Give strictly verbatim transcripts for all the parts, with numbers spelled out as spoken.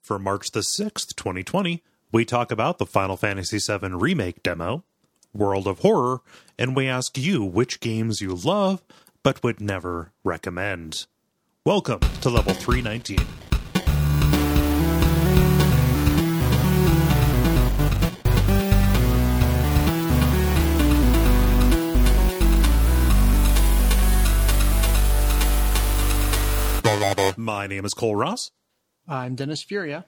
For March the sixth, twenty twenty, we talk about the Final Fantasy seven Remake demo, World of Horror, and we ask you which games you love but would never recommend. Welcome to Level three nineteen. My name is Cole Ross. I'm Dennis Furia.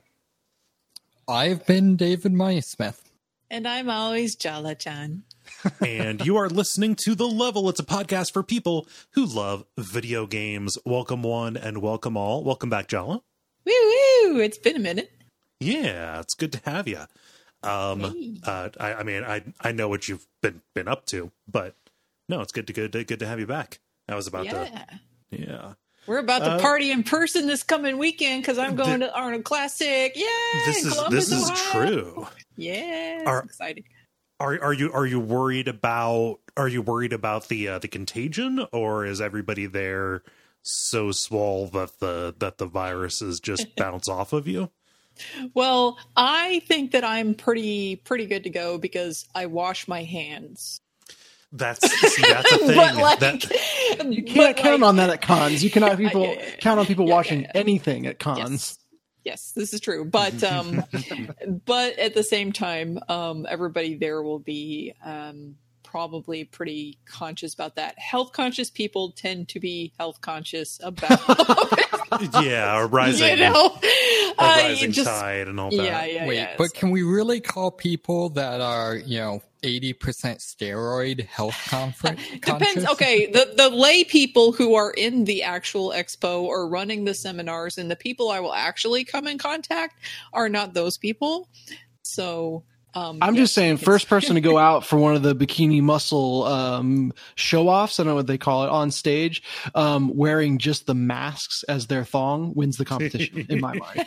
I've been David Myesmith. And I'm always Jala-chan. And you are listening to The Level. It's a podcast for people who love video games. Welcome one and welcome all. Welcome back, Jala. Woo woo! It's been a minute. Yeah, it's good to have you. Um, Hey. uh, I, I mean, I I know what you've been been up to, but no, it's good to good to, good to have you back. I was about Yeah. to, yeah. We're about to Uh, party in person this coming weekend because I'm going the- to Arnold Classic. Yay! This is Columbus, this is Ohio. true. Yeah, it's Are- exciting. Are are you are you worried about are you worried about the uh, the contagion, or is everybody there so swole that the that the viruses just bounce off of you? Well, I think that I'm pretty pretty good to go because I wash my hands. That's see, that's a thing. But like, that, You can't but count like- on that at cons. You cannot people yeah, yeah, yeah. count on people Yeah, watching yeah, yeah. anything at cons. Yes. Yes, this is true. But um but at the same time, um everybody there will be um probably pretty conscious about that. Health conscious people tend to be health conscious about yeah, a rising you know a Uh, rising just- tide and all that. yeah, yeah, Wait, yeah. but can we really call people that are, you know, eighty percent steroid health conference? Depends. Okay, the the lay people who are in the actual expo or running the seminars, and the people I will actually come in contact are not those people. So um, I'm yes, just saying, it's- first person to go out for one of the bikini muscle um, show-offs, I don't know what they call it, on stage, um, wearing just the masks as their thong wins the competition, in my mind.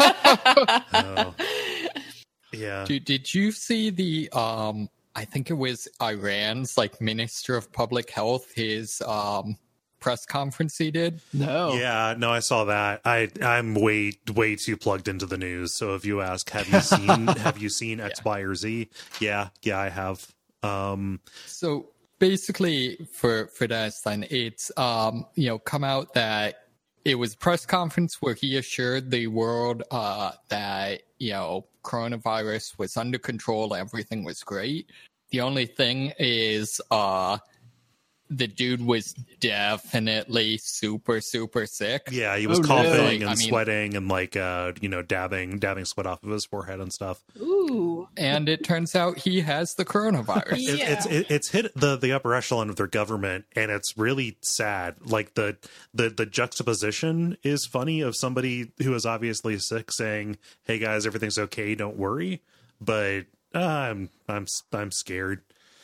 Oh. Yeah. Did, did you see the, um, I think it was Iran's, like, Minister of Public Health, his um, press conference he did? No. Yeah, no, I saw that. I I'm way way too plugged into the news. So if you ask, have you seen have you seen X, Y, or Z? Yeah, yeah, I have. Um, So basically, for for this, then it's um you know come out that it was a press conference where he assured the world uh that you know coronavirus was under control, everything was great. The only thing is uh the dude was definitely super super sick. yeah, he was Oh, no. coughing Like, and I mean- sweating and like uh, you know, dabbing dabbing sweat off of his forehead and stuff. Ooh, And it turns out he has the coronavirus. It, Yeah. It's it, it's hit the the upper echelon of their government, and it's really sad. Like the the the juxtaposition is funny of somebody who is obviously sick saying, "Hey guys, everything's okay, don't worry," but uh, I'm I'm I'm scared.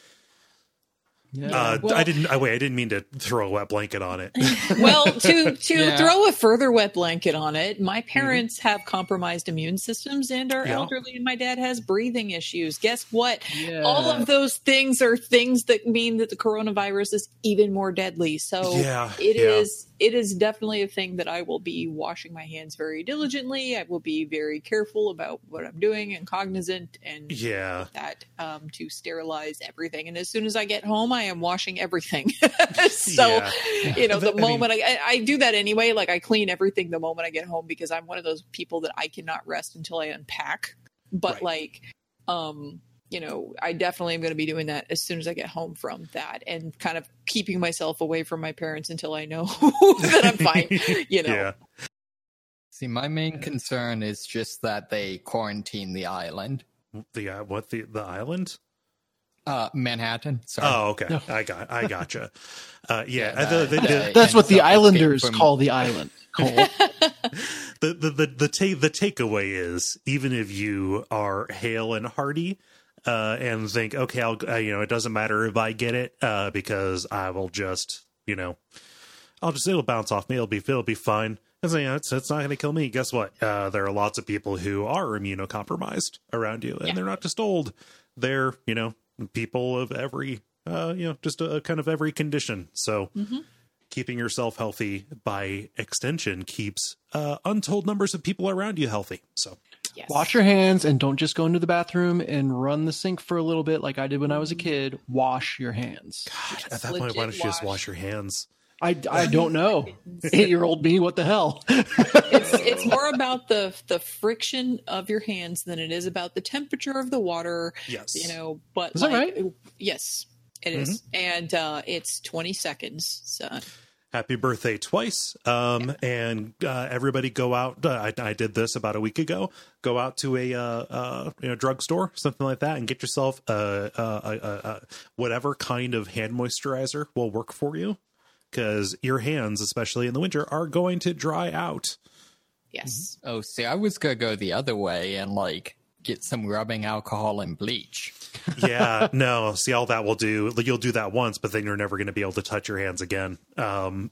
Yeah. Uh, well- I didn't. I wait. I didn't mean to throw a wet blanket on it. well, to to Yeah. throw a further wet blanket on it, my parents have compromised immune systems and are Yeah. elderly, and my dad has breathing issues. Guess what? Yeah. All of those things are things that mean that the coronavirus is even more deadly. So Yeah, it yeah. is it is definitely a thing that I will be washing my hands very diligently. I will be very careful about what I'm doing and cognizant and Yeah, that um, to sterilize everything. And as soon as I get home, I am washing everything. so, Yeah. you know, the I mean- moment I, I, I do that anyway, like I clean everything the moment I get home because I'm one of those people that I cannot rest until I unpack. But Right. like, um, you know, I definitely am going to be doing that as soon as I get home from that and kind of keeping myself away from my parents until I know that I'm fine, you know. yeah. See, my main concern is just that they quarantine the island. The uh, what the the island? Uh, Manhattan. Sorry. Oh, okay. I got. I gotcha. Uh, yeah. Yeah, the, the, that- the, that- That's what the ends up Islanders escaping from- call the island. Cole. the the the the, ta- the takeaway is, even if you are hale and hearty uh and think, okay, I'll uh, you know, it doesn't matter if I get it uh because I will just, you know, I'll just it'll bounce off me, it'll be it'll be fine. It's, you know, it's, it's not going to kill me. Guess what? Uh there are lots of people who are immunocompromised around you, and Yeah. they're not just old, they're, you know, people of every uh you know, just a, a kind of every condition. So Mhm. keeping yourself healthy by extension keeps uh, untold numbers of people around you healthy. So Yes. Wash your hands and don't just go into the bathroom and run the sink for a little bit like I did when I was a kid. Wash your hands. God, Yes, at that point, legit why don't you just wash. wash your hands? I, I don't know. Eight-year-old me, what the hell? It's it's more about the the friction of your hands than it is about the temperature of the water. Yes. You know, but Is that like, right? yes, it is. And uh, it's twenty seconds. So Happy birthday twice. Um, and uh, everybody go out. Uh, I, I did this about a week ago. Go out to a uh, uh, you know drugstore, something like that, and get yourself a, a, a, a whatever kind of hand moisturizer will work for you, because your hands, especially in the winter, are going to dry out. yes. Oh, see, I was gonna go the other way and like get some rubbing alcohol and bleach. Yeah, no. See, all that will do. Like, you'll do that once, but then you're never going to be able to touch your hands again. Um,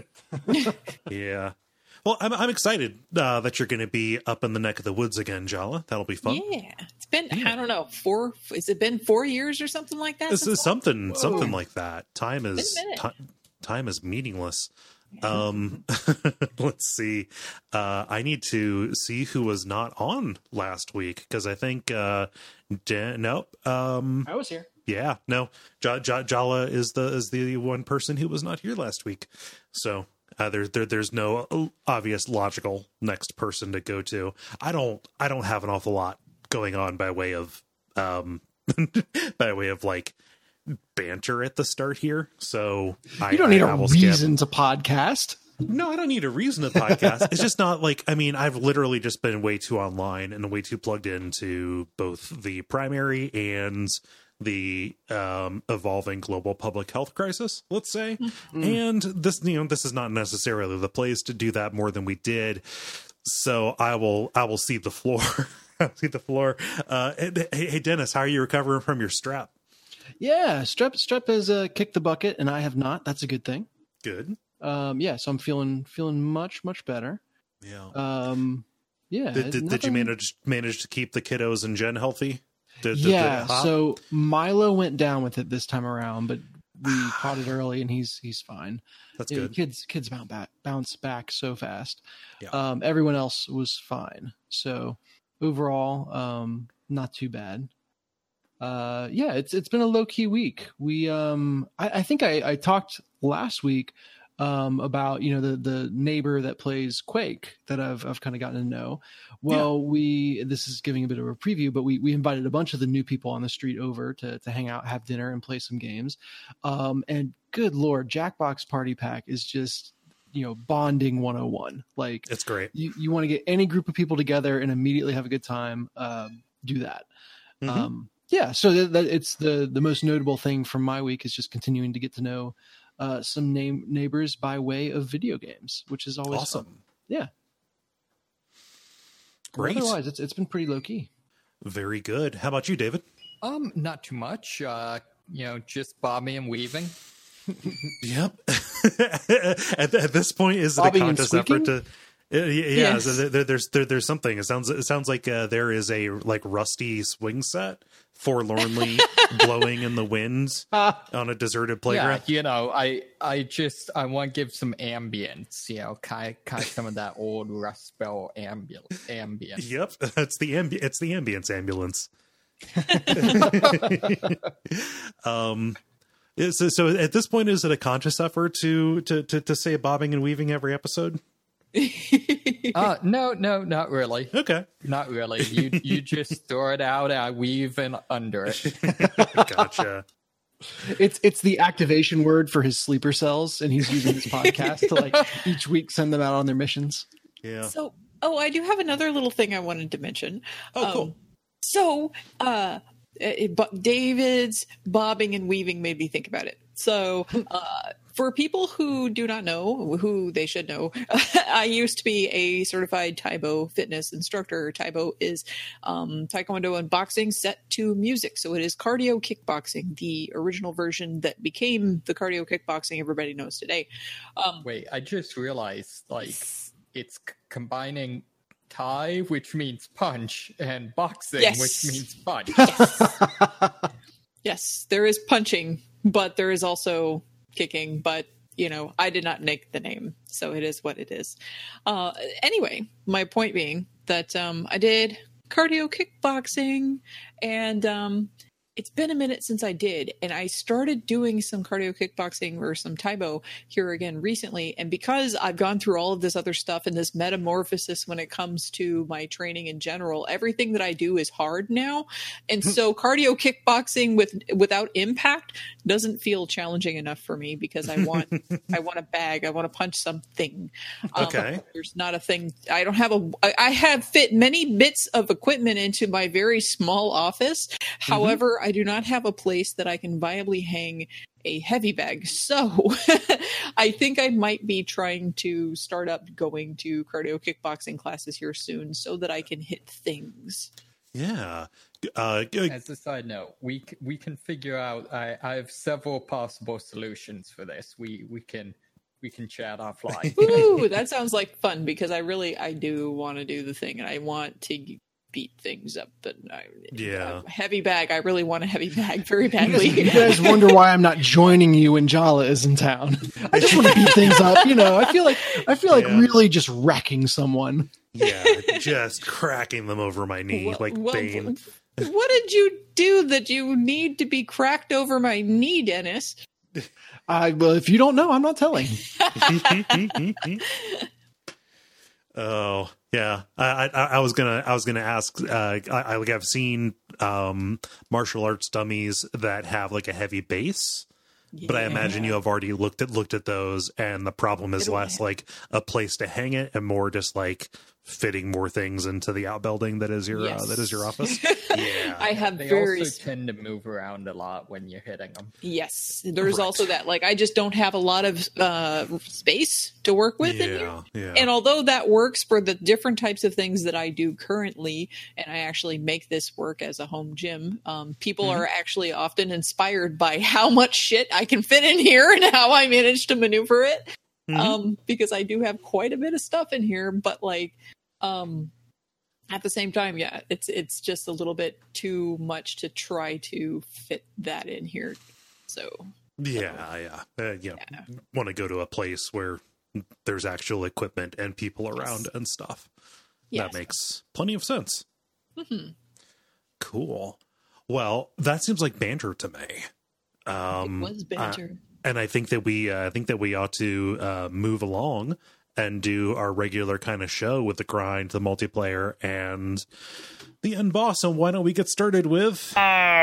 yeah. Well, I'm I'm excited uh, that you're going to be up in the neck of the woods again, Jala. That'll be fun. Yeah, it's been I don't know four. Has it been four years or something like that? This since is something something like that. Time is Been a minute. ti- time is meaningless. Um, let's see. Uh, I need to see who was not on last week, because I think uh, Dan, nope. Um, I was here. yeah, no. J- J- Jala is the is the one person who was not here last week. So uh, there, there there's no obvious logical next person to go to. I don't I don't have an awful lot going on by way of um by way of like banter at the start here. So I You don't need I, a I will skip. reason to podcast. No, I don't need a reason to podcast. It's just not like, I mean, I've literally just been way too online and way too plugged into both the primary and the um, evolving global public health crisis, let's say. Mm-hmm. And this, you know, this is not necessarily the place to do that more than we did. So I will, I will cede the floor. I'll cede the floor. Uh, hey, hey, Dennis, how are you recovering from your strap? Yeah, Strep Strep has uh, kicked the bucket, and I have not. That's a good thing. Good. Um, yeah, so I'm feeling feeling much much better. Yeah. Um, yeah. Did, did, did you nothing- manage manage to keep the kiddos and Jen healthy? Did, did- Yeah. did- ah, So Milo went down with it this time around, but we caught it early, and he's he's fine. that's Yeah, good. Kids kids bounce back bounce back so fast. Yeah. Um, everyone else was fine. So overall, um, not too bad. Uh, yeah, it's it's been a low key week. We um, I, I think I, I talked last week um about you know the the neighbor that plays Quake that I've I've kind of gotten to know. Well, we this is giving a bit of a preview, but we we invited a bunch of the new people on the street over to to hang out, have dinner, and play some games. Um, and good lord, Jackbox Party Pack is just you know bonding one oh one. Like It's great. you you want to get any group of people together and immediately have a good time. Um, do that. Mhm. Um, yeah, so that, that it's the the most notable thing from my week is just continuing to get to know uh, some name neighbors by way of video games, which is always Awesome. fun. Yeah. Great. Otherwise, it's it's been pretty low key. Very good. How about you, David? Um, not too much. Uh, you know, just bobbing and weaving. Yep. at, at this point, is it a Bobbing and conscious effort to? Uh, yeah, yeah Yes. so there, there's there, there's something. It sounds it sounds like uh, there is a like rusty swing set forlornly blowing in the wind on a deserted playground. Yeah, you know, I I just I want to give some ambience. You know, kind of, kind of some of that old Rust Belt ambience. Ambience. Yep, that's the ambi- It's the ambience ambulance. um, so, so at this point, is it a conscious effort to to to, to say bobbing and weaving every episode? Uh, no, no, not really. Okay, Not really. You you just throw it out, I weave in under it. gotcha. It's it's the activation word for his sleeper cells, and he's using his podcast to like each week send them out on their missions. Yeah. So, oh, I do have another little thing I wanted to mention. Oh, cool. Um, so, uh, it, but David's bobbing and weaving made me think about it. So, uh, for people who do not know, who they should know, I used to be a certified Taibo fitness instructor. Taibo is um, Taekwondo and boxing set to music. So it is cardio kickboxing, the original version that became the cardio kickboxing everybody knows today. Um, Wait, I just realized like it's c- combining Thai, which means punch, and boxing, Yes. which means punch. Yes, there is punching, but there is also kicking. But you know, I did not make the name, so it is what it is. Uh, anyway, my point being that um, I did cardio kickboxing, and um, it's been a minute since I did, and I started doing some cardio kickboxing or some Taibo here again recently. And because I've gone through all of this other stuff and this metamorphosis when it comes to my training in general, everything that I do is hard now. And so cardio kickboxing with without impact doesn't feel challenging enough for me, because I want I want a bag, I want to punch something. Um, Okay. There's not a thing. I don't have a. I, I have fit many bits of equipment into my very small office. However, I do not have a place that I can viably hang a heavy bag. So I think I might be trying to start up going to cardio kickboxing classes here soon so that I can hit things. Yeah. Uh, g- As a side note, we c- we can figure out. I, I have several possible solutions for this. We we can we can chat offline. Ooh, that sounds like fun, because I really I do want to do the thing, and I want to beat things up. But I, Yeah. a heavy bag. I really want a heavy bag very You badly. guys wonder why I'm not joining you when Jala is in town. I just want to beat things up, you know. I feel like I feel like Yeah. really just wrecking someone. yeah, just cracking them over my knee Well- like well, Bane. What did you do that you need to be cracked over my knee, Dennis? I well, if you don't know, I'm not telling. Oh yeah, I, I I was gonna I was gonna ask. Uh, I, I like I've seen um, martial arts dummies that have like a heavy base, but I imagine you have already looked at looked at those, and the problem is It'll- less like a place to hang it and more just like fitting more things into the outbuilding that is your Yes. uh, that is your office. Yeah, I have They very also tend to move around a lot when you're hitting them. yes. There's Right. also that. Like, I just don't have a lot of uh, space to work with in here. yeah, yeah. And although that works for the different types of things that I do currently, and I actually make this work as a home gym, um, people Mhm. are actually often inspired by how much shit I can fit in here and how I manage to maneuver it. Mhm. Um, because I do have quite a bit of stuff in here, but like, um, at the same time, yeah, it's it's just a little bit too much to try to fit that in here. So Yeah, yeah. Uh, you know, want to go to a place where there's actual equipment and people around and stuff. yes. That makes plenty of sense. Mhm. Cool. Well, that seems like banter to me. Um, it was banter. and I think that we, uh, I think that we ought to uh, move along and do our regular kind of show with the grind, the multiplayer, and the end boss. And why don't we get started with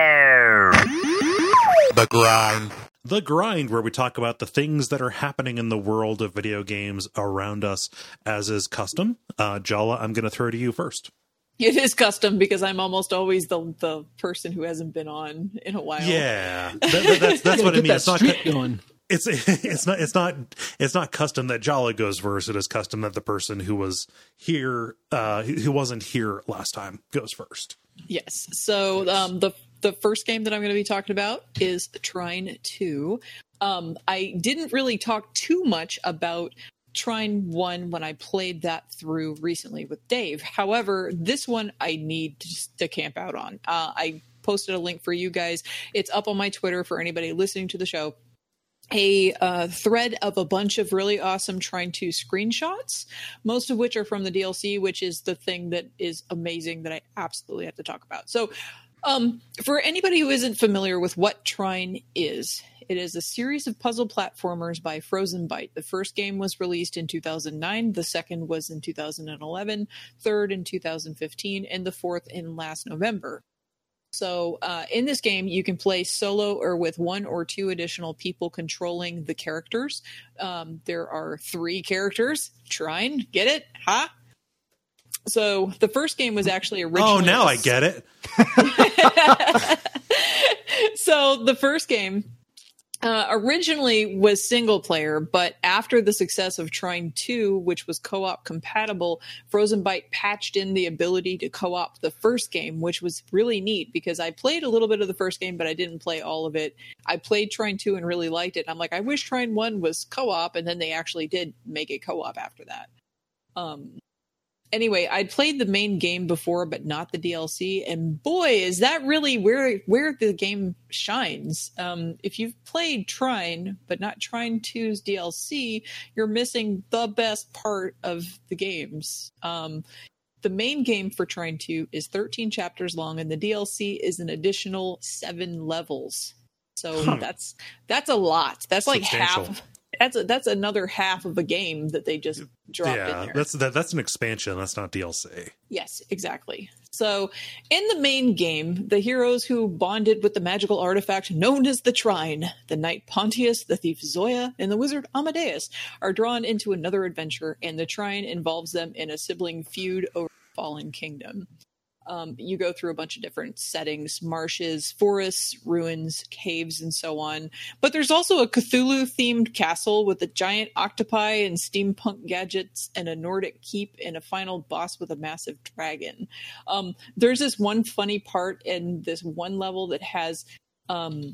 The grind. The Grind, where we talk about the things that are happening in the world of video games around us, as is custom. Uh, Jala, I'm going to throw to you first. It is custom because I'm almost always the the person who hasn't been on in a while. Yeah, that, that- that's that's what I Get mean. that It's not streak going. it's it's not it's not it's not custom that Jala goes first. It is custom that the person who was here, uh, who who wasn't here last time, goes first. Yes. So um, the the first game that I'm going to be talking about is Trine two. Um, I didn't really talk too much about Trine one when I played that through recently with Dave. However, this one I need to, to camp out on. Uh, I posted a link for you guys. It's up on my Twitter for anybody listening to the show. A uh, thread of a bunch of really awesome Trine two screenshots, most of which are from the D L C, which is the thing that is amazing that I absolutely have to talk about. So, um, for anybody who isn't familiar with what Trine is, it is a series of puzzle platformers by Frozen Byte. The first game was released in two thousand nine, the second was in two thousand eleven, third in two thousand fifteen, and the fourth in last November. So uh, in this game, you can play solo or with one or two additional people controlling the characters. Um, there are three characters. Trine, get it? Huh? So the first game was actually originally... Oh, now I get it. So the first game uh, originally was single player, but after the success of Trine two, which was co-op compatible, Frozen Byte patched in the ability to co-op the first game, which was really neat because I played a little bit of the first game, but I didn't play all of it. I played Trine two and really liked it. And I'm like, I wish Trine one was co-op, and then they actually did make it co-op after that. Um, anyway, I'd played the main game before, but not the D L C. And boy, is that really where where the game shines. Um, if you've played Trine, but not Trine two's D L C, you're missing the best part of the games. Um, the main game for Trine two is thirteen chapters long, and the D L C is an additional seven levels. So huh. that's that's a lot. That's like half. That's a, that's another half of a game that they just dropped yeah, in there. that's that, that's an expansion. That's not D L C. Yes, exactly. So in the main game, the heroes who bonded with the magical artifact known as the Trine, the knight Pontius, the thief Zoya, and the wizard Amadeus, are drawn into another adventure, and the Trine involves them in a sibling feud over the Fallen Kingdom. Um, you go through a bunch of different settings, marshes, forests, ruins, caves, and so on. But there's also a Cthulhu-themed castle with a giant octopi and steampunk gadgets and a Nordic keep and a final boss with a massive dragon. Um, there's this one funny part in this one level that has, um,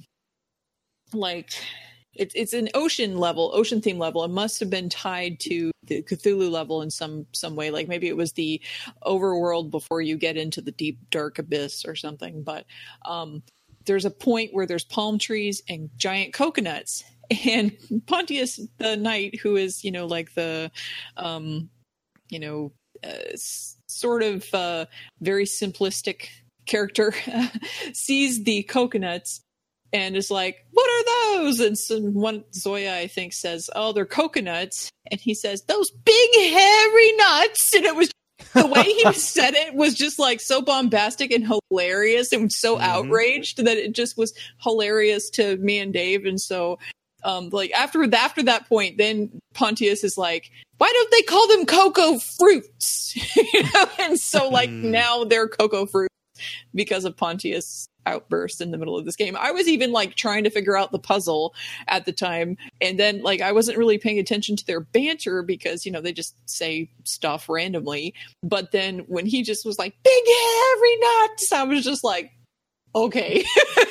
like... It's it's an ocean level, ocean theme level. It must have been tied to the Cthulhu level in some some way. Like maybe it was the overworld before you get into the deep dark abyss or something. But um, there's a point where there's palm trees and giant coconuts, and Pontius the knight, who is you know like the um, you know uh, s- sort of uh, very simplistic character, sees the coconuts. And is like, what are those? And some one Zoya, I think, says, oh, they're coconuts. And he says, those big hairy nuts. And it was the way he said it was just like so bombastic and hilarious and so mm-hmm. outraged that it just was hilarious to me and Dave. And so, um, like after after that point, then Pontius is like, why don't they call them cocoa fruits? you know? And so, like now they're cocoa fruits because of Pontius. Outburst in the middle of this game. I was even like trying to figure out the puzzle at the time, and then like I wasn't really paying attention to their banter because you know they just say stuff randomly. But then when he just was like big hairy nuts, I was just like, okay.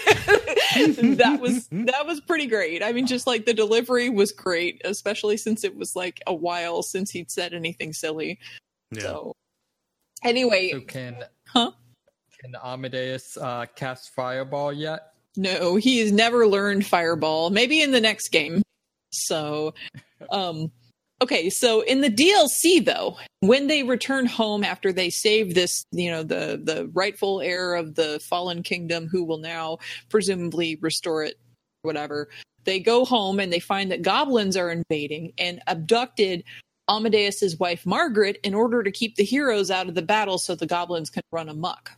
that was that was pretty great. I mean, just like the delivery was great, especially since it was like a while since he'd said anything silly. Yeah. So anyway, so can huh? Can Amadeus uh, cast Fireball yet? No, he has never learned Fireball. Maybe in the next game. So, um, okay. So in the D L C, though, when they return home after they save this, you know, the the rightful heir of the Fallen Kingdom, who will now presumably restore it, whatever. They go home and they find that goblins are invading and abducted Amadeus's wife Margaret in order to keep the heroes out of the battle, so the goblins can run amok.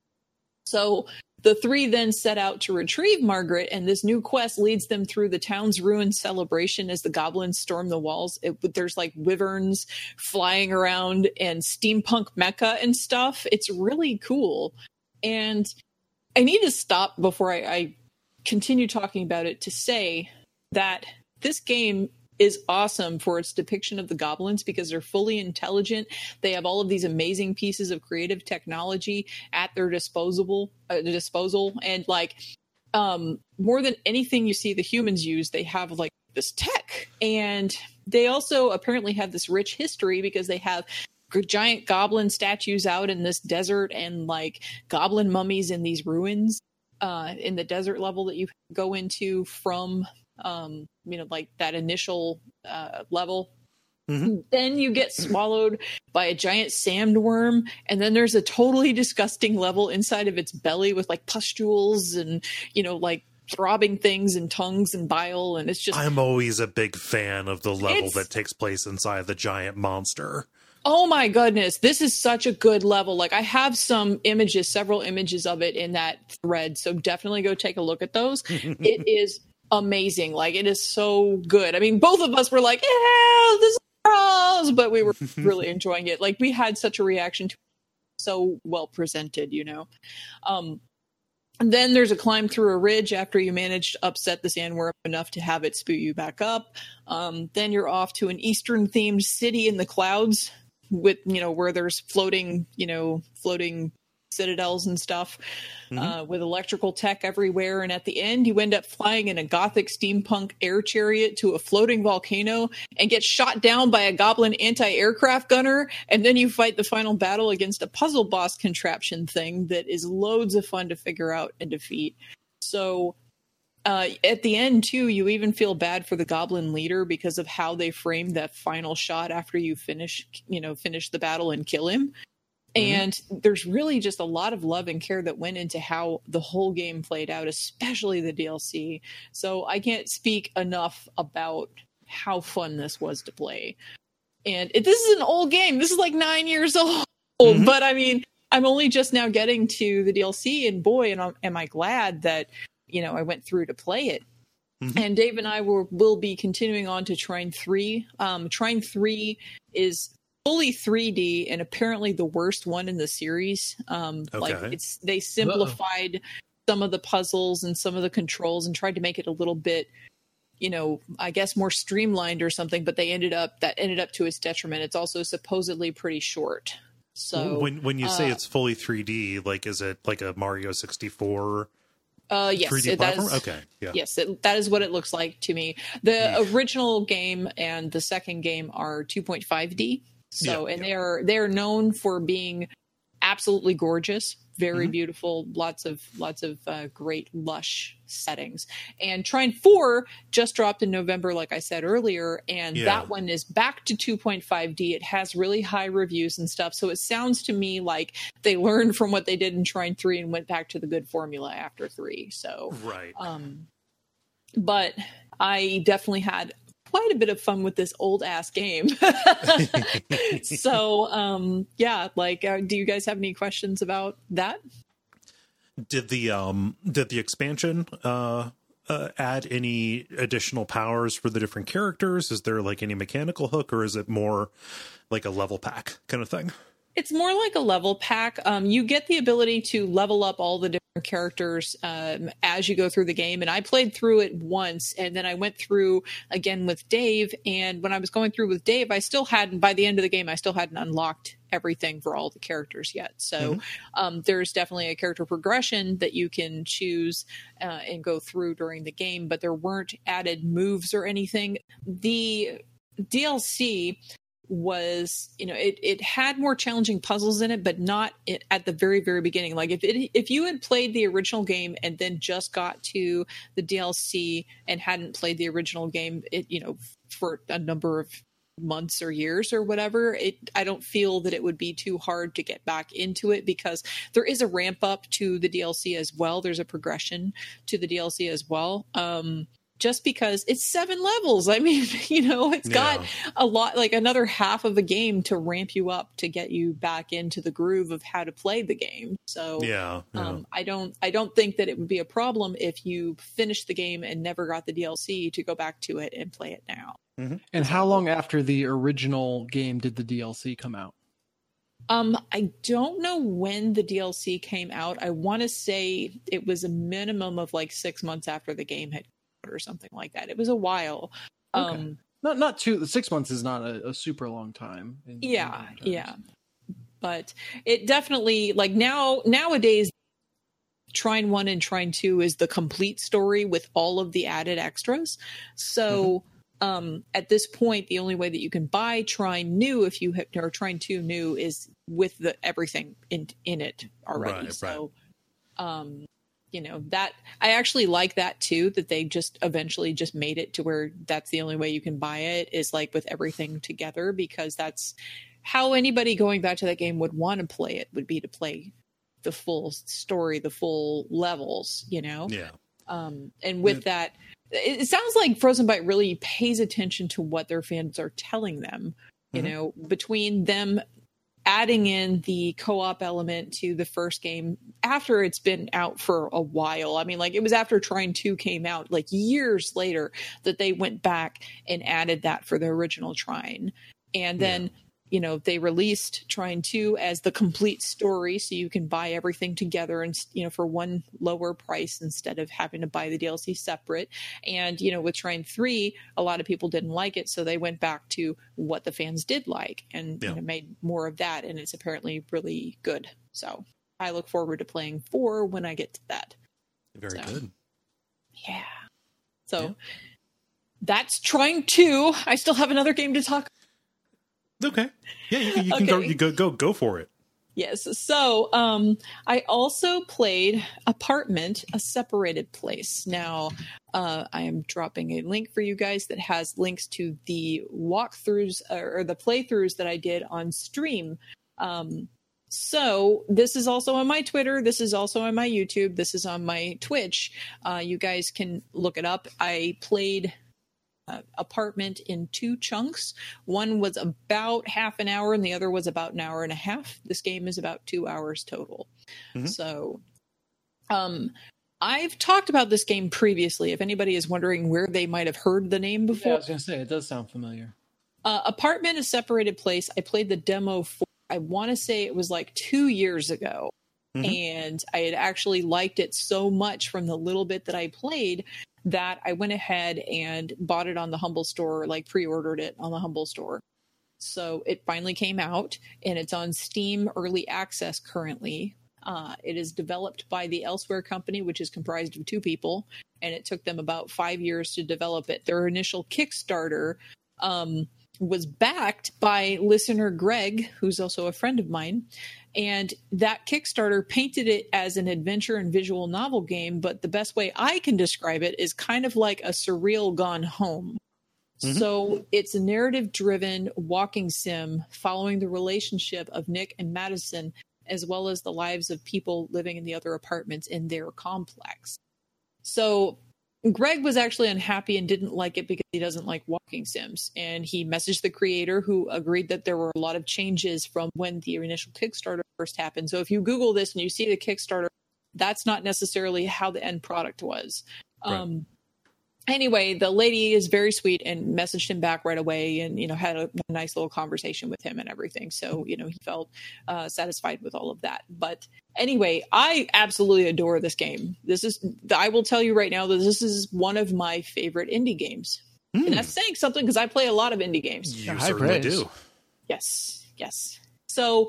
So the three then set out to retrieve Margaret, and this new quest leads them through the town's ruined celebration as the goblins storm the walls. It, there's like wyverns flying around and steampunk mecha and stuff. It's really cool. And I need to stop before I, I continue talking about it to say that this game is awesome for its depiction of the goblins because they're fully intelligent. They have all of these amazing pieces of creative technology at their disposable uh, disposal, and like um, more than anything you see the humans use, they have like this tech, and they also apparently have this rich history because they have giant goblin statues out in this desert and like goblin mummies in these ruins uh, in the desert level that you go into from. Um, you know, like that initial uh, level. Mm-hmm. Then you get swallowed by a giant sandworm, and then there's a totally disgusting level inside of its belly with like pustules and, you know, like throbbing things and tongues and bile, and it's just... I'm always a big fan of the level it's... that takes place inside the giant monster. Oh my goodness, this is such a good level. Like I have some images, several images of it in that thread, so definitely go take a look at those. It is... amazing. Like it is so good. I mean, both of us were like, yeah, this is gross, but we were really enjoying it. Like we had such a reaction to it, so well presented, you know. Um, and then there's a climb through a ridge after you manage to upset the sandworm enough to have it spew you back up. Um, then you're off to an Eastern themed city in the clouds with, you know, where there's floating, you know, floating citadels and stuff, Mhm. uh, with electrical tech everywhere. And at the end, you end up flying in a gothic steampunk air chariot to a floating volcano and get shot down by a goblin anti-aircraft gunner. And then you fight the final battle against a puzzle boss contraption thing that is loads of fun to figure out and defeat. So uh, at the end, too, you even feel bad for the goblin leader because of how they frame that final shot after you finish, you know, finish the battle and kill him. And there's really just a lot of love and care that went into how the whole game played out, especially the D L C. So I can't speak enough about how fun this was to play. And it, this is an old game. This is like nine years old. Mm-hmm. But I mean, I'm only just now getting to the D L C, and boy, and I'm, am I glad that, you know, I went through to play it. Mm-hmm. And Dave and I will, will be continuing on to Trine three. Um, Trine three is fully three D and apparently the worst one in the series. Um, okay. Like it's they simplified Uh-oh. some of the puzzles and some of the controls and tried to make it a little bit, you know, I guess more streamlined or something. But they ended up that ended up to its detriment. It's also supposedly pretty short. So when when you say uh, it's fully three D, like is it like a Mario sixty-four? Uh, yes, three D it platform? does. Okay, yeah. Yes, it, that is what it looks like to me. The yeah. original game and the second game are two point five D. So, yeah, and yeah. they're they're known for being absolutely gorgeous, very mm-hmm. beautiful, lots of lots of uh, great lush settings. And Trine four just dropped in November, like I said earlier, and yeah. that one is back to two point five D. It has really high reviews and stuff. So it sounds to me like they learned from what they did in Trine three and went back to the good formula after three. So right. Um, but I definitely had quite a bit of fun with this old ass game. So, um, yeah, like, uh, do you guys have any questions about that? Did the, um, did the expansion, uh, uh, add any additional powers for the different characters? Is there like any mechanical hook, or is it more like a level pack kind of thing? It's more like a level pack. Um, you get the ability to level up all the different characters um, as you go through the game. And I played through it once, and then I went through again with Dave. And when I was going through with Dave, I still hadn't, by the end of the game, I still hadn't unlocked everything for all the characters yet. So mm-hmm. um, there's definitely a character progression that you can choose uh, and go through during the game, but there weren't added moves or anything. The D L C was, you know, it, it had more challenging puzzles in it, but not it, at the very, very beginning. Like if it, if you had played the original game and then just got to the D L C and hadn't played the original game, it, you know, for a number of months or years or whatever, it, I don't feel that it would be too hard to get back into it, because there is a ramp up to the D L C as well. There's a progression to the D L C as well. Um, Just because it's seven levels. I mean, you know, it's got yeah. a lot, like another half of the game to ramp you up to get you back into the groove of how to play the game. So yeah, yeah. Um, I don't, I don't think that it would be a problem if you finished the game and never got the D L C to go back to it and play it now. Mm-hmm. And how long after the original game did the D L C come out? Um, I don't know when the D L C came out. I want to say it was a minimum of like six months after the game had or something like that. It was a while. Okay. Um, not not two. Six months is not a, a super long time. In, yeah, in yeah. But it definitely, like now nowadays, Trine one and Trine two is the complete story with all of the added extras. So mm-hmm. um, at this point, the only way that you can buy Trine new, if you have, or Trine two new, is with the everything in in it already. Right, so. Right. Um, You know, that I actually like that too, that they just eventually just made it to where that's the only way you can buy it, is like with everything together, because that's how anybody going back to that game would want to play it, would be to play the full story, the full levels, you know? Yeah. Um, and with yeah. that, it, it sounds like Frozen Byte really pays attention to what their fans are telling them, you mm-hmm. know, between them adding in the co-op element to the first game after it's been out for a while. I mean, like it was after Trine two came out, like years later, that they went back and added that for the original Trine. And then, yeah. you know, they released Trine two as the complete story, so you can buy everything together and, you know, for one lower price instead of having to buy the D L C separate. And, you know, with Trine three, a lot of people didn't like it, so they went back to what the fans did like and yeah. you know, made more of that, and it's apparently really good. So I look forward to playing four when I get to that. Very So, good. Yeah. So Yeah. that's Trying two. I still have another game to talk. Okay. Yeah, you can, you can go Okay. you go go go for it. Yes. So um, I also played Apartment, A Separated Place. Now, uh, I am dropping a link for you guys that has links to the walkthroughs or the playthroughs that I did on stream. Um, so this is also on my Twitter. This is also on my YouTube. This is on my Twitch. Uh, you guys can look it up. I played Uh, Apartment in two chunks. One was about half an hour and the other was about an hour and a half. This game is about two hours total. Mhm. So um, I've talked about this game previously. If anybody is wondering where they might have heard the name Yeah, I before, was going to say, it does sound familiar. uh, Apartment, A Separated Place, I played the demo for, I want to say it was like two years ago. Mhm. And I had actually liked it so much from the little bit that I played that I went ahead and bought it on the Humble Store, like pre-ordered it on the Humble Store. So it finally came out and it's on Steam Early Access currently. Uh, it is developed by the Elsewhere Company, which is comprised of two people, and it took them about five years to develop it. Their initial Kickstarter um, was backed by listener Greg, who's also a friend of mine. And that Kickstarter painted it as an adventure and visual novel game, but the best way I can describe it is kind of like a Surreal Gone Home. Mhm. So it's a narrative-driven walking sim following the relationship of Nick and Madison, as well as the lives of people living in the other apartments in their complex. So Greg was actually unhappy and didn't like it because he doesn't like walking sims. And he messaged the creator, who agreed that there were a lot of changes from when the initial Kickstarter first happened. So if you Google this and you see the Kickstarter, that's not necessarily how the end product was. Right. Um, anyway, the lady is very sweet and messaged him back right away and, you know, had a, a nice little conversation with him and everything. So, you know, he felt uh, satisfied with all of that. But anyway, I absolutely adore this game. This is, I will tell you right now that this is one of my favorite indie games. Mm. And that's saying something because I play a lot of indie games. You High certainly praise. do. Yes, yes. So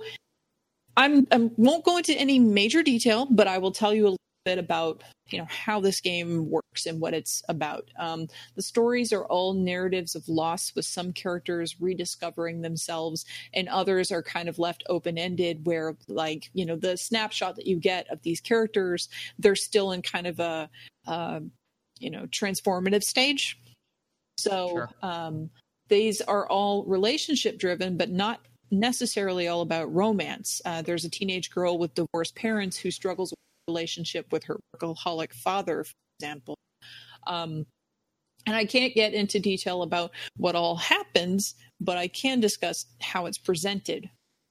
I'm I won't go into any major detail, but I will tell you a little bit about, you know, how this game works and what it's about. Um, the stories are all narratives of loss, with some characters rediscovering themselves, and others are kind of left open-ended, where, like, you know, the snapshot that you get of these characters, they're still in kind of a, uh, you know, transformative stage. So Sure. um, these are all relationship driven, but not necessarily all about romance. Uh, there's a teenage girl with divorced parents who struggles with a relationship with her workaholic father, for example. Um, and I can't get into detail about what all happens, but I can discuss how it's presented.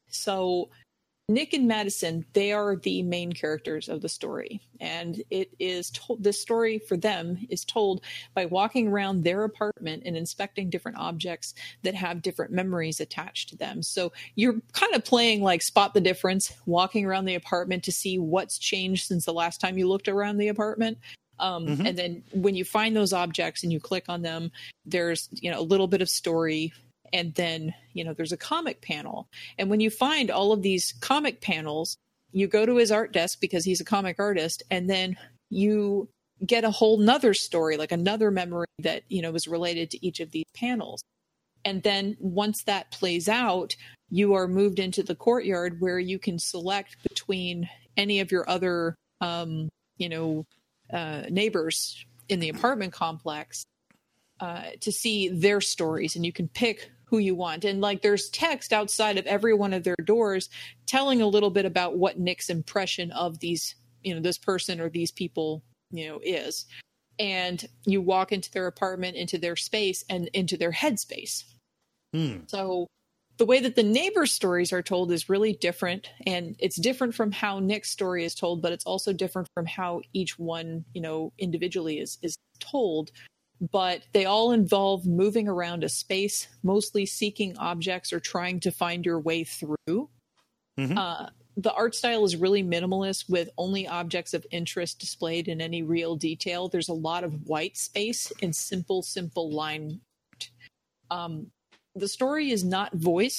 So Nick and Madison, they are the main characters of the story. And it is told, this story for them is told by walking around their apartment and inspecting different objects that have different memories attached to them. So you're kind of playing like spot the difference, walking around the apartment to see what's changed since the last time you looked around the apartment. Um, Mhm. And then when you find those objects and you click on them, there's, you know, a little bit of story. And then, you know, there's a comic panel. And when you find all of these comic panels, you go to his art desk because he's a comic artist. And then you get a whole nother story, like another memory that, you know, is related to each of these panels. And then once that plays out, you are moved into the courtyard where you can select between any of your other, um, you know, uh, neighbors in the apartment complex uh, to see their stories. And you can pick who you want. And like there's text outside of every one of their doors telling a little bit about what Nick's impression of these, you know, this person or these people, you know, is. And you walk into their apartment, into their space, and into their headspace. Mm. So the way that the neighbors' stories are told is really different. And it's different from how Nick's story is told, but it's also different from how each one, you know, individually is, is told. But they all involve moving around a space, mostly seeking objects or trying to find your way through. Mhm. Uh, the art style is really minimalist, with only objects of interest displayed in any real detail. There's a lot of white space and simple, simple line art. Um, the story is not voiced,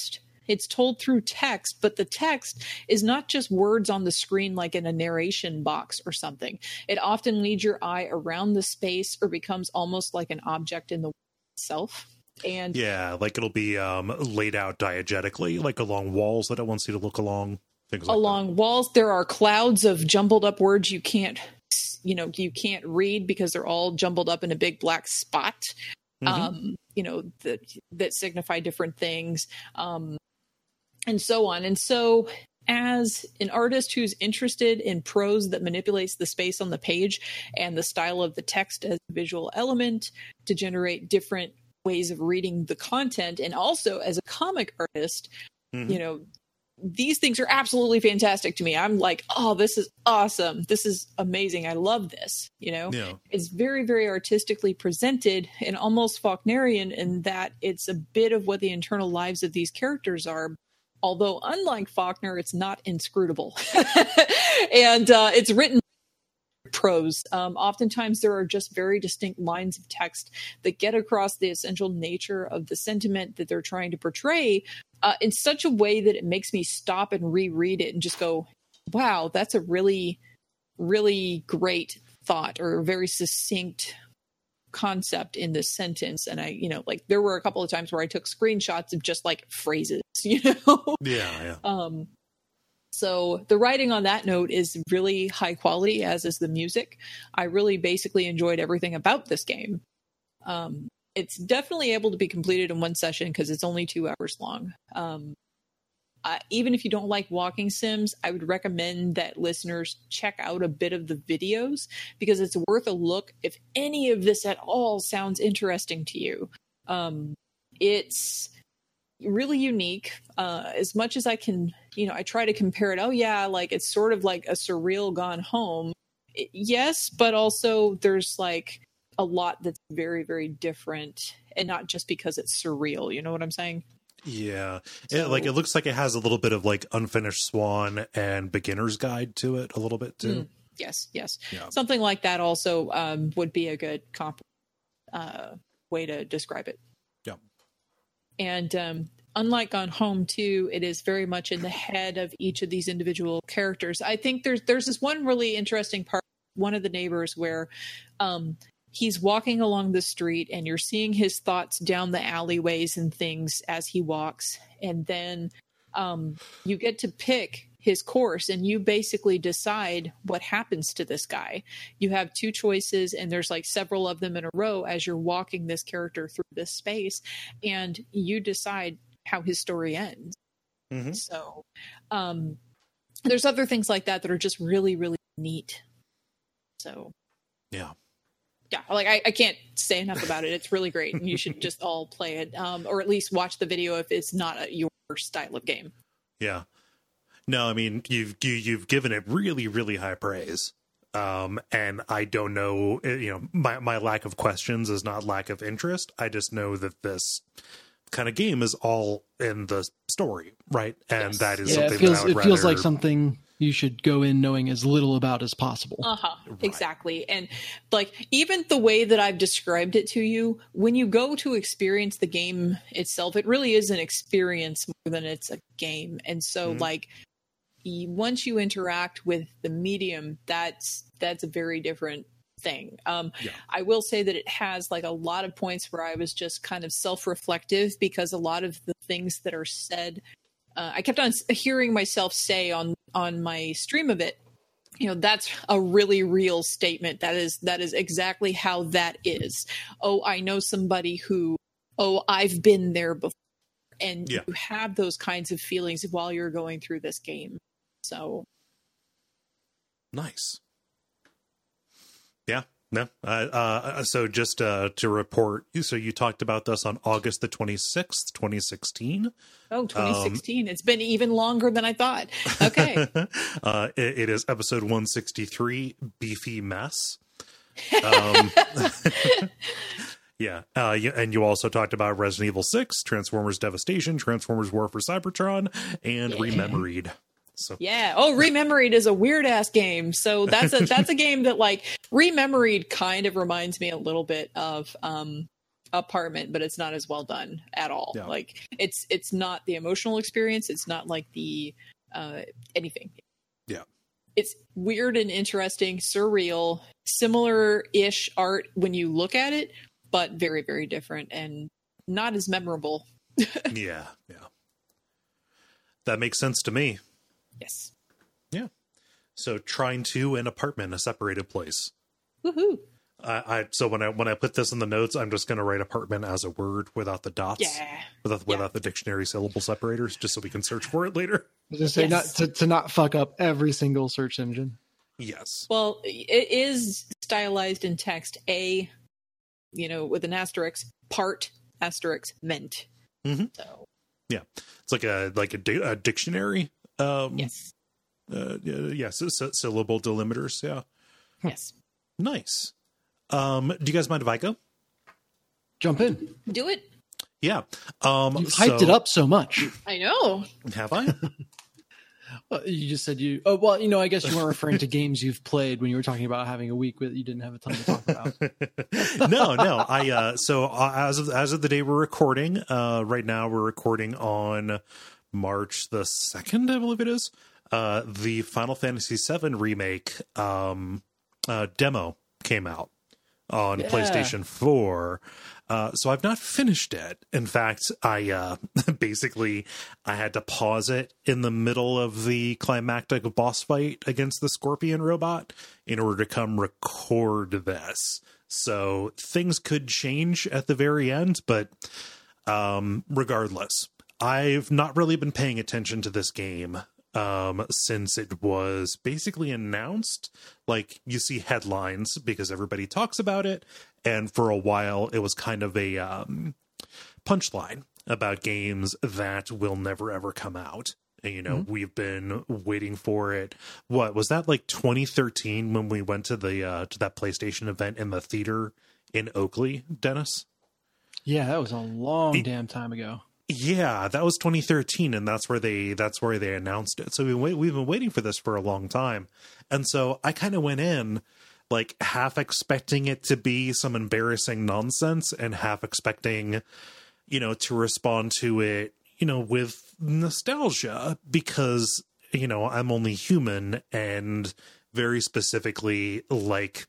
it's told through text, but the text is not just words on the screen like in a narration box or something. It often leads your eye around the space or becomes almost like an object in the world itself. And yeah, like it'll be um, laid out diegetically, like along walls that it wants you to look along. Things like along that. walls, there are clouds of jumbled up words you can't, you know, you can't read because they're all jumbled up in a big black spot. Mm-hmm. Um, you know, that that signify different things. Um, and so on. And so as an artist who's interested in prose that manipulates the space on the page and the style of the text as a visual element to generate different ways of reading the content, and also as a comic artist, mm-hmm. you know, these things are absolutely fantastic to me. I'm like, oh, this is awesome. This is amazing. I love this. You know, yeah. It's very, very artistically presented and almost Faulknerian in that it's a bit of what the internal lives of these characters are. Although, unlike Faulkner, it's not inscrutable. and uh, it's written prose. Um, oftentimes, there are just very distinct lines of text that get across the essential nature of the sentiment that they're trying to portray uh, in such a way that it makes me stop and reread it and just go, wow, that's a really, really great thought or a very succinct concept in this sentence. And I, you know, like there were a couple of times where I took screenshots of just like phrases, you know? Yeah, yeah. Um, so the writing on that note is really high quality, as is the music. I really basically enjoyed everything about this game. Um, it's definitely able to be completed in one session because it's only two hours long. Um, Uh, even if you don't like walking sims, I would recommend that listeners check out a bit of the videos because it's worth a look if any of this at all sounds interesting to you. Um, it's really unique. Uh, as much as I can, you know, I try to compare it. Oh, yeah, like it's sort of like a Surreal Gone Home. It, yes, but also there's like a lot that's very, very different, and not just because it's surreal. You know what I'm saying? Yeah. So, yeah, like it looks like it has a little bit of like Unfinished Swan and Beginner's Guide to it a little bit too. Mm, yes, yes. Yeah. Something like that also um, would be a good comp uh, way to describe it. Yeah. And um, unlike Gone Home too, it is very much in the head of each of these individual characters. I think there's there's this one really interesting part, one of the neighbors where um, he's walking along the street and you're seeing his thoughts down the alleyways and things as he walks. And then um, you get to pick his course and you basically decide what happens to this guy. You have two choices and there's like several of them in a row as you're walking this character through this space, and you decide how his story ends. Mm-hmm. So um, there's other things like that that are just really, really neat. So yeah. Yeah, like I, I can't say enough about it. It's really great, and you should just all play it, um, or at least watch the video if it's not a, your style of game. Yeah, no, I mean you've you, you've given it really, really high praise, um, and I don't know, you know, my my lack of questions is not lack of interest. I just know that this kind of game is all in the story, right? And yes. that is yeah, something it feels that I would it rather... feels like something you should go in knowing as little about as possible. Uh-huh. Right. Exactly. And like, even the way that I've described it to you, when you go to experience the game itself, it really is an experience more than it's a game. And so mm-hmm. like you, once you interact with the medium, that's, that's a very different thing. Um, yeah. I will say that it has like a lot of points where I was just kind of self-reflective because a lot of the things that are said, Uh, I kept on hearing myself say on, on my stream of it, you know, that's a really real statement. That is, that is exactly how that is. Oh, I know somebody who, oh, I've been there before. And yeah. you have those kinds of feelings while you're going through this game. So. Nice. Yeah. No. Uh, uh, so just uh, to report, so you talked about this on August the twenty-sixth, twenty sixteen. Oh, twenty sixteen. Um, it's been even longer than I thought. Okay. uh, it, it is episode one sixty-three, Beefy Mess. Um, yeah. Uh, you, and you also talked about Resident Evil six, Transformers Devastation, Transformers War for Cybertron, and yeah. Rememoried. So. Yeah. Oh, Rememoried is a weird ass game. So that's a that's a game that like Rememoried kind of reminds me a little bit of um apartment, but it's not as well done at all. Yeah. Like it's it's not the emotional experience. It's not like the uh, anything. Yeah. It's weird and interesting, surreal, similar-ish art when you look at it, but very, very different and not as memorable. Yeah, yeah. That makes sense to me. Yes. Yeah. So Trine two and apartment, a separated place. Woohoo. I, I so when I when I put this in the notes, I'm just going to write apartment as a word without the dots, Yeah. without Yeah. without the dictionary syllable separators, just so we can search for it later. I was gonna say Yes. not to, to not fuck up every single search engine. Yes. Well, it is stylized in text. A, you know, with an asterisk, part asterisk meant. Mhm. So Yeah, it's like a like a, di- a dictionary. Um, yes, Uh, yeah, yes. sy- sy- syllable delimiters. Yeah. yes, Nice. Um, do you guys mind if I go? Jump in. do it. Yeah. Um, You've hyped so- it up so much. I know. Have I? Uh, you just said you. Oh well, you know. I guess you weren't referring to games you've played when you were talking about having a week that you didn't have a ton to talk about. no, no. I uh, so uh, as of as of the day we're recording, uh, right now we're recording on March the second, I believe it is. Uh, the Final Fantasy seven remake um, uh, demo came out on Yeah. PlayStation four. Uh, so I've not finished it. In fact, I uh, basically I had to pause it in the middle of the climactic boss fight against the Scorpion robot in order to come record this. So things could change at the very end, but um, regardless, I've not really been paying attention to this game um since it was basically announced. Like, you see headlines because everybody talks about it, and for a while it was kind of a um punchline about games that will never ever come out. And, you know, mm-hmm. we've been waiting for it. What was that, like twenty thirteen when we went to the uh to that PlayStation event in the theater in Oakley, Dennis? Yeah, that was a long it, damn time ago. Yeah, that was twenty thirteen, and that's where they that's where they announced it. So we wait, we've been waiting for this for a long time, and so I kind of went in like half expecting it to be some embarrassing nonsense, and half expecting, you know, to respond to it, you know, with nostalgia, because, you know, I'm only human, and very specifically, like,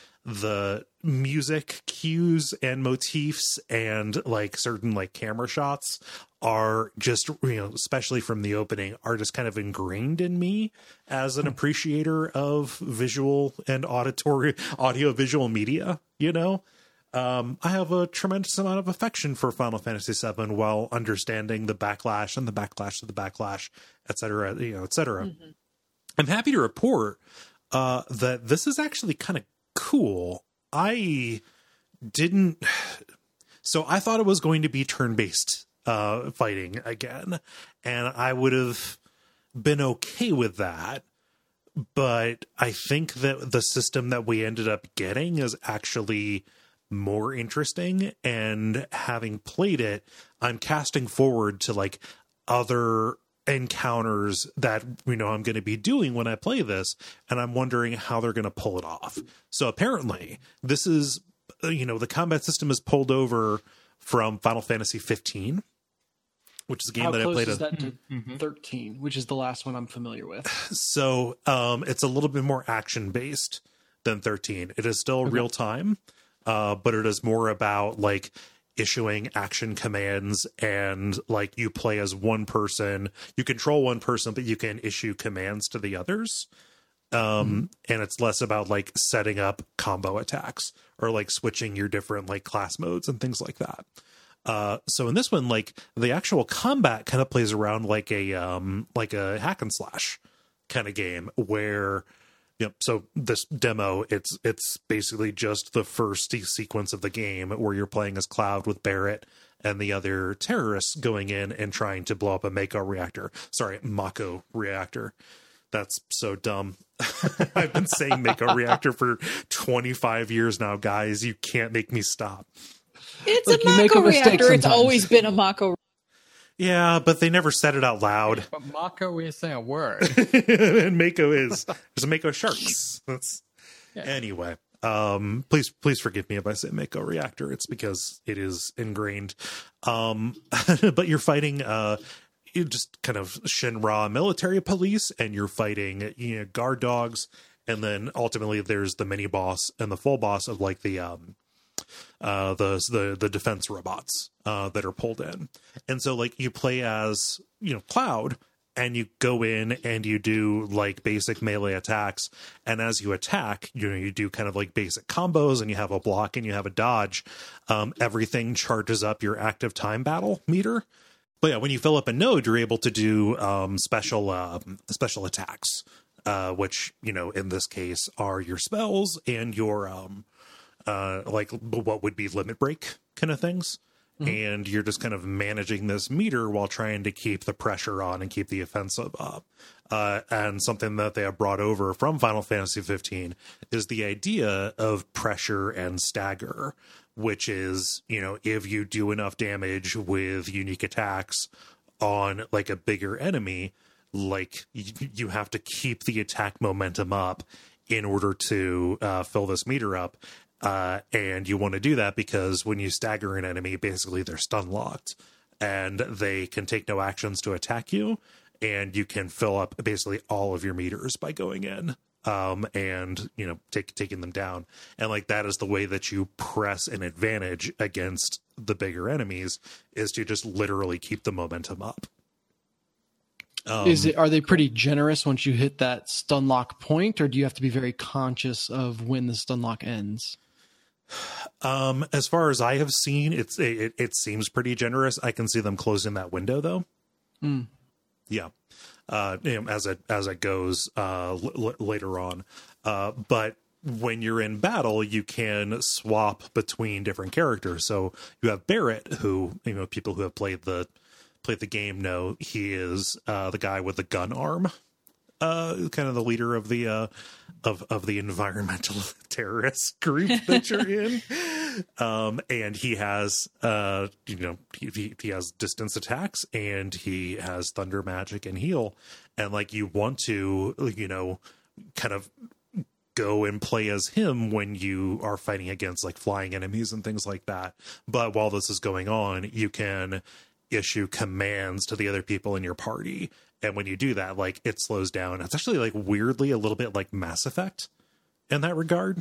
the music cues and motifs and like certain like camera shots are just, you know, especially from the opening, are just kind of ingrained in me as an appreciator of visual and auditory audio visual media. You know, um, I have a tremendous amount of affection for Final Fantasy seven while understanding the backlash and the backlash to the backlash, et cetera, you know, et cetera. Mm-hmm. I'm happy to report uh, that this is actually kind of cool. I didn't so I thought it was going to be turn-based uh fighting again, and I would have been okay with that, but I think that the system that we ended up getting is actually more interesting, and having played it, I'm casting forward to like other encounters that, you know, I'm going to be doing when I play this, and I'm wondering how they're going to pull it off. So apparently this is, you know, the combat system is pulled over from Final Fantasy fifteen, which is a game how that I close played. Is a, that to mm-hmm. thirteen, which is the last one I'm familiar with. So um, it's a little bit more action based than thirteen. It is still okay. real time, uh, but it is more about like issuing action commands, and like you play as one person, you control one person, but you can issue commands to the others. Um, mm-hmm. And it's less about like setting up combo attacks or like switching your different like class modes and things like that. Uh, so in this one, like the actual combat kind of plays around like a, um, like a hack and slash kind of game where, Yep. So this demo, it's it's basically just the first sequence of the game where you're playing as Cloud with Barrett and the other terrorists going in and trying to blow up a Mako reactor. Sorry, Mako reactor. That's so dumb. I've been saying Mako reactor for twenty-five years now, guys. You can't make me stop. It's Look, a Mako a reactor. Sometimes. It's always been a Mako. Yeah, but they never said it out loud. But Mako isn't a word. And Mako is. There's a Mako sharks. That's yeah. Anyway. Um, please, please forgive me if I say Mako reactor. It's because it is ingrained. Um, but you're fighting, uh, you just kind of Shinra military police, and you're fighting, you know, guard dogs. And then ultimately there's the mini boss and the full boss of like the, um, uh, the, the, the defense robots, uh, that are pulled in. And so like you play as, you know, Cloud, and you go in and you do like basic melee attacks. And as you attack, you know, you do kind of like basic combos, and you have a block and you have a dodge. Um, everything charges up your active time battle meter. But yeah, when you fill up a node, you're able to do um, special uh, special attacks, uh, which, you know, in this case are your spells and your um, uh, like what would be limit break kind of things. Mm-hmm. And you're just kind of managing this meter while trying to keep the pressure on and keep the offensive up. Uh, and something that they have brought over from Final Fantasy fifteen is the idea of pressure and stagger, which is, you know, if you do enough damage with unique attacks on like a bigger enemy, like you, you have to keep the attack momentum up in order to uh, fill this meter up. Uh, and you want to do that because when you stagger an enemy, basically they're stun locked and they can take no actions to attack you. And you can fill up basically all of your meters by going in um, and, you know, take, taking them down. And like that is the way that you press an advantage against the bigger enemies, is to just literally keep the momentum up. Um, is it, are they pretty generous once you hit that stun lock point, or do you have to be very conscious of when the stun lock ends? Um, as far as I have seen, it's it, it seems pretty generous. I can see them closing that window though. Mm. Yeah, uh, you know, as it as it goes uh, l- later on. Uh, but when you're in battle, you can swap between different characters. So you have Barrett, who, you know, people who have played the played the game know he is uh, the guy with the gun arm. Uh, kind of the leader of the uh, of of the environmental terrorist group that you're in, um, and he has uh, you know he, he has distance attacks, and he has thunder magic and heal, and like you want to, you know, kind of go and play as him when you are fighting against like flying enemies and things like that. But while this is going on, you can issue commands to the other people in your party. And when you do that, like it slows down. It's actually like weirdly a little bit like Mass Effect in that regard.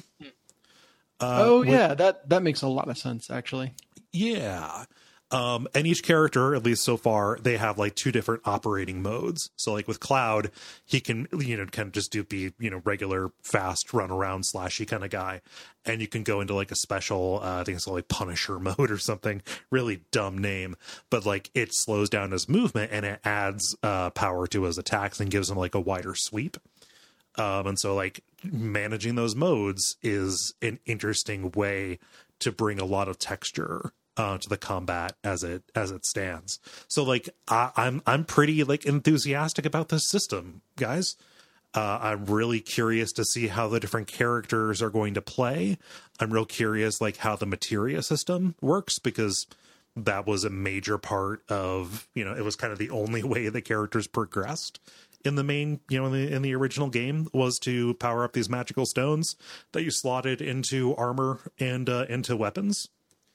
Uh, oh yeah, with, that that makes a lot of sense actually. Yeah. Um, and each character, at least so far, they have like two different operating modes. So like with Cloud, he can, you know, kind of just do be, you know, regular, fast, run around, slashy kind of guy. And you can go into like a special, uh, I think it's like Punisher mode or something, really dumb name. But like it slows down his movement and it adds uh, power to his attacks and gives him like a wider sweep. Um, and so like managing those modes is an interesting way to bring a lot of texture Uh, to the combat as it as it stands. So like I, I'm I'm pretty like enthusiastic about this system, guys. Uh, I'm really curious to see how the different characters are going to play. I'm real curious like how the materia system works, because that was a major part of, you know, it was kind of the only way the characters progressed in the main, you know, in the, in the original game, was to power up these magical stones that you slotted into armor and uh, into weapons.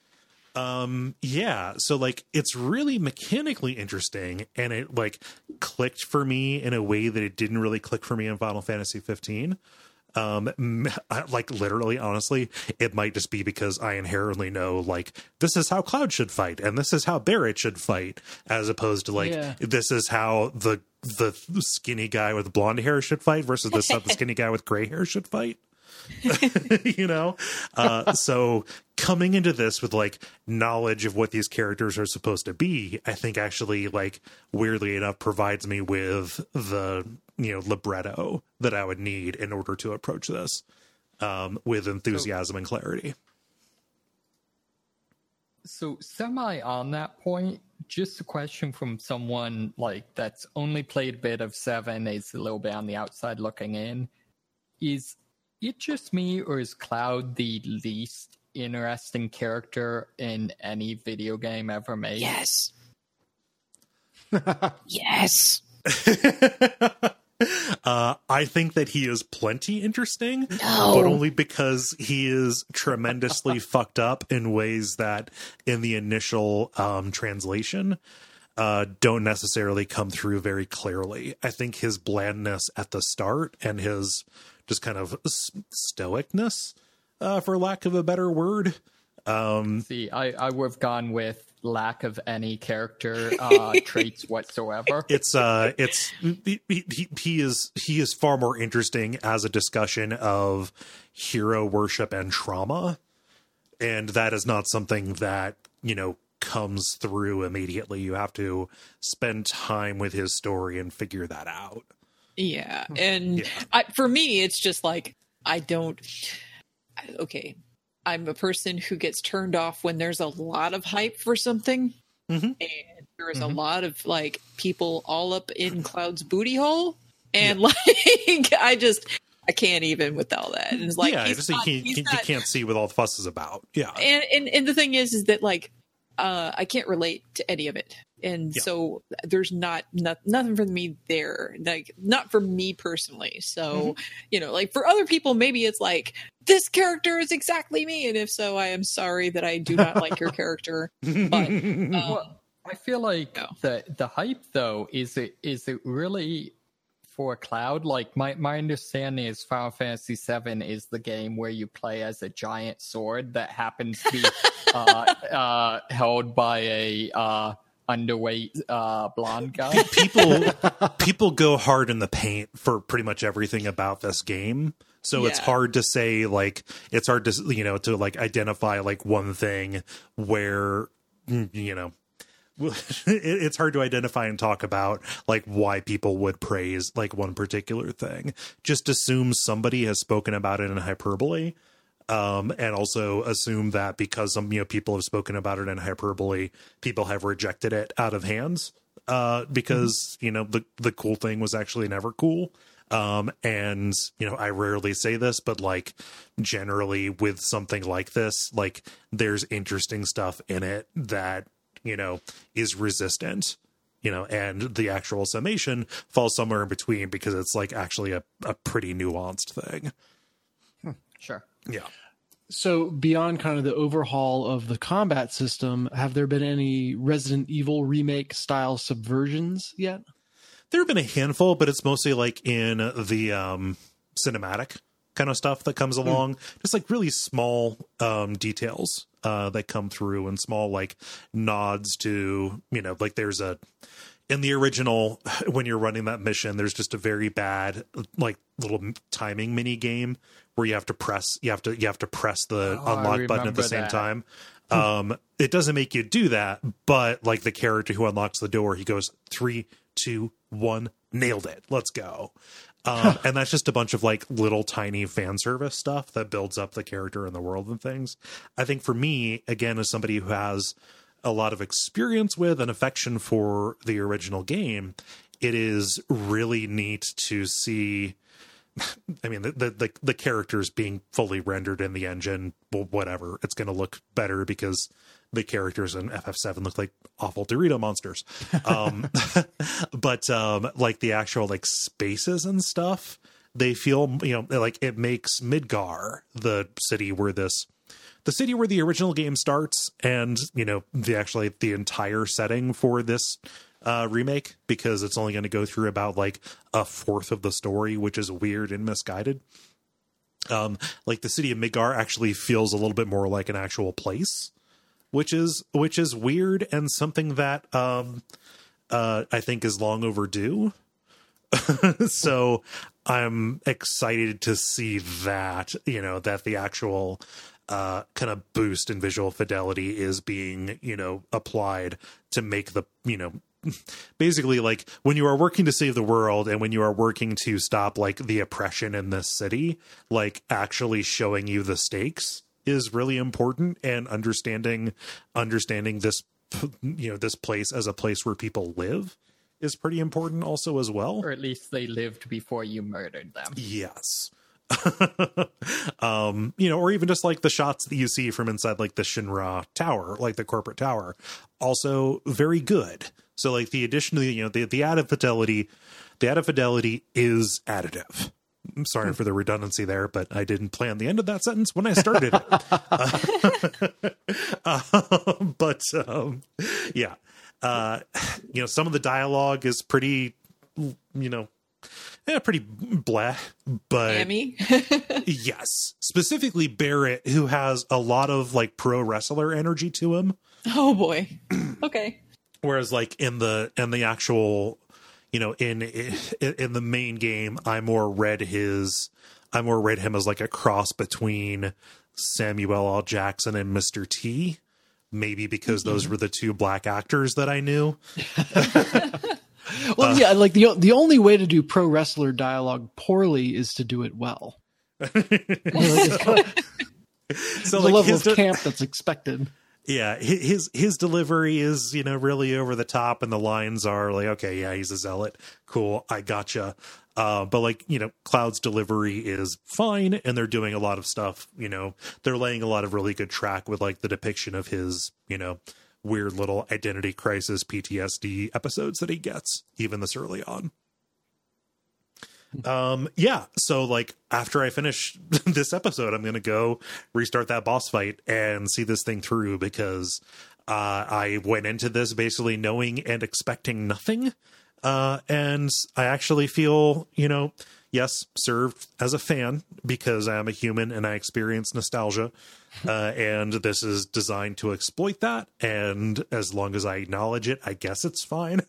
Um, yeah, so like it's really mechanically interesting, and it like clicked for me in a way that it didn't really click for me in Final Fantasy fifteen. Um, like literally, honestly, it might just be because I inherently know like this is how Cloud should fight and this is how Barrett should fight, as opposed to like yeah. this is how the the skinny guy with blonde hair should fight versus this how the skinny guy with gray hair should fight. You know, uh, so coming into this with like knowledge of what these characters are supposed to be, I think actually like weirdly enough provides me with the, you know, libretto that I would need in order to approach this um, with enthusiasm so, and clarity. So semi on that point, just a question from someone like that's only played a bit of seven, is a little bit on the outside looking in. Is it just me, or is Cloud the least interesting character in any video game ever made? Yes. Yes. Uh, I think that he is plenty interesting, No. but only because he is tremendously fucked up in ways that in the initial um, translation uh, don't necessarily come through very clearly. I think his blandness at the start and his just kind of stoicness, uh, for lack of a better word. Um, See, I, I would have gone with lack of any character uh, traits whatsoever. It's uh, it's he, he, he is he is far more interesting as a discussion of hero worship and trauma, and that is not something that, you know, comes through immediately. You have to spend time with his story and figure that out. Yeah, and Yeah. I, for me, it's just like I don't. Okay, I'm a person who gets turned off when there's a lot of hype for something, Mhm. and there is Mhm. a lot of like people all up in Cloud's booty hole, and like I just I can't even with all that. And it's like yeah, he's just not- you, can't, he's you not- can't see what all the fuss is about. Yeah, and, and and the thing is, is that like uh, I can't relate to any of it, and Yeah. so there's not, not nothing for me there, like not for me personally. So Mm-hmm. you know, like for other people, maybe it's like this character is exactly me, and if so, I am sorry that I do not like your character. But um, Well, I feel like No. the the hype though is it is it really for Cloud? Like my my understanding is Final Fantasy seven is the game where you play as a giant sword that happens to be uh, uh, held by a uh, underweight uh, blonde guy. people people go hard in the paint for pretty much everything about this game. So it's Yeah. hard to say, like, it's hard to, you know, to like identify like one thing where, mm, you know, it, it's hard to identify and talk about like why people would praise like one particular thing. Just assume somebody has spoken about it in hyperbole. Um, and also assume that because some, you know, people have spoken about it in hyperbole, people have rejected it out of hands. Uh, because, you know, the, the cool thing was actually never cool. Um, and, you know, I rarely say this, but like generally with something like this, like there's interesting stuff in it that, you know, is resistant, you know, and the actual summation falls somewhere in between because it's like actually a, a pretty nuanced thing. Sure. Yeah. So beyond kind of the overhaul of the combat system, have there been any Resident Evil remake style subversions yet? There have been a handful, but it's mostly like in the um, cinematic kind of stuff that comes along. Just like really small um, details uh, that come through and small like nods to, you know, like there's a, in the original, when you're running that mission, there's just a very bad like little timing mini game where you have to press, you have to, you have to press the Oh, I unlock button at the remember same that. time. Um, it doesn't make you do that, but like the character who unlocks the door, he goes three, two, one, nailed it. Let's go. Um, and that's just a bunch of like little tiny fan service stuff that builds up the character and the world and things. I think for me, again, as somebody who has a lot of experience with and affection for the original game, it is really neat to see. I mean, the, the, the, the characters being fully rendered in the engine, well, whatever, it's going to look better because the characters in F F seven look like awful Dorito monsters. Um, but um, like the actual like spaces and stuff, they feel, you know, like it makes Midgar the city where this, the city where the original game starts, and, you know, the actually the entire setting for this uh, remake, because it's only going to go through about like a fourth of the story, which is weird and misguided. Um, like the city of Midgar actually feels a little bit more like an actual place, which is which is weird and something that um, uh, I think is long overdue. So I'm excited to see that, you know, that the actual uh, kind of boost in visual fidelity is being, you know, applied to make the, you know, basically like when you are working to save the world and when you are working to stop like the oppression in this city, like actually showing you the stakes is really important, and understanding understanding this, you know, this place as a place where people live is pretty important also as well. Or at least they lived before you murdered them. Yes. um, you know, or even just like the shots that you see from inside like the Shinra Tower, like the corporate tower, also very good. So like the addition to the, you know, the, the added fidelity, the added fidelity is additive. I'm sorry for the redundancy there, but I didn't plan the end of that sentence when I started it. uh, uh, but um, yeah, uh, you know, some of the dialogue is pretty, you know, yeah, pretty blah, but Amy? yes, specifically Barrett, who has a lot of like pro wrestler energy to him. Oh boy. Okay. Whereas like in the in the actual, you know, in in the main game, I more read his, I more read him as like a cross between Samuel L. Jackson and Mister T. Maybe because those were the two black actors that I knew. Well, uh, yeah, like the the only way to do pro wrestler dialogue poorly is to do it well. You know, like kind of, so the like level his of de- camp that's expected. Yeah, his his delivery is, you know, really over the top, and the lines are like, okay, yeah, he's a zealot, cool, I gotcha. Uh, but like, you know, Cloud's delivery is fine, and they're doing a lot of stuff. You know, they're laying a lot of really good track with like the depiction of his, you know, weird little identity crisis P T S D episodes that he gets even this early on. Um, yeah. So like after I finish this episode, I'm going to go restart that boss fight and see this thing through, because, uh, I went into this basically knowing and expecting nothing. Uh, and I actually feel, you know, yes, served as a fan because I am a human and I experience nostalgia. Uh, and this is designed to exploit that. And as long as I acknowledge it, I guess it's fine.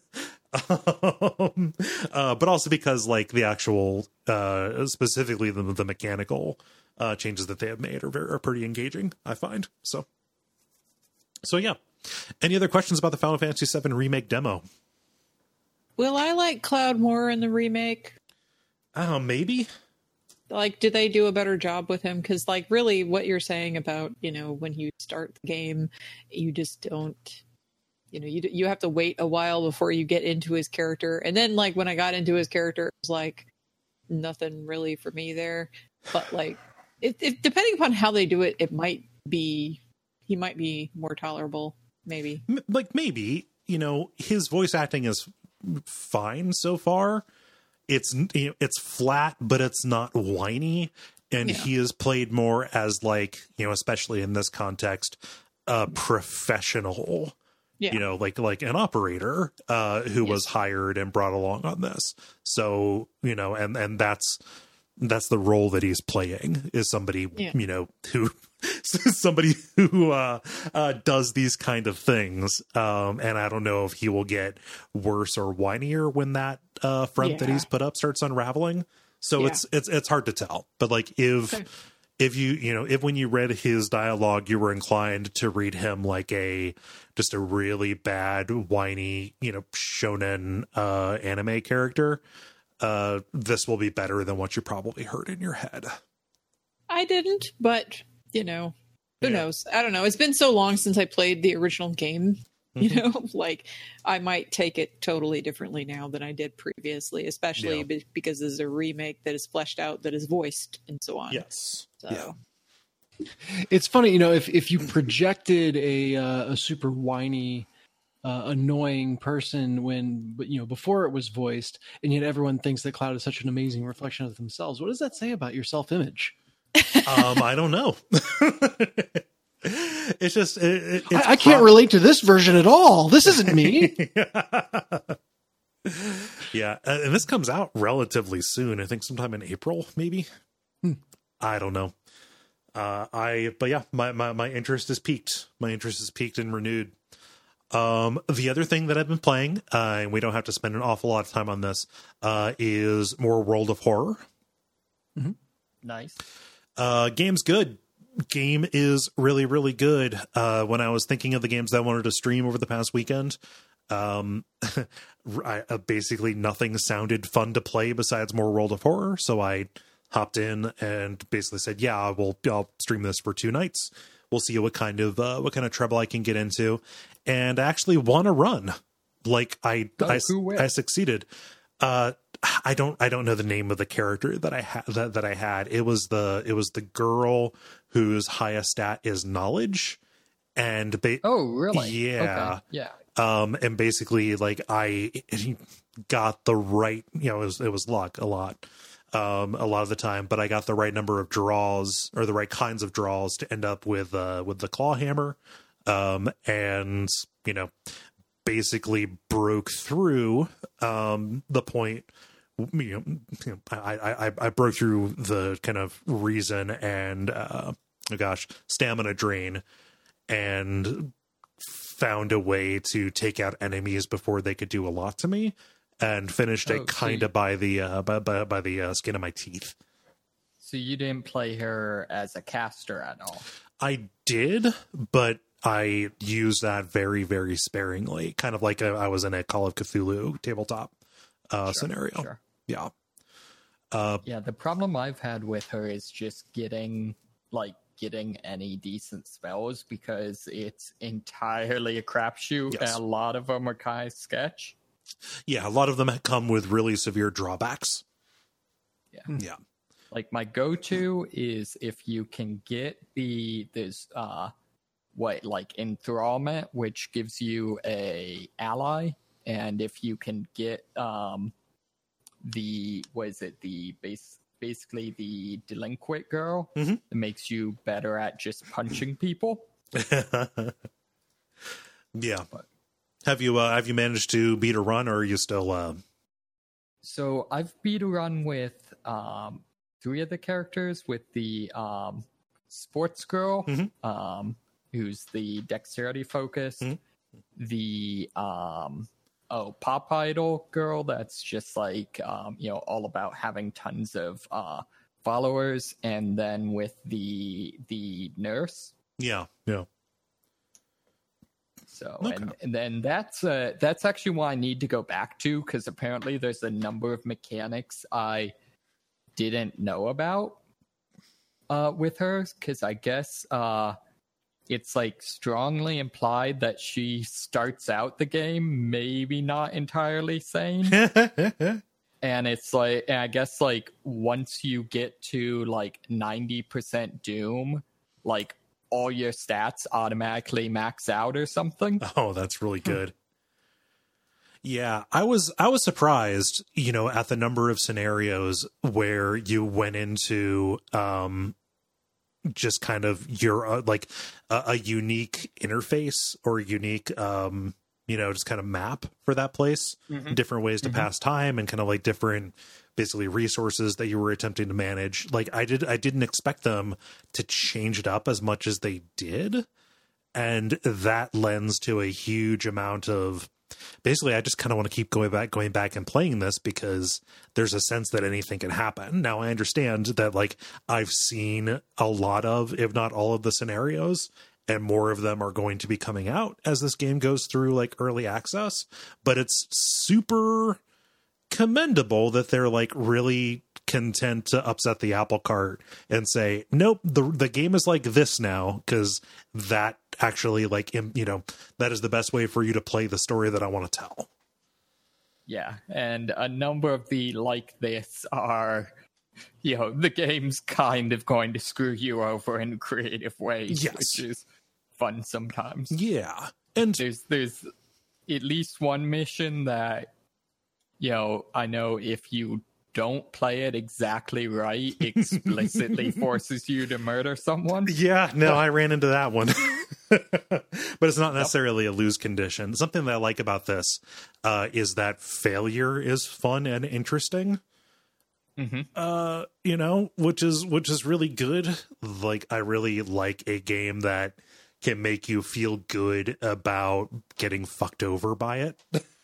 um, uh, but also because like the actual, uh, specifically the, the mechanical, uh, changes that they have made are very, are pretty engaging, I find. So, so yeah. Any other questions about the Final Fantasy seven remake demo? Will I like Cloud more in the remake? Oh, uh, maybe. Like, did they do a better job with him? Because, like, really what you're saying about, you know, when you start the game, you just don't, you know, you you have to wait a while before you get into his character. And then, like, when I got into his character, it was like nothing really for me there. But, like, it, it, depending upon how they do it, it might be, he might be more tolerable, maybe. Like, maybe, you know, his voice acting is fine so far. It's, you know, it's flat, but it's not whiny. And yeah. He is played more as like, you know, especially in this context, a professional, yeah. you know, like, like an operator, uh, who yes. was hired and brought along on this. So, you know, and, and that's, that's the role that he's playing, is somebody, yeah. you know, who, somebody who, uh, uh, does these kind of things. Um, and I don't know if he will get worse or whinier when that, uh, front yeah. that he's put up starts unraveling. So yeah. it's, it's, it's hard to tell, but like if, okay. if you, you know, if when you read his dialogue, you were inclined to read him like a, just a really bad, whiny, you know, shonen, uh, anime character, uh, this will be better than what you probably heard in your head. I didn't, but you know, who yeah. knows? I don't know. It's been so long since I played the original game, you mm-hmm. know, like I might take it totally differently now than I did previously, especially yeah. be- because there's a remake that is fleshed out, that is voiced and so on. Yes. So. Yeah. It's funny, you know, if, if you projected a, uh, a super whiny, Uh, annoying person when, you know, before it was voiced, and yet everyone thinks that Cloud is such an amazing reflection of themselves. What does that say about your self-image? um, I don't know. It's just, it, it's I, I can't prob- relate to this version at all. This isn't me. Yeah. And this comes out relatively soon. I think sometime in April, maybe. Hmm. I don't know. Uh, I, but yeah, my, my, my interest is peaked. My interest is peaked and renewed. Um, the other thing that I've been playing, uh, and we don't have to spend an awful lot of time on this, uh, is more World of Horror. Mm-hmm. Nice. Uh, game's good. Game is really, really good. Uh, when I was thinking of the games that I wanted to stream over the past weekend, um, I, uh, basically nothing sounded fun to play besides more World of Horror. So I hopped in and basically said, yeah, I will, I'll stream this for two nights. We'll see what kind of, uh, what kind of trouble I can get into. And I actually won a run. Like I, oh, I, I succeeded. Uh, I don't, I don't know the name of the character that I had, that, that I had. It was the, it was the girl whose highest stat is knowledge. And ba- oh, really? Yeah. Okay. Yeah. Um, and basically like I, got the right, you know, it was, it was luck a lot, um, a lot of the time, but I got the right number of draws or the right kinds of draws to end up with, uh, with the claw hammer. Um, and, you know, basically broke through, um, the point, you know, I, I, I broke through the kind of reason and, uh, oh gosh, stamina drain, and found a way to take out enemies before they could do a lot to me, and finished Oh, it so kind you- of by the uh, by by, by the uh, skin of my teeth. So you didn't play her as a caster at all. I did, but I used that very very sparingly, kind of like a, I was in a Call of Cthulhu tabletop uh, Sure, scenario. Sure. Yeah. Uh, Yeah, the problem I've had with her is just getting like getting any decent spells, because it's entirely a crapshoot, Yes. and a lot of them are kind of sketch. yeah, a lot of them come with really severe drawbacks. Yeah. Yeah. Like my go-to is if you can get the there's uh what like enthrallment, which gives you a ally, and if you can get um the what is it the base basically the delinquent girl, Mhm. it makes you better at just punching people. Yeah. Have you uh, have you managed to beat a run, or are you still? Uh... So I've beat a run with um three of the characters, with the um sports girl, Mhm. um who's the dexterity focused, Mhm. the um oh pop idol girl that's just like um you know all about having tons of uh followers, and then with the the nurse. Yeah. Yeah. So Okay. and, and then that's uh that's actually what I need to go back to, because apparently there's a number of mechanics I didn't know about uh with her, because I guess uh it's like strongly implied that she starts out the game maybe not entirely sane. And it's like, and I guess like once you get to like ninety percent doom, like all your stats automatically max out or something. Oh, that's really good. Yeah, I was I was surprised, you know, at the number of scenarios where you went into um just kind of your uh, like a, a unique interface or a unique um you know just kind of map for that place, Mhm. different ways to Mhm. pass time, and kind of like different basically resources that you were attempting to manage. Like I did I didn't expect them to change it up as much as they did, and that lends to a huge amount of basically I just kind of want to keep going back going back and playing this, because there's a sense that anything can happen. Now I understand that like I've seen a lot of, if not all of the scenarios, and more of them are going to be coming out as this game goes through like early access, but it's super commendable that they're like really content to upset the apple cart and say, nope, the the game is like this now, because that actually like im- you know that is the best way for you to play the story that I want to tell. Yeah, and a number of the like this are, you know, the game's kind of going to screw you over in creative ways, Yes. which is fun sometimes. Yeah, and There's there's at least one mission that, you know, I know if you don't play it exactly right, explicitly forces you to murder someone. yeah, no, I ran into that one. But it's not necessarily a lose condition. Something that I like about this uh, is that failure is fun and interesting. Mhm. Uh, you know, which is which is really good. Like, I really like a game that can make you feel good about getting fucked over by it.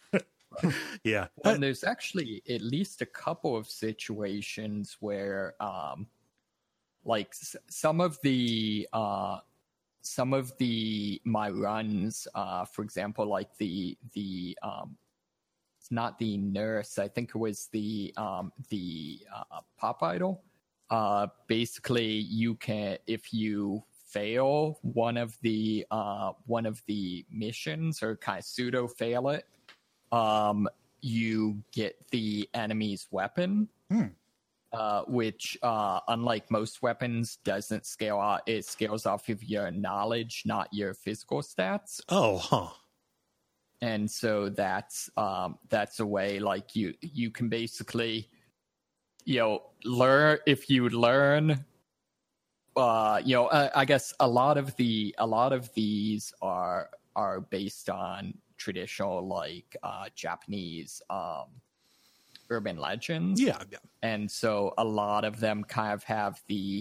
Yeah. And there's actually at least a couple of situations where, um, like s- some of the uh, some of the my runs, uh, for example, like the the um, it's not the nurse. I think it was the um, the uh, pop idol. Uh, basically, you can if you fail one of the uh, one of the missions or kind of pseudo fail it, um, you get the enemy's weapon, Hmm. uh, which, uh, unlike most weapons, doesn't scale out. It scales off of your knowledge, not your physical stats. Oh, huh. and so that's um, that's a way like you you can basically, you know, learn if you learn. Uh, you know, uh, I guess a lot of the a lot of these are are based on traditional like uh, Japanese um, urban legends. Yeah, yeah. And so a lot of them kind of have the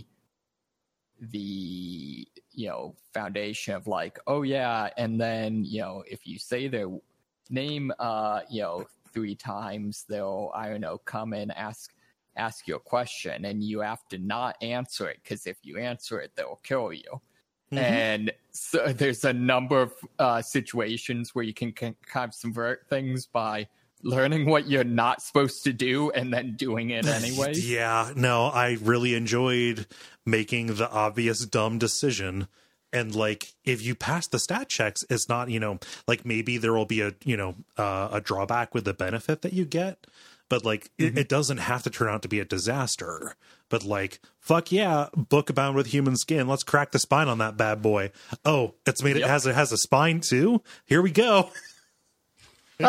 the you know foundation of like, oh yeah, and then you know if you say their name uh you know three times, they'll I don't know come and ask ask you a question, and you have to not answer it, because if you answer it, they'll kill you. Mm-hmm. And so there's a number of uh, situations where you can, can kind of subvert things by learning what you're not supposed to do and then doing it anyway. Yeah, no, I really enjoyed making the obvious dumb decision. And like, if you pass the stat checks, it's not, you know, like maybe there will be a, you know, uh, a drawback with the benefit that you get. But like, mm-hmm. it, it doesn't have to turn out to be a disaster. But like, fuck yeah, book bound with human skin. Let's crack the spine on that bad boy. Oh, it's made. Yep. It has it has a spine too. Here we go. yeah,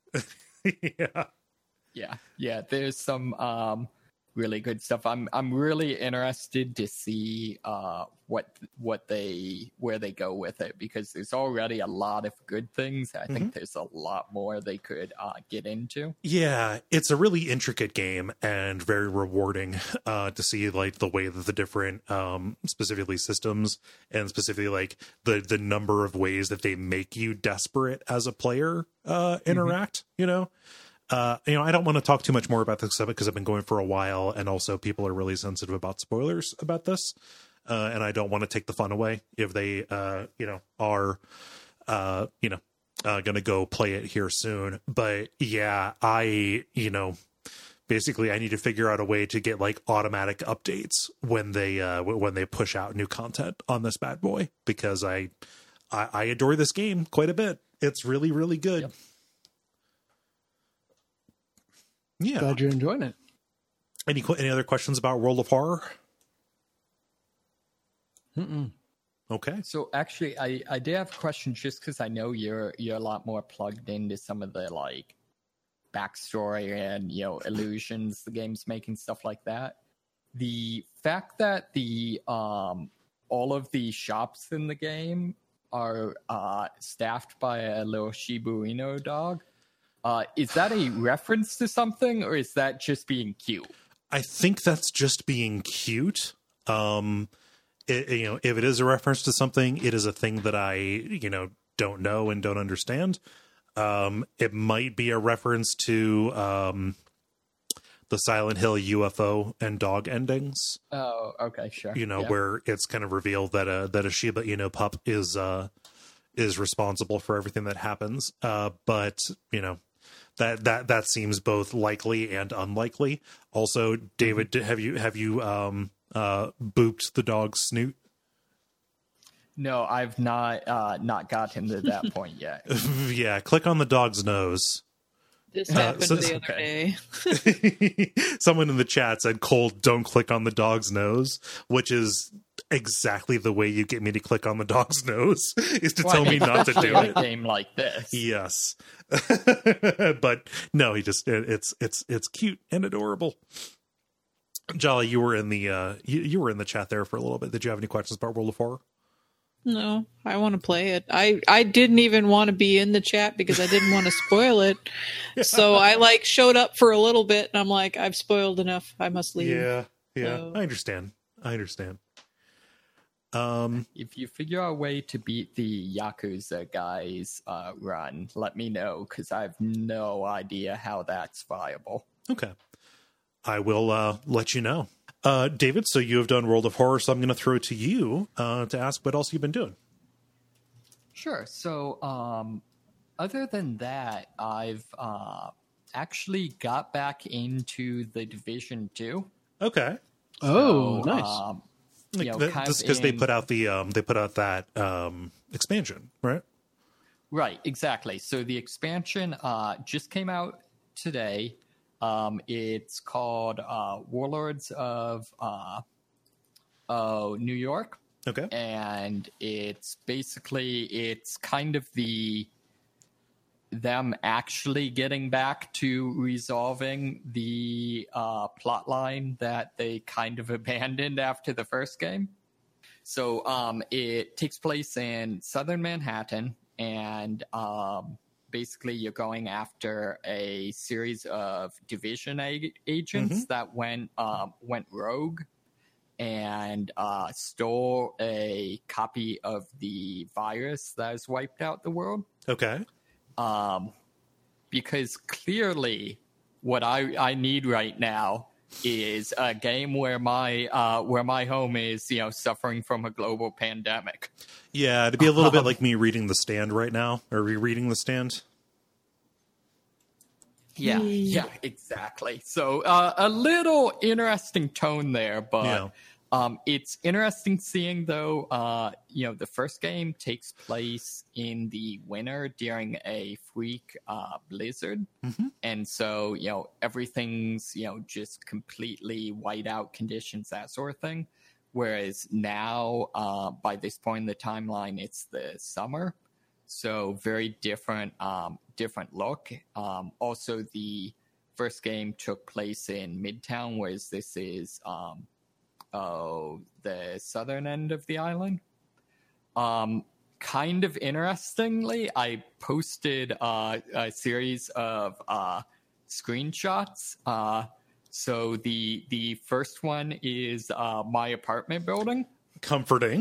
yeah, yeah. There's some um, really good stuff. I'm I'm really interested to see uh, what what they where they go with it, because there's already a lot of good things. I mm-hmm. think there's a lot more they could uh, get into. Yeah, it's a really intricate game and very rewarding uh, to see like the way that the different um, specifically systems and specifically like the the number of ways that they make you desperate as a player uh, interact. Mm-hmm. You know. Uh, you know, I don't want to talk too much more about this because I've been going for a while, and also people are really sensitive about spoilers about this, uh, and I don't want to take the fun away if they, uh, you know, are, uh, you know, uh, going to go play it here soon. But yeah, I, you know, basically I need to figure out a way to get like automatic updates when they uh, when they push out new content on this bad boy, because I, I, I adore this game quite a bit. It's really, really good. Yep. Yeah, glad you're enjoying it. Any any other questions about World of Horror? Mm-mm. Okay. So actually, I, I did have a question, just because I know you're you're a lot more plugged into some of the like backstory and you know illusions the game's making, stuff like that. The fact that the um all of the shops in the game are uh, staffed by a little Shiba Inu dog. Uh, is that a reference to something, or is that just being cute? I think that's just being cute. Um, it, you know, if it is a reference to something, it is a thing that I, you know, don't know and don't understand. Um, it might be a reference to um, the Silent Hill U F O and dog endings. Oh, okay, sure. You know, yeah. where it's kind of revealed that a that a Shiba Inu pup is uh, is responsible for everything that happens. Uh, but you know. That that that seems both likely and unlikely. Also, David, have you have you um, uh, booped the dog's snoot? No, I've not uh, not gotten to that point yet. Yeah, click on the dog's nose. This happened uh, so, the other okay. day. Someone in the chat said, "Cole, don't click on the dog's nose," which is exactly the way you get me to click on the dog's nose, is to well, tell me not to do it. A game like this, yes, but no, he just it's it's it's cute and adorable. Jolly, you were in the uh, you, you were in the chat there for a little bit. Did you have any questions about World of Horror? No, I want to play it. I, I didn't even want to be in the chat because I didn't want to spoil it. So I like showed up for a little bit and I'm like, I've spoiled enough. I must leave. Yeah, yeah. So. I understand. I understand. Um, if you figure out a way to beat the Yakuza guys uh, run, let me know, because I have no idea how that's viable. Okay. I will uh, let you know. Uh, David, so you have done World of Horror, so I'm going to throw it to you uh, to ask what else you've been doing. Sure. So, um, other than that, I've uh, actually got back into The Division two. Okay. Oh, so, nice. Um, like, you know, that, just because in... they put out the um, they put out that um, expansion, right? Right. Exactly. So the expansion uh, just came out today. Um, it's called uh, Warlords of uh, uh, New York. Okay. And it's basically, it's kind of the them actually getting back to resolving the uh, plot line that they kind of abandoned after the first game. So um, it takes place in southern Manhattan, and um, basically you're going after a series of division ag- agents mm-hmm. that went um, went rogue and uh, stole a copy of the virus that has wiped out the world. Okay. Um, because clearly what I, I need right now is a game where my uh, where my home is, you know, suffering from a global pandemic. Yeah, it'd be a little um, bit like me reading The Stand right now, or rereading The Stand. Yeah, yeah, exactly. So uh, a little interesting tone there, but yeah. um, it's interesting seeing, though, uh, you know, the first game takes place in the winter during a freak uh, blizzard. Mm-hmm. And so, you know, everything's, you know, just completely whiteout conditions, that sort of thing. Whereas now, uh, by this point in the timeline, it's the summer. So very different, um, different look. Um, also, the first game took place in Midtown, whereas this is um, oh, the southern end of the island. Um, kind of interestingly, I posted uh, a series of uh, screenshots. Uh, so the the first one is uh, my apartment building. Comforting.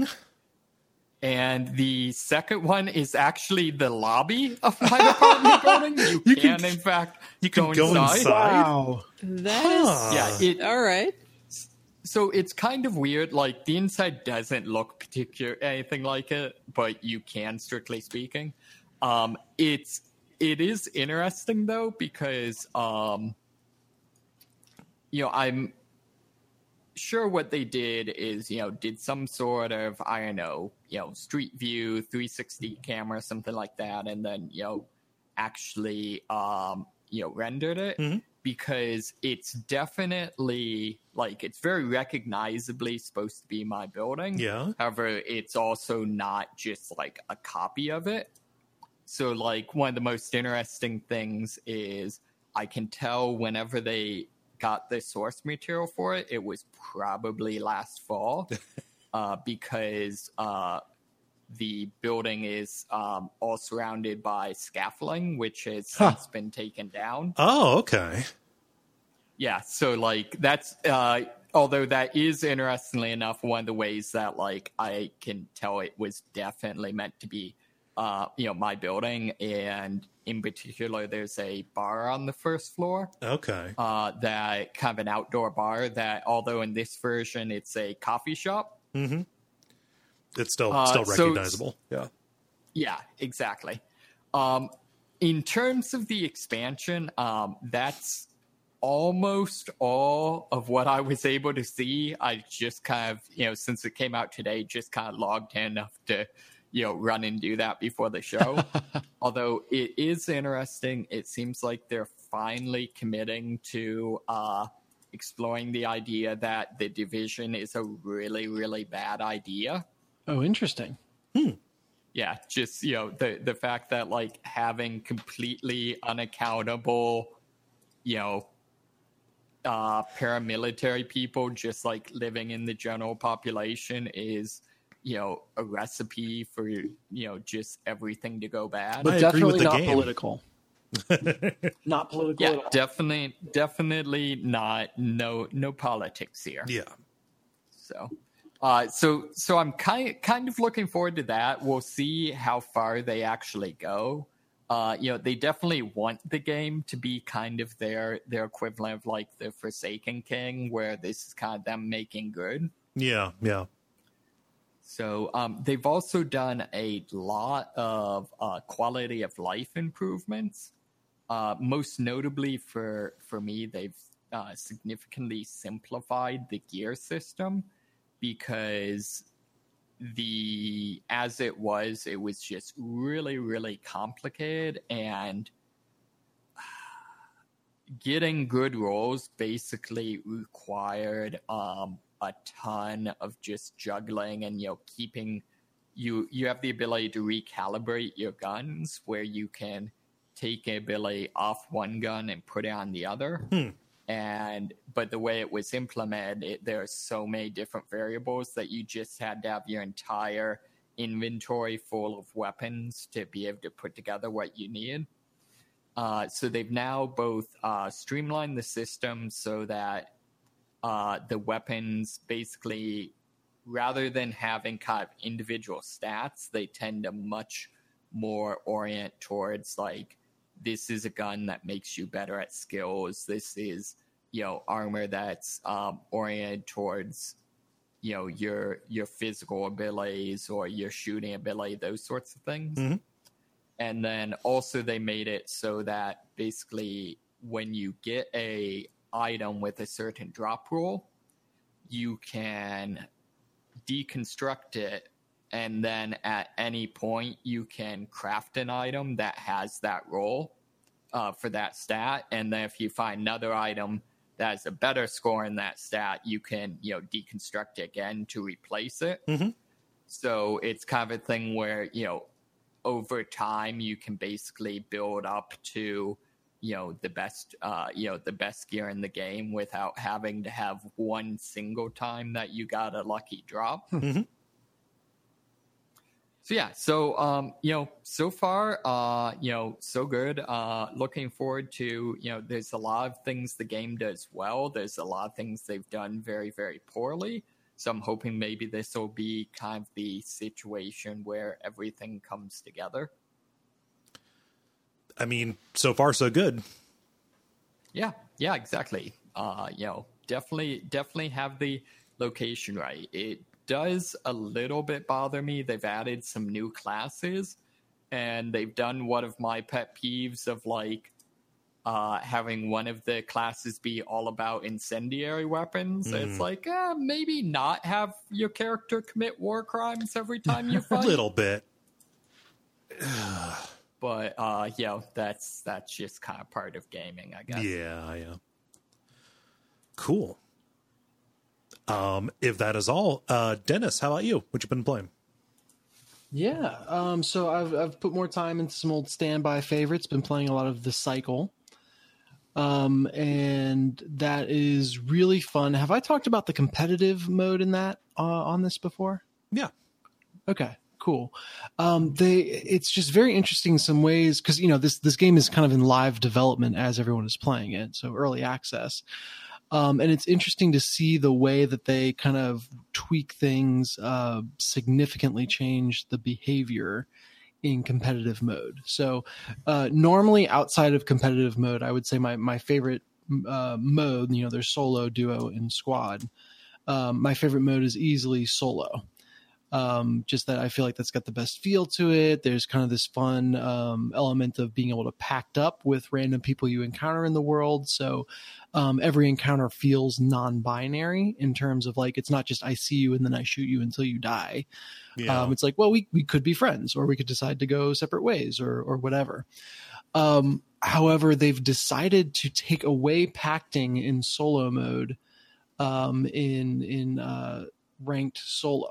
And the second one is actually the lobby of my apartment building. You, you can, can, in fact, you can go, go inside. inside. Wow. That huh. is... Yeah. It, all right. So it's kind of weird. Like, the inside doesn't look particular anything like it, but you can, strictly speaking. Um, it's, it is interesting, though, because, um, you know, I'm... sure what they did is, you know, did some sort of, I don't know, you know, street view, three sixty camera, something like that, and then, you know, actually, um, you know, rendered it, mm-hmm. because it's definitely, like, it's very recognizably supposed to be my building. Yeah. However, it's also not just, like, a copy of it. So, like, one of the most interesting things is I can tell whenever they got the source material for it, it was probably last fall, uh, because uh, the building is um, all surrounded by scaffolding, which has huh. since been taken down. Oh, okay. Yeah, so like that's uh, although that is, interestingly enough, one of the ways that like I can tell it was definitely meant to be, uh, you know, my building. And in particular, there's a bar on the first floor. Okay. Uh, that kind of an outdoor bar that, although in this version it's a coffee shop. Mm-hmm. It's still uh, still recognizable. So, yeah. Yeah, exactly. Um, in terms of the expansion, um, that's almost all of what I was able to see. I just kind of, you know, since it came out today, just kind of logged in enough to, you know, run and do that before the show. Although it is interesting, it seems like they're finally committing to uh, exploring the idea that the Division is a really, really bad idea. Oh, interesting. Hmm. Yeah, just, you know, the, the fact that, like, having completely unaccountable, you know, uh, paramilitary people just, like, living in the general population is, you know, a recipe for, you know, just everything to go bad. But I definitely not game. political. Not political yeah, at all. definitely, definitely not. No, no politics here. Yeah. So, uh, so, so I'm kind, kind of looking forward to that. We'll see how far they actually go. Uh, you know, they definitely want the game to be kind of their their equivalent of like the Forsaken King, where this is kind of them making good. Yeah, yeah. So um, they've also done a lot of uh, quality of life improvements. Uh, most notably for for me, they've uh, significantly simplified the gear system, because the as it was, it was just really, really complicated, and getting good rolls basically required um, a ton of just juggling and, you know, keeping you you have the ability to recalibrate your guns, where you can take an ability off one gun and put it on the other. Hmm. And but the way it was implemented, it, there are so many different variables that you just had to have your entire inventory full of weapons to be able to put together what you need. Uh, so they've now both uh, streamlined the system so that uh, the weapons basically, rather than having kind of individual stats, they tend to much more orient towards like, this is a gun that makes you better at skills. This is, you know, armor that's um, oriented towards, you know, your your physical abilities or your shooting ability, those sorts of things. Mm-hmm. And then also they made it so that basically when you get a item with a certain drop rule, you can deconstruct it, and then at any point you can craft an item that has that role uh, for that stat. And then if you find another item that has a better score in that stat, you can, you know, deconstruct it again to replace it. Mm-hmm. So it's kind of a thing where, you know, over time you can basically build up to, you know, the best, uh, you know, the best gear in the game without having to have one single time that you got a lucky drop. Mm-hmm. So yeah, so um, you know, so far, uh, you know, so good. Uh, looking forward to, you know, there's a lot of things the game does well. There's a lot of things they've done very, very poorly. So I'm hoping maybe this will be kind of the situation where everything comes together. I mean, so far so good. Yeah, yeah, exactly. Uh, you know, definitely, definitely have the location right. It does a little bit bother me. They've added some new classes, and they've done one of my pet peeves of like uh, having one of the classes be all about incendiary weapons. Mm. It's like, eh, maybe not have your character commit war crimes every time you fight. A little bit. But, uh, you know, that's, that's just kind of part of gaming, I guess. Yeah, yeah. Cool. Um, if that is all, uh, Dennis, how about you? What you been playing? Yeah, um, so I've I've put more time into some old standby favorites. Been playing a lot of The Cycle, um, and that is really fun. Have I talked about the competitive mode in that uh, on this before? Yeah. Okay. Cool. Um, they it's just very interesting in some ways because you know this this game is kind of in live development as everyone is playing it, so early access. Um, and it's interesting to see the way that they kind of tweak things, uh, significantly change the behavior in competitive mode. So uh, normally outside of competitive mode, I would say my, my favorite uh, mode, you know, there's solo, duo, and squad. Um, my favorite mode is easily solo. Um, just that I feel like that's got the best feel to it. There's kind of this fun um, element of being able to pact up with random people you encounter in the world. So um, every encounter feels non-binary in terms of like, it's not just I see you and then I shoot you until you die. Yeah. Um, it's like, well, we, we could be friends, or we could decide to go separate ways, or, or whatever. Um, however, they've decided to take away pacting in solo mode um, in, in uh, ranked solo.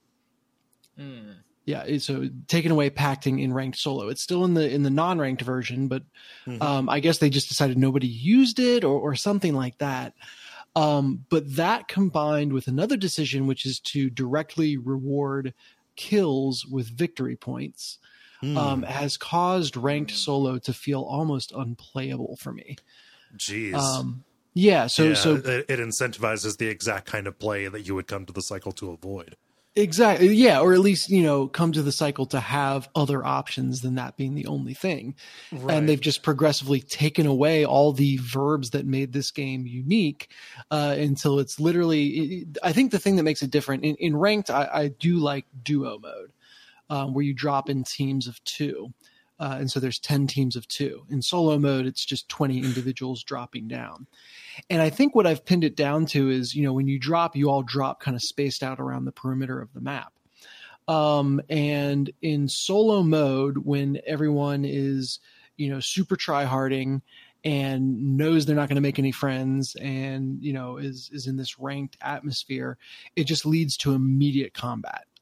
Mm. Yeah, so taking away pacting in ranked solo. It's still in the in the non-ranked version, but mm-hmm. um, I guess they just decided nobody used it or, or something like that. Um, but that combined with another decision, which is to directly reward kills with victory points, mm. um, has caused ranked solo to feel almost unplayable for me. Jeez. Um, yeah, so yeah, so it, it incentivizes the exact kind of play that you would come to the cycle to avoid. Exactly. Yeah. Or at least, you know, come to the cycle to have other options than that being the only thing. Right. And they've just progressively taken away all the verbs that made this game unique uh, until it's literally, it, I think the thing that makes it different in, in ranked, I, I do like duo mode um, where you drop in teams of two. Uh, and so there's ten teams of two. In solo mode, it's just twenty individuals dropping down. And I think what I've pinned it down to is, you know, when you drop, you all drop kind of spaced out around the perimeter of the map. Um, and in solo mode, when everyone is, you know, super try-harding and knows they're not going to make any friends and, you know, is, is in this ranked atmosphere, it just leads to immediate combat.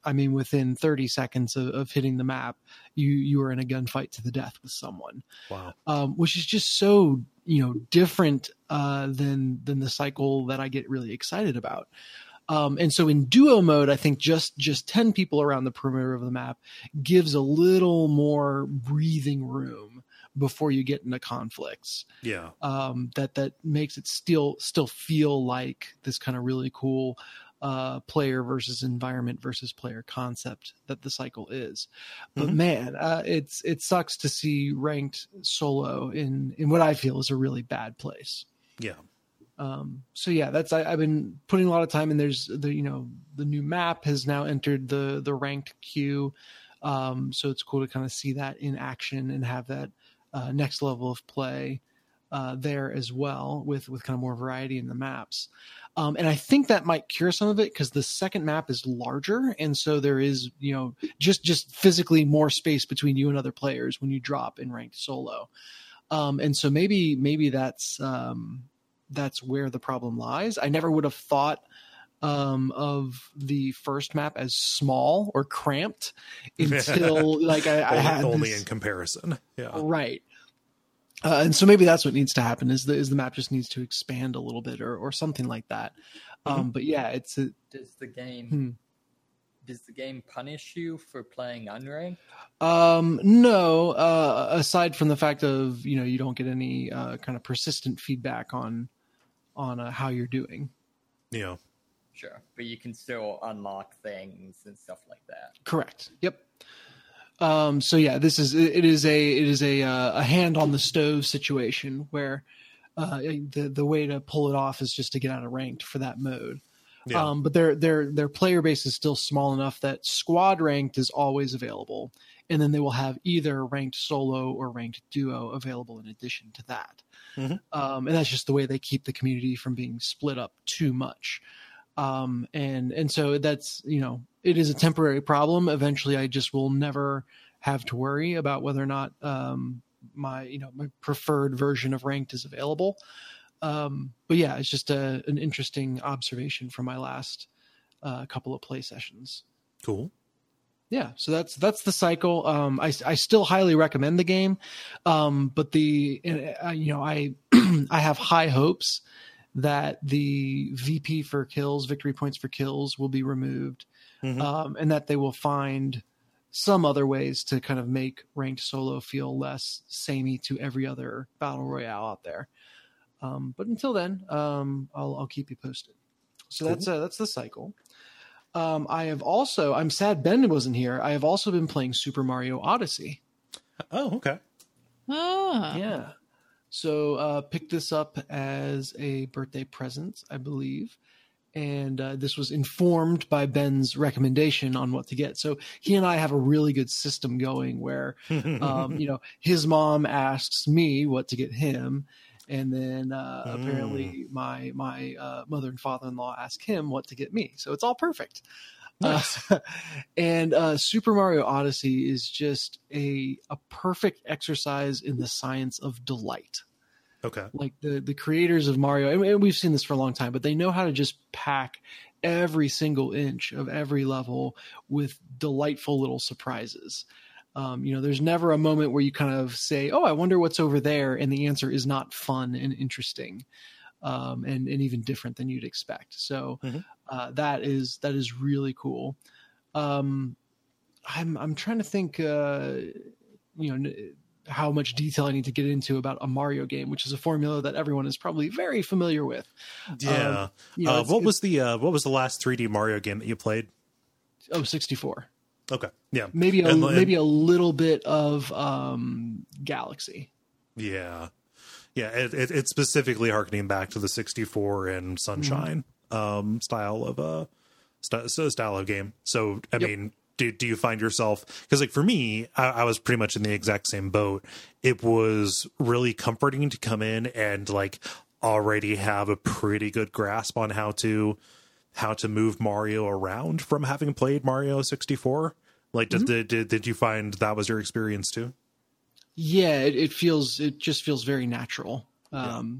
I mean, within thirty seconds of, of hitting the map, you you are in a gunfight to the death with someone. Wow. Um, which is just so, you know, different uh, than than the cycle that I get really excited about. Um, and so in duo mode, I think just just ten people around the perimeter of the map gives a little more breathing room before you get into conflicts. Yeah. Um, that that makes it still still feel like this kind of really cool uh, player versus environment versus player concept that the cycle is. But Mhm. man, uh, it's it sucks to see ranked solo in in what I feel is a really bad place. Yeah. Um, so yeah, that's I, I've been putting a lot of time in. There's the you know the new map has now entered the the ranked queue, um, so it's cool to kind of see that in action and have that uh, next level of play uh, there as well with with kind of more variety in the maps. Um, and I think that might cure some of it because the second map is larger, and so there is you know just just physically more space between you and other players when you drop in ranked solo. Um, and so maybe maybe that's um, that's where the problem lies. I never would have thought um, of the first map as small or cramped until like I, I only, had only this, in comparison. Yeah. right. Uh, and so maybe that's what needs to happen is the is the map just needs to expand a little bit or or something like that. Um, Mm-hmm. But yeah, it's a, Does the game hmm. does the game punish you for playing unranked? Um, no, uh, aside from the fact of, you know, you don't get any uh, kind of persistent feedback on on uh, how you're doing. Yeah. Sure, but you can still unlock things and stuff like that. Correct. Yep. Um, so yeah, this is it is a it is a uh, a hand on the stove situation where uh, the the way to pull it off is just to get out of ranked for that mode. Yeah. Um, but their their their player base is still small enough that squad ranked is always available, and then they will have either ranked solo or ranked duo available in addition to that. Mhm. Um, and that's just the way they keep the community from being split up too much. Um, and and so that's you know it is a temporary problem. Eventually, I just will never have to worry about whether or not um, my you know my preferred version of ranked is available. Um, but yeah, it's just a, an interesting observation from my last uh, couple of play sessions. Cool. Yeah, so that's that's the cycle. Um, I, I still highly recommend the game, um, but the uh, you know I I have high hopes that the V P for kills, victory points for kills, will be removed, Mhm. um, and that they will find some other ways to kind of make ranked solo feel less samey to every other battle royale out there. Um, but until then, um, I'll, I'll keep you posted. So Cool. that's uh, that's the cycle. Um, I have also, I'm sad Ben wasn't here. I have also been playing Super Mario Odyssey. Oh, okay. Ah, Yeah. So uh, picked this up as a birthday present, I believe. And uh, this was informed by Ben's recommendation on what to get. So he and I have a really good system going where, um, you know, his mom asks me what to get him. And then uh, Mm. apparently my my uh, mother and father-in-law ask him what to get me. So it's all perfect. Nice. Uh, and uh, Super Mario Odyssey is just a a perfect exercise in the science of delight. Okay. Like the the creators of Mario, and- and we've seen this for a long time, but they know how to just pack every single inch of every level with delightful little surprises. Um, you know, there's never a moment where you kind of say, "Oh, I wonder what's over there," and the answer is not fun and interesting, um, and and even different than you'd expect. So Mhm. uh, that is that is really cool. Um, I'm I'm trying to think, uh, you know, n- how much detail I need to get into about a Mario game, which is a formula that everyone is probably very familiar with. Yeah. Um, you know, uh, it's- what it's- was the uh, what was the last three D Mario game that you played? oh, sixty-four. Okay. Yeah. Maybe a, And- and- maybe a little bit of um, Galaxy. Yeah. Yeah. It, it, it's specifically harkening back to the sixty-four and Sunshine um, style of uh, st- so style of game. So, I Yep. mean, do, do you find yourself, because like for me, I, I was pretty much in the exact same boat. It was really comforting to come in and like already have a pretty good grasp on how to how to move Mario around from having played Mario sixty-four. Like, did, did, did, did you find that was your experience too? Yeah, it, it feels it just feels very natural. Um,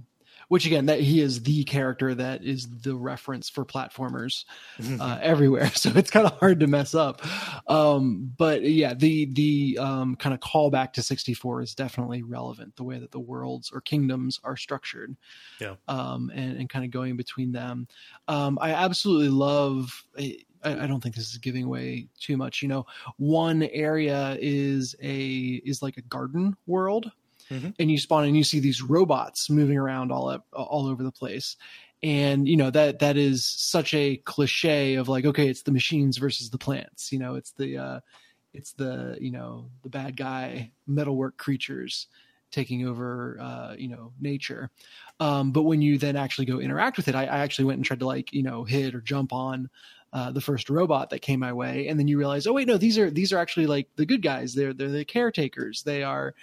which again, that he is the character that is the reference for platformers uh, everywhere. So it's kind of hard to mess up. Um, but yeah, the the um, kind of callback to sixty-four is definitely relevant. The way that the worlds or kingdoms are structured, yeah, um, and, and kind of going between them. Um, I absolutely love. I, I don't think this is giving away too much. You know, one area is a is like a garden world. Mm-hmm. And you spawn and you see these robots moving around all up, all over the place. And, you know, that that is such a cliche of like, okay, it's the machines versus the plants. You know, it's the uh, it's the, you know, the bad guy metalwork creatures taking over, uh, you know, nature. Um, but when you then actually go interact with it, I, I actually went and tried to like, you know, hit or jump on uh, the first robot that came my way. And then you realize, oh, wait, no, these are these are actually like the good guys. They're they're the caretakers. They are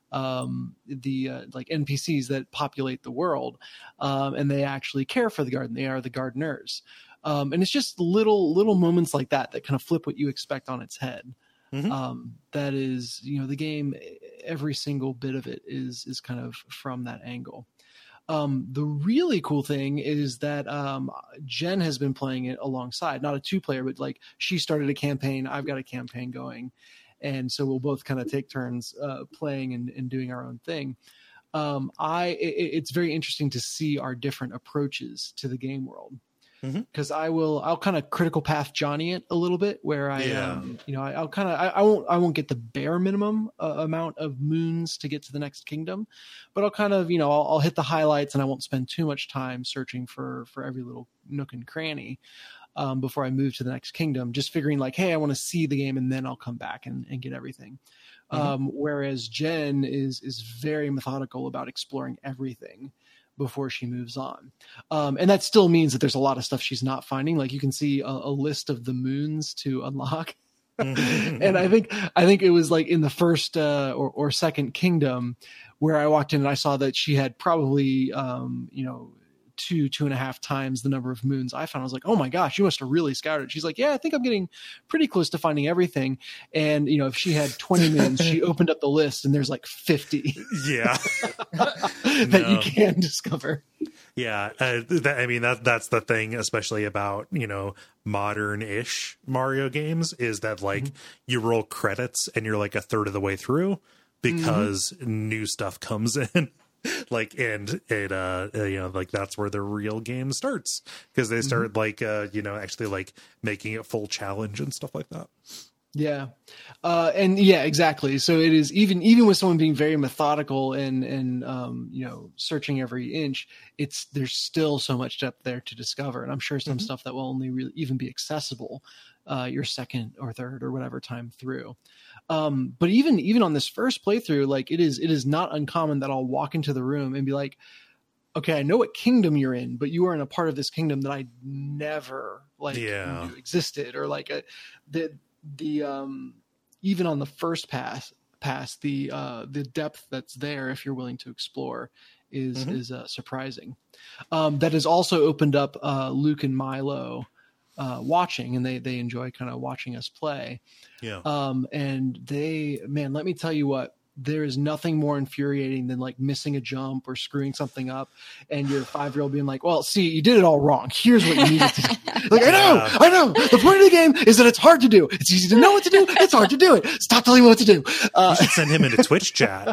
um the uh, like N P Cs that populate the world, um and they actually care for the garden. They are the gardeners, um and it's just little little moments like that that kind of flip what you expect on its head. Mm-hmm. um that is, you know, the game, every single bit of it is is kind of from that angle. Um, the really cool thing is that um, Jen has been playing it alongside, not a two player, but like she started a campaign, I've got a campaign going. And so we'll both kind of take turns uh, playing and, and doing our own thing. Um, I it, it's very interesting to see our different approaches to the game world, because mm-hmm. I will I'll kind of critical path Johnny it a little bit, where I yeah. um, you know I, I'll kind of I, I won't I won't get the bare minimum uh, amount of moons to get to the next kingdom, but I'll kind of you know I'll, I'll hit the highlights and I won't spend too much time searching for for every little nook and cranny. Um, before I move to the next kingdom, just figuring like, hey, I want to see the game and then I'll come back and, and get everything. Mm-hmm. Um, whereas Jen is is very methodical about exploring everything before she moves on. Um, and that still means that there's a lot of stuff she's not finding. Like you can see a, a list of the moons to unlock. Mm-hmm. And I think I think it was like in the first uh, or, or second kingdom where I walked in and I saw that she had probably, um, you know, two, two and a half times the number of moons I found. I was like, oh my gosh, you must have really scouted it. She's like, yeah, I think I'm getting pretty close to finding everything. And, you know, if she had twenty moons, she opened up the list and there's like fifty. Yeah. that no. you can discover. Yeah. Uh, that, I mean, that that's the thing, especially about, you know, modern-ish Mario games, is that like mm-hmm. you roll credits and you're like a third of the way through because mm-hmm. new stuff comes in. Like, and it, uh, you know, like that's where the real game starts, because they start mm-hmm. like, uh, you know, actually like making it full challenge and stuff like that. Yeah. Uh, and yeah, exactly. So it is even, even with someone being very methodical and, and, um, you know, searching every inch, it's, there's still so much depth there to discover. And I'm sure some mm-hmm. stuff that will only really even be accessible, uh, your second or third or whatever time through. Um, but even, even on this first playthrough, like it is, it is not uncommon that I'll walk into the room and be like, okay, I know what kingdom you're in, but you are in a part of this kingdom that I never like yeah. knew existed, or like a, the, the, um, even on the first pass pass, the, uh, the depth that's there, if you're willing to explore, is, mm-hmm. is, uh, surprising. Um, that has also opened up, uh, Luke and Milo, Uh, watching, and they they enjoy kind of watching us play. Yeah. Um, and they, man, let me tell you what, there is nothing more infuriating than like missing a jump or screwing something up, and your five-year-old being like, "Well, see, you did it all wrong. Here's what you needed to do." Like, I know, yeah. I know. The point of the game is that it's hard to do. It's easy to know what to do. It's hard to do it. Stop telling me what to do. Uh, you should send him into Twitch chat.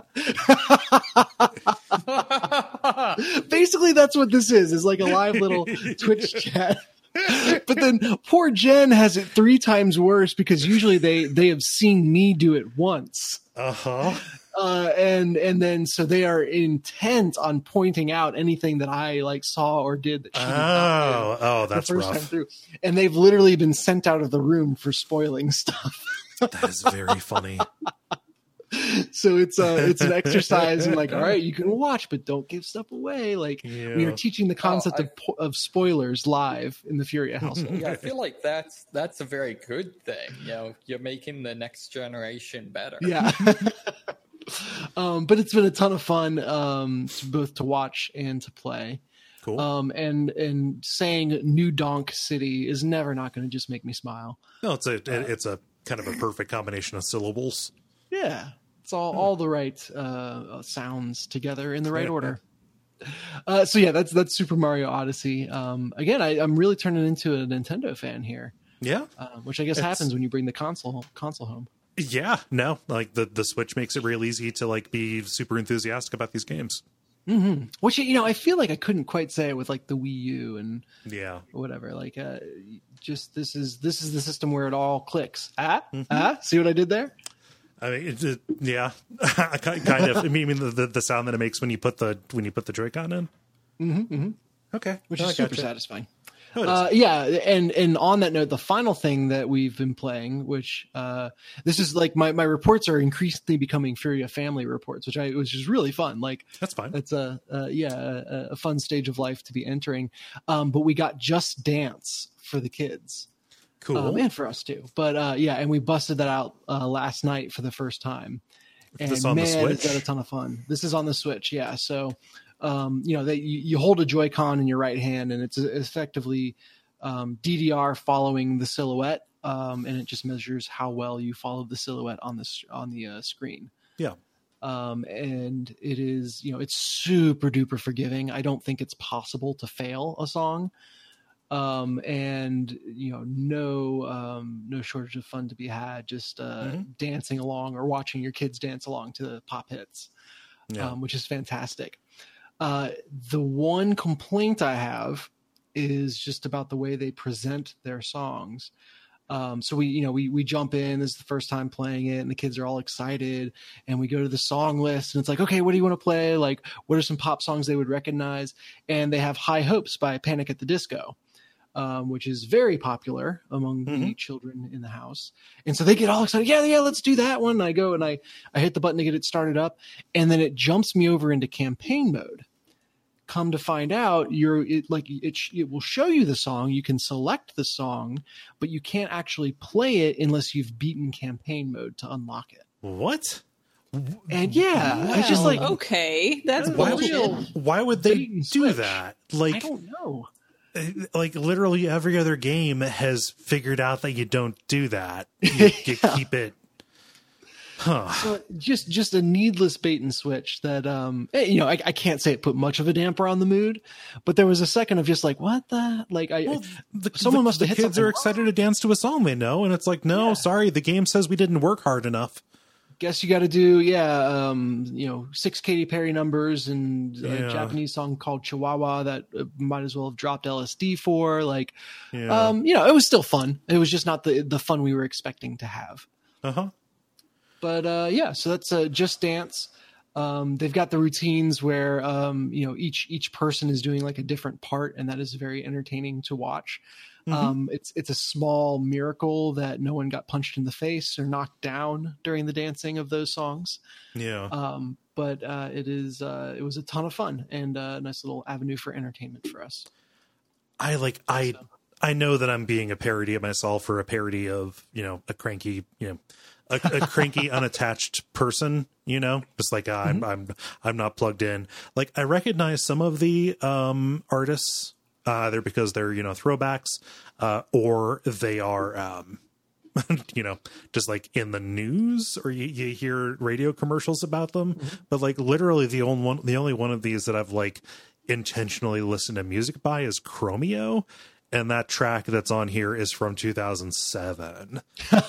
Basically, that's what this is. Is like a live little Twitch chat. But then poor Jen has it three times worse, because usually they, they have seen me do it once. Uh-huh. Uh, and, and then, so they are intent on pointing out anything that I like saw or did that she did not do. Oh, oh, that's the first rough. Time through. And they've literally been sent out of the room for spoiling stuff. That is very funny. So it's uh it's an exercise in like, all right, you can watch, but don't give stuff away. Like yeah. we are teaching the concept oh, I, of of spoilers live in the Furia household. Yeah, I feel like that's that's a very good thing. You know, you're making the next generation better. Yeah. um, but it's been a ton of fun, um, to both to watch and to play. Cool. Um, and and saying New Donk City is never not going to just make me smile. No, it's a uh, it's a kind of a perfect combination of syllables. Yeah, it's all, all the right uh, sounds together in the right yeah. order. Uh, so yeah, that's that's Super Mario Odyssey. Um, again, I, I'm really turning into a Nintendo fan here, Yeah. uh, which I guess It's- happens when you bring the console console home. Yeah. No, like the, the Switch makes it real easy to like be super enthusiastic about these games. Mm-hmm. Which, you know, I feel like I couldn't quite say it with like the Wii U and Yeah. whatever. Like, uh, just this is this is the system where it all clicks. Ah, Mm-hmm. ah. See what I did there? I mean, it, it, yeah, kind of. I mean, the, the the sound that it makes when you put the when you put the Joy-Con in. Mm-hmm, mm-hmm. Okay, Which No, is I super gotcha. satisfying. Oh, it is. Uh, yeah, and and on that note, the final thing that we've been playing, which uh, this is like my, my reports are increasingly becoming Furia family reports, which I which is really fun. Like That's fine. that's a, a yeah a, a fun stage of life to be entering. Um, but we got Just Dance for the kids, Cool. um, and for us too. But uh, yeah, and we busted that out uh, last night for the first time. And This on the man, is Switch? that a ton of fun. This is on the Switch, yeah. So um, you know, they you, you hold a Joy-Con in your right hand, and it's effectively um, D D R following the silhouette, um, and it just measures how well you follow the silhouette on the s- on the uh, screen. Yeah. Um, and it is, you know, it's super duper forgiving. I don't think it's possible to fail a song. Um, and you know, no, um, no shortage of fun to be had. Just uh, Mhm. dancing along or watching your kids dance along to the pop hits, Yeah. um, which is fantastic. Uh, the one complaint I have is just about the way they present their songs. Um, so we, you know, we, we jump in, this is the first time playing it and the kids are all excited and we go to the song list and it's like, okay, what do you want to play? Like, what are some pop songs they would recognize? And they have High Hopes by Panic at the Disco, um, which is very popular among the Mhm. children in the house. And so they get all excited. Yeah, yeah, let's do that one. And I go and I, I hit the button to get it started up and then it jumps me over into campaign mode. Come to find out, you're it, like it, it will show you the song. You can select the song, but you can't actually play it unless you've beaten campaign mode to unlock it. What? And yeah, I just Well, like okay, that's Why Bullshit. would, bullshit. why would they Bait and do switch. that? I Like, don't know. like literally every other game has figured out that you don't do that. You, you keep it. Huh. So just just a needless bait and switch that um eh, you know I, I can't say it put much of a damper on the mood, but there was a second of just like what the like I Well, the, someone the, must have the hit kids something are wrong. excited to dance to a song they know, and it's like, no, Yeah. sorry, the game says we didn't work hard enough. guess you got to do yeah um you know six Katy Perry numbers and a Yeah. Japanese song called Chihuahua that uh, might as well have dropped L S D for like Yeah. um you know it was still fun. It was just not the the fun we were expecting to have. uh huh. But uh, yeah, so that's uh, Just Dance. Um, they've got the routines where um, you know each each person is doing like a different part, and that is very entertaining to watch. Mhm. Um, it's it's a small miracle that no one got punched in the face or knocked down during the dancing of those songs. Yeah. Um, but uh, it is uh, it was a ton of fun and a nice little avenue for entertainment for us. I like I So- I know that I'm being a parody of myself or a parody of, you know, a cranky, you know, a, a cranky unattached person, you know, just like uh, I'm I'm I'm not plugged in. Like I recognize some of the um artists uh, either because they're, you know, throwbacks uh or they are um you know, just like in the news or you, you hear radio commercials about them. But like literally the only one, the only one of these that I've like intentionally listened to music by is Chromeo. And that track that's on here is from two thousand seven.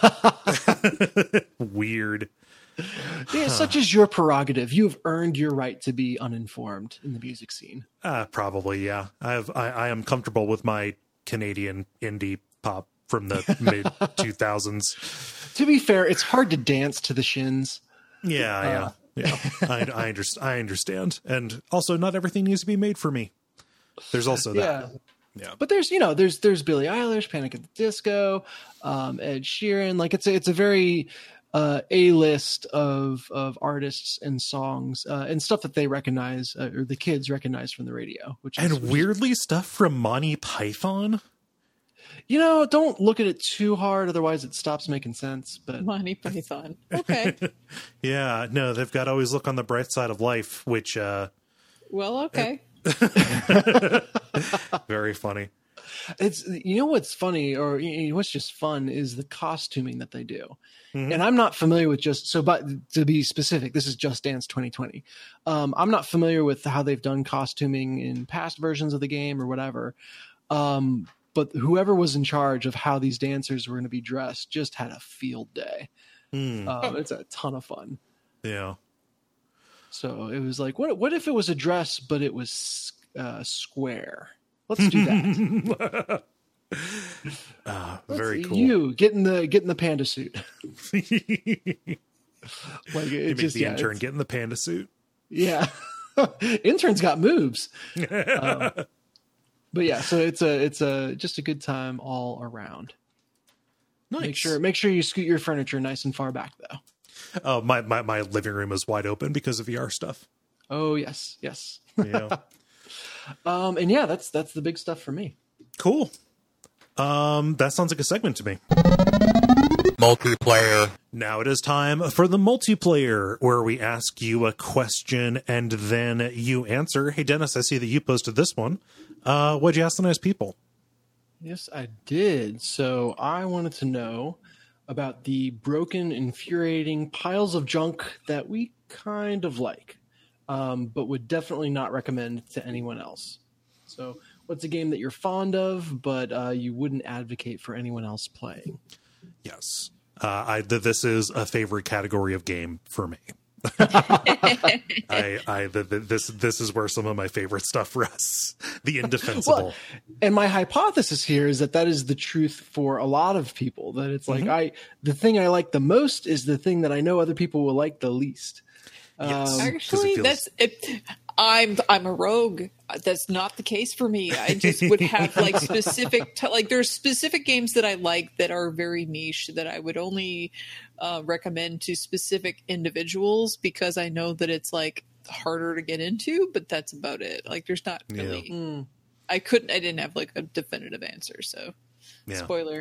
Weird. Yeah, such is your prerogative. You have earned your right to be uninformed in the music scene. Uh, probably, yeah. I have I, I am comfortable with my Canadian indie pop from the mid two thousands. To be fair, it's hard to dance to the Shins. Yeah, yeah. Yeah. I I, under, I understand. And also not everything needs to be made for me. There's also that. Yeah. Yeah. But there's, you know, there's there's Billie Eilish, Panic at the Disco, um, Ed Sheeran. Like it's a, it's a very uh, a list of of artists and songs uh, and stuff that they recognize uh, or the kids recognize from the radio. Which is, And which is- weirdly stuff from Monty Python. you know, don't look at it too hard, otherwise it stops making sense. But Monty Python. Okay. Yeah, no, they've got always look on the bright side of life, which uh Well, okay. very funny. It's, you know what's funny, or you know, what's just fun is the costuming that they do. Mhm. And I'm not familiar with just so, but to be specific, this is Just Dance twenty twenty. Um, I'm not familiar with how they've done costuming in past versions of the game or whatever. Um, but whoever was in charge of how these dancers were going to be dressed just had a field day. Hmm. Um, it's a ton of fun. Yeah. So it was like, what? What if it was a dress, but it was uh, square? Let's do that. Ah, Let's- very cool. You get in the get in the panda suit. Like it You make just the yeah, intern it's- get in the panda suit. yeah. Intern's got moves. Um, but yeah, so it's a it's a just a good time all around. Nice. Make sure make sure you scoot your furniture nice and far back though. Oh, my, my my living room is wide open because of V R stuff. Oh yes, yes. Yeah. Um, and yeah, that's that's the big stuff for me. Cool. Um, that sounds like a segment to me. Multiplayer. Now it is time for the multiplayer, where we ask you a question and then you answer. Hey, Dennis, I see that you posted this one. Uh, what'd you ask the nice people? Yes, I did. So I wanted to know about the broken, infuriating piles of junk that we kind of like, um, but would definitely not recommend to anyone else. So what's a game that you're fond of, but uh, you wouldn't advocate for anyone else playing? Yes. Uh, I th- this is a favorite category of game for me. I, I, the, the, this, this is where some of my favorite stuff rests. The indefensible. Well, and my hypothesis here is that that is the truth for a lot of people. That it's like I, the thing I like the most is the thing that I know other people will like the least. Yes. Um, 'Cause it Actually, feels- that's it. I'm I'm a rogue. That's not the case for me. I just would have like specific t- like there's specific games that I like that are very niche that I would only uh, recommend to specific individuals because I know that it's like harder to get into. But that's about it. Like there's not Yeah. really. mm. I couldn't. I didn't have like a definitive answer. So Yeah. spoiler.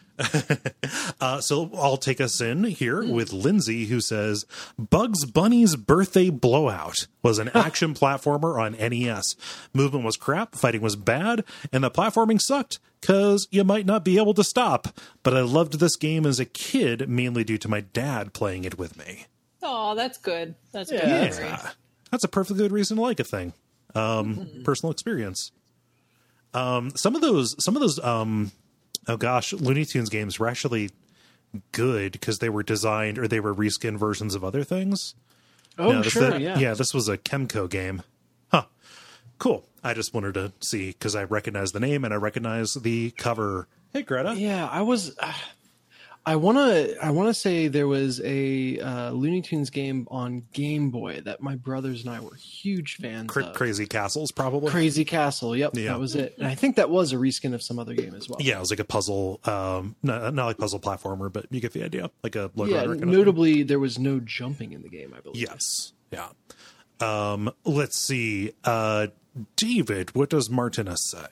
Uh, so I'll take us in here with Lindsay, who says Bugs Bunny's Birthday Blowout was an action platformer on N E S. Movement was crap, fighting was bad, and the platforming sucked because you might not be able to stop. But I loved this game as a kid, mainly due to my dad playing it with me. Oh, that's good. That's Yeah. good. Yeah, memory. that's a perfectly good reason to like a thing. Um, personal experience. Um, some of those, some of those, um, oh gosh, Looney Tunes games were actually good because they were designed or they were reskin versions of other things. Oh, No, this- sure, that- yeah. yeah. This was a Chemco game. Huh. Cool. I just wanted to see because I recognize the name and I recognize the cover. Hey, Greta. Yeah, I was. Uh, I want to. I want to say there was a uh, Looney Tunes game on Game Boy that my brothers and I were huge fans Cra- of. Crazy Castles, probably. Crazy Castle. Yep, Yeah. that was it. And I think that was a reskin of some other game as well. Yeah, it was like a puzzle, um, not, not like puzzle platformer, but you get the idea. Like a Lord Yeah. Runner kind of thing. Notably, there was no jumping in the game. I believe. Yes. Yeah. Um, let's see. Uh, David, what does Martinez say?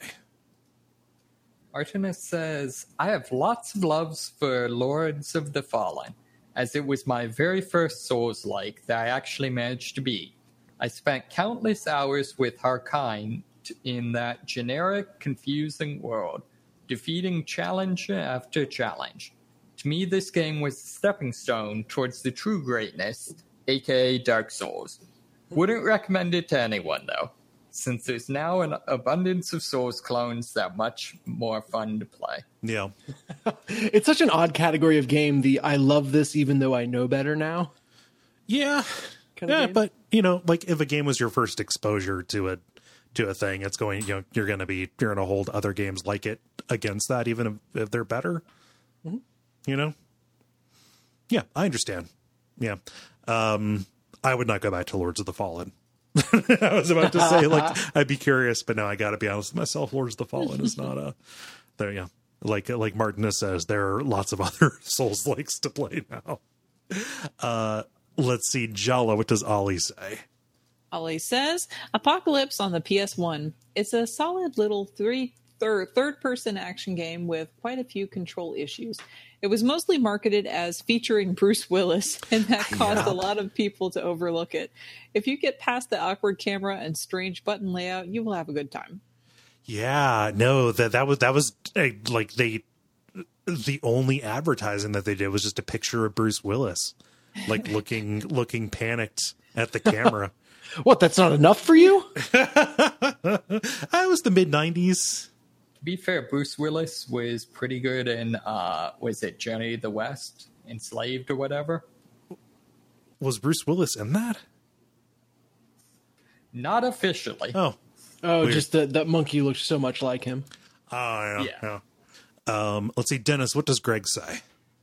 Artemis says, I have lots of loves for Lords of the Fallen, as it was my very first Souls-like that I actually managed to beat. I spent countless hours with Harkine in that generic, confusing world, defeating challenge after challenge. To me, this game was a stepping stone towards the true greatness, aka Dark Souls. Wouldn't recommend it to anyone, though, since there's now an abundance of Souls clones that are much more fun to play. Yeah. It's such an odd category of game. The I love this even though I know better now. Yeah. Kind of Yeah, game. but you know, like if a game was your first exposure to a to a thing, it's going, you know, you're going to be you're going to hold other games like it against that, even if, if they're better. Mm-hmm. You know. Yeah, I understand. Yeah, um, I would not go back to Lords of the Fallen. I was about to say, like, I'd be curious, but no, I got to be honest with myself. Lords of the Fallen is not a there. Yeah, like like Martinez says, there are lots of other Souls likes to play now. Uh, let's see, Jala, what does Ollie say? Ollie says, Apocalypse on the P S one. It's a solid little three third third person action game with quite a few control issues. It was mostly marketed as featuring Bruce Willis, and that caused Yeah. a lot of people to overlook it. If you get past the awkward camera and strange button layout, you will have a good time. Yeah, no, that that was that was uh, like they the only advertising that they did was just a picture of Bruce Willis, like looking looking panicked at the camera. What? That's not enough for you? I was the mid nineties. To be fair, Bruce Willis was pretty good in uh, was it Journey to the West, Enslaved or whatever? Was Bruce Willis in that? Not officially. Oh, Oh, Weird. just that that monkey looks so much like him. oh yeah. Yeah. yeah. Um, let's see, Dennis. What does Greg say?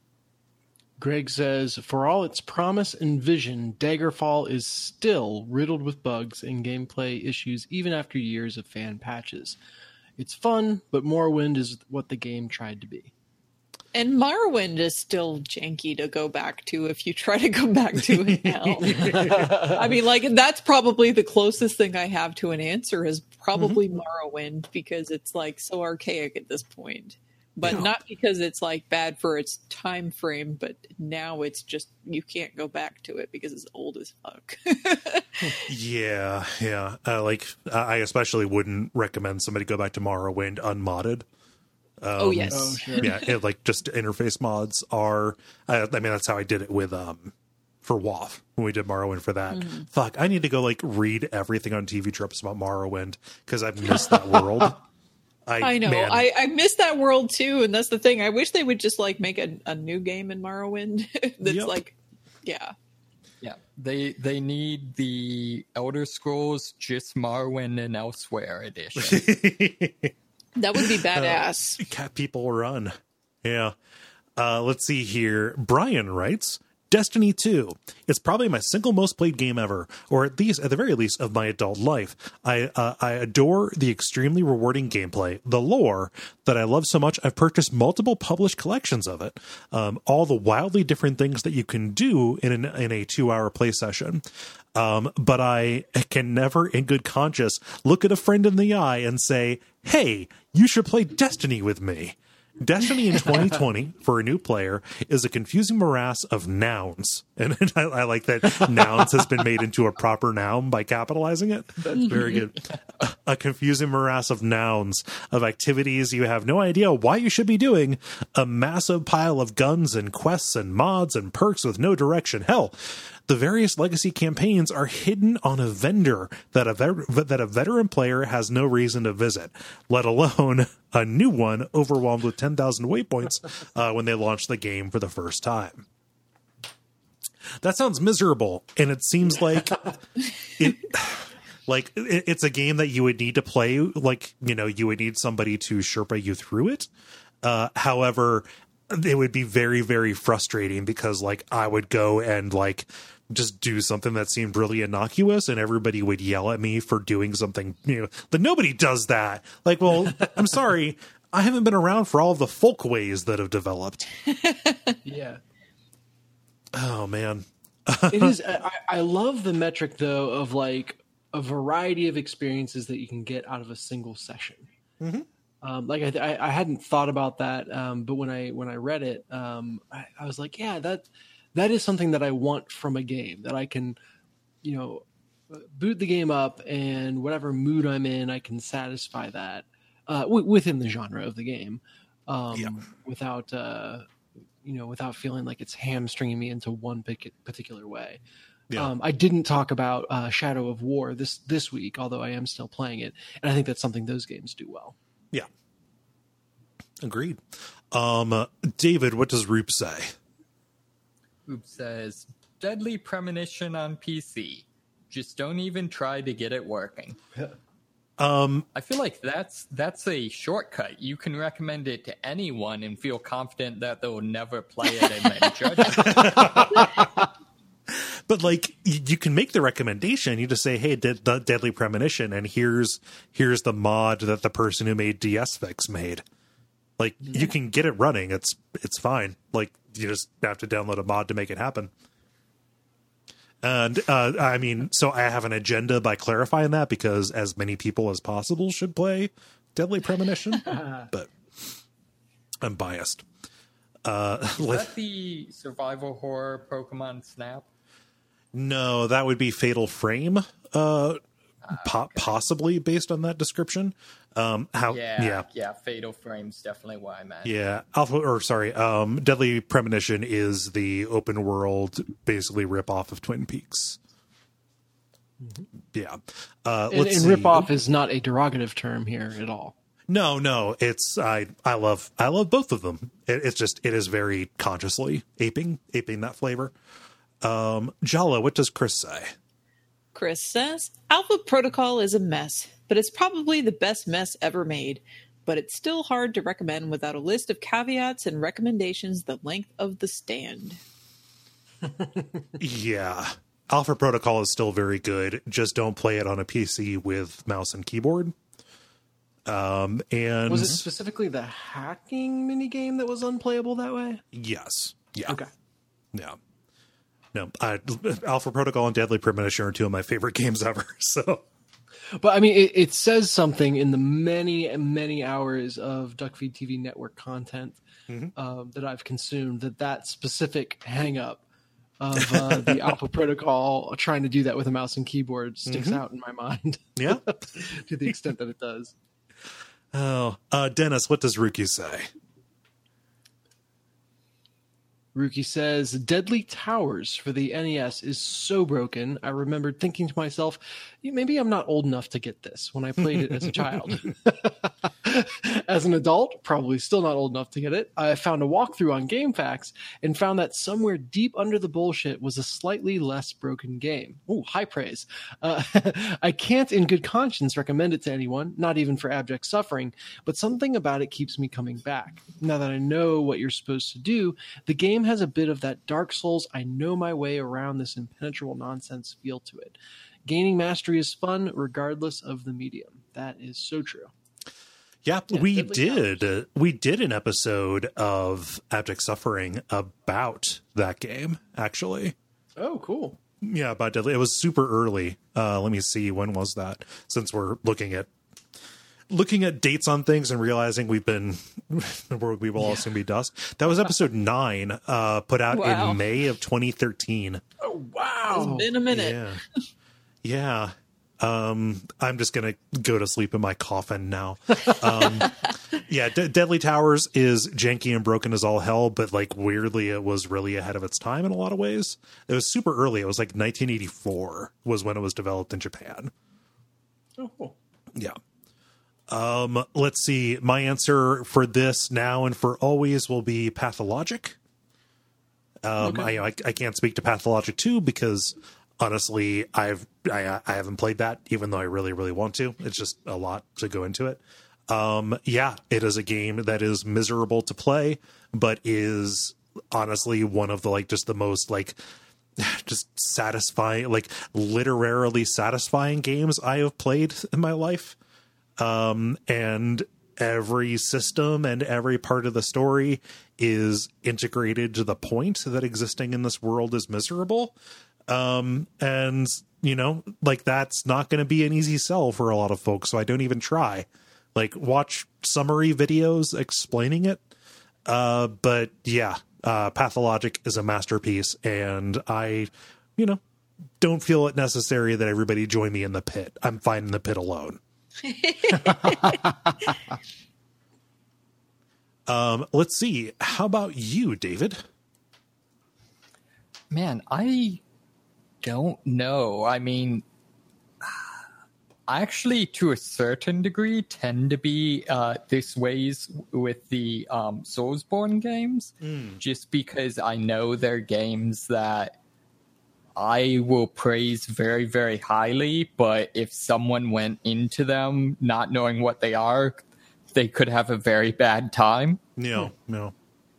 Greg says, for all its promise and vision, Daggerfall is still riddled with bugs and gameplay issues even after years of fan patches. It's fun, but Morrowind is what the game tried to be. And Morrowind is still janky to go back to if you try to go back to it now. I mean, like, that's probably the closest thing I have to an answer is probably mm-hmm. Morrowind, because it's like so archaic at this point. But yeah. not because it's like bad for its time frame, but now it's just you can't go back to it because it's old as fuck. yeah, yeah. Uh, like I especially wouldn't recommend somebody go back to Morrowind unmodded. Um, oh yes, oh, sure. yeah. It, like just interface mods are. Uh, I mean, that's how I did it with um for W O F when we did Morrowind for that. Mm-hmm. Fuck, I need to go like read everything on T V Tropes about Morrowind because I've missed that world. I, I know. Man. I, I miss that world too, and that's the thing. I wish they would just like make a, a new game in Morrowind. that's yep. like, yeah, yeah. They they need the Elder Scrolls just Morrowind and Elsewhere edition. That would be badass. Uh, cat people run. Yeah. Uh, let's see here. Brian writes, Destiny two. It's probably my single most played game ever, or at least, at the very least, of my adult life. I uh, I adore the extremely rewarding gameplay, the lore that I love so much. I've purchased multiple published collections of it, um, all the wildly different things that you can do in an, in a two-hour play session. Um, but I can never, in good conscience, look at a friend in the eye and say, "Hey, you should play Destiny with me." Destiny in twenty twenty for a new player is a confusing morass of nouns. And I, I like that nouns has been made into a proper noun by capitalizing it. That's very good. A confusing morass of nouns, of activities you have no idea why you should be doing, a massive pile of guns and quests and mods and perks with no direction. Hell, the various legacy campaigns are hidden on a vendor that a ver- that a veteran player has no reason to visit, let alone a new one overwhelmed with ten thousand waypoints uh, when they launch the game for the first time. That sounds miserable, and it seems like it, like it, it's a game that you would need to play. Like, you know, you would need somebody to Sherpa you through it. Uh, however, it would be very, very frustrating because, like, I would go and like just do something that seemed really innocuous and everybody would yell at me for doing something, you know, but nobody does that. Like, well, I'm sorry, I haven't been around for all of the folkways that have developed. Yeah. Oh man. It is. I, I love the metric though of like a variety of experiences that you can get out of a single session. Mm-hmm. Um, like I, I hadn't thought about that, um, but when I when I read it, um, I, I was like, yeah, that that is something that I want from a game, that I can, you know, boot the game up and whatever mood I'm in, I can satisfy that uh, w- within the genre of the game, um, yeah. without uh, you know, without feeling like it's hamstringing me into one particular way. Yeah. Um, I didn't talk about uh, Shadow of War this this week, although I am still playing it, and I think that's something those games do well. Yeah. Agreed. Um, uh, David, what does Roop say? Roop says, Deadly Premonition on P C. Just don't even try to get it working. um, I feel like that's that's a shortcut. You can recommend it to anyone and feel confident that they'll never play it and then judge it. But like, you can make the recommendation. You just say, "Hey, De- De- Deadly Premonition," and here's here's the mod that the person who made D S Fix made. Like, yeah. You can get it running. It's it's fine. Like, you just have to download a mod to make it happen. And uh, I mean, so I have an agenda by clarifying that because as many people as possible should play Deadly Premonition. But I'm biased. Uh, Is that the survival horror Pokemon Snap? No, that would be Fatal Frame. Uh, po- okay. possibly based on that description. Um, how? Yeah, yeah, yeah. Fatal Frame's definitely what I meant. Yeah, Alpha or sorry, um, Deadly Premonition is the open world, basically rip off of Twin Peaks. Mm-hmm. Yeah, uh, and, let's and see. rip off is not a derogative term here at all. No, no, it's I. I love I love both of them. It, it's just it is very consciously aping aping that flavor. Um, Jala, what does Chris say? Chris says, Alpha Protocol is a mess, but it's probably the best mess ever made. But it's still hard to recommend without a list of caveats and recommendations the length of the stand. Yeah. Alpha Protocol is still very good. Just don't play it on a P C with mouse and keyboard. Um, and Was it specifically the hacking minigame that was unplayable that way? Yes. Yeah. Okay. Yeah. No, I, Alpha Protocol and Deadly Premonition are two of my favorite games ever. So, but I mean, it, it says something in the many, many hours of Duckfeed T V network content mm-hmm. um, that I've consumed that that specific hang up of uh, the Alpha Protocol trying to do that with a mouse and keyboard sticks mm-hmm. out in my mind. Yeah. To the extent that it does. Oh, uh, Dennis, what does Rookie say? Rookie says, Deadly Towers for the N E S is so broken. I remembered thinking to myself, maybe I'm not old enough to get this when I played it as a child. As an adult, probably still not old enough to get it. I found a walkthrough on GameFAQs and found that somewhere deep under the bullshit was a slightly less broken game. Ooh, high praise. Uh, I can't in good conscience recommend it to anyone, not even for abject suffering, but something about it keeps me coming back. Now that I know what you're supposed to do, the game has a bit of that Dark Souls, I know my way around this impenetrable nonsense feel to it. Gaining mastery is fun regardless of the medium. That is so true. Yeah, Yeah, we Deadly did. Uh, we did an episode of Abject Suffering about that game, actually. Oh, cool. Yeah, about Deadly. It was super early. Uh, let me see, when was that? Since we're looking at looking at dates on things and realizing we've been we will all soon be dust. That was episode nine, uh, put out Wow. in May of twenty thirteen. Oh, wow. It's been a minute. Yeah. Yeah. Um, I'm just going to go to sleep in my coffin now. Um, yeah. De- Deadly Towers is janky and broken as all hell, but like weirdly, it was really ahead of its time in a lot of ways. It was super early. It was like nineteen eighty-four was when it was developed in Japan. Oh, cool. Yeah. Um, let's see. My answer for this now and for always will be Pathologic. Um, Okay. I, I I can't speak to Pathologic two because honestly, I've I I haven't played that, even though I really really want to. It's just a lot to go into it. Um, yeah, it is a game that is miserable to play, but is honestly one of the like just the most like just satisfying, like literarily satisfying games I have played in my life. Um, and every system and every part of the story is integrated to the point that existing in this world is miserable. Um, and you know, like that's not going to be an easy sell for a lot of folks. So I don't even try. Like watch summary videos explaining it. Uh, but yeah, uh, Pathologic is a masterpiece, and I, you know, don't feel it necessary that everybody join me in the pit. I'm fine in the pit alone. um, let's see. How about you, David? Man, I don't know. I mean, I actually, to a certain degree, tend to be uh, this ways with the um, Soulsborne games, mm. just because I know they're games that I will praise very, very highly, but if someone went into them not knowing what they are, they could have a very bad time. No, no.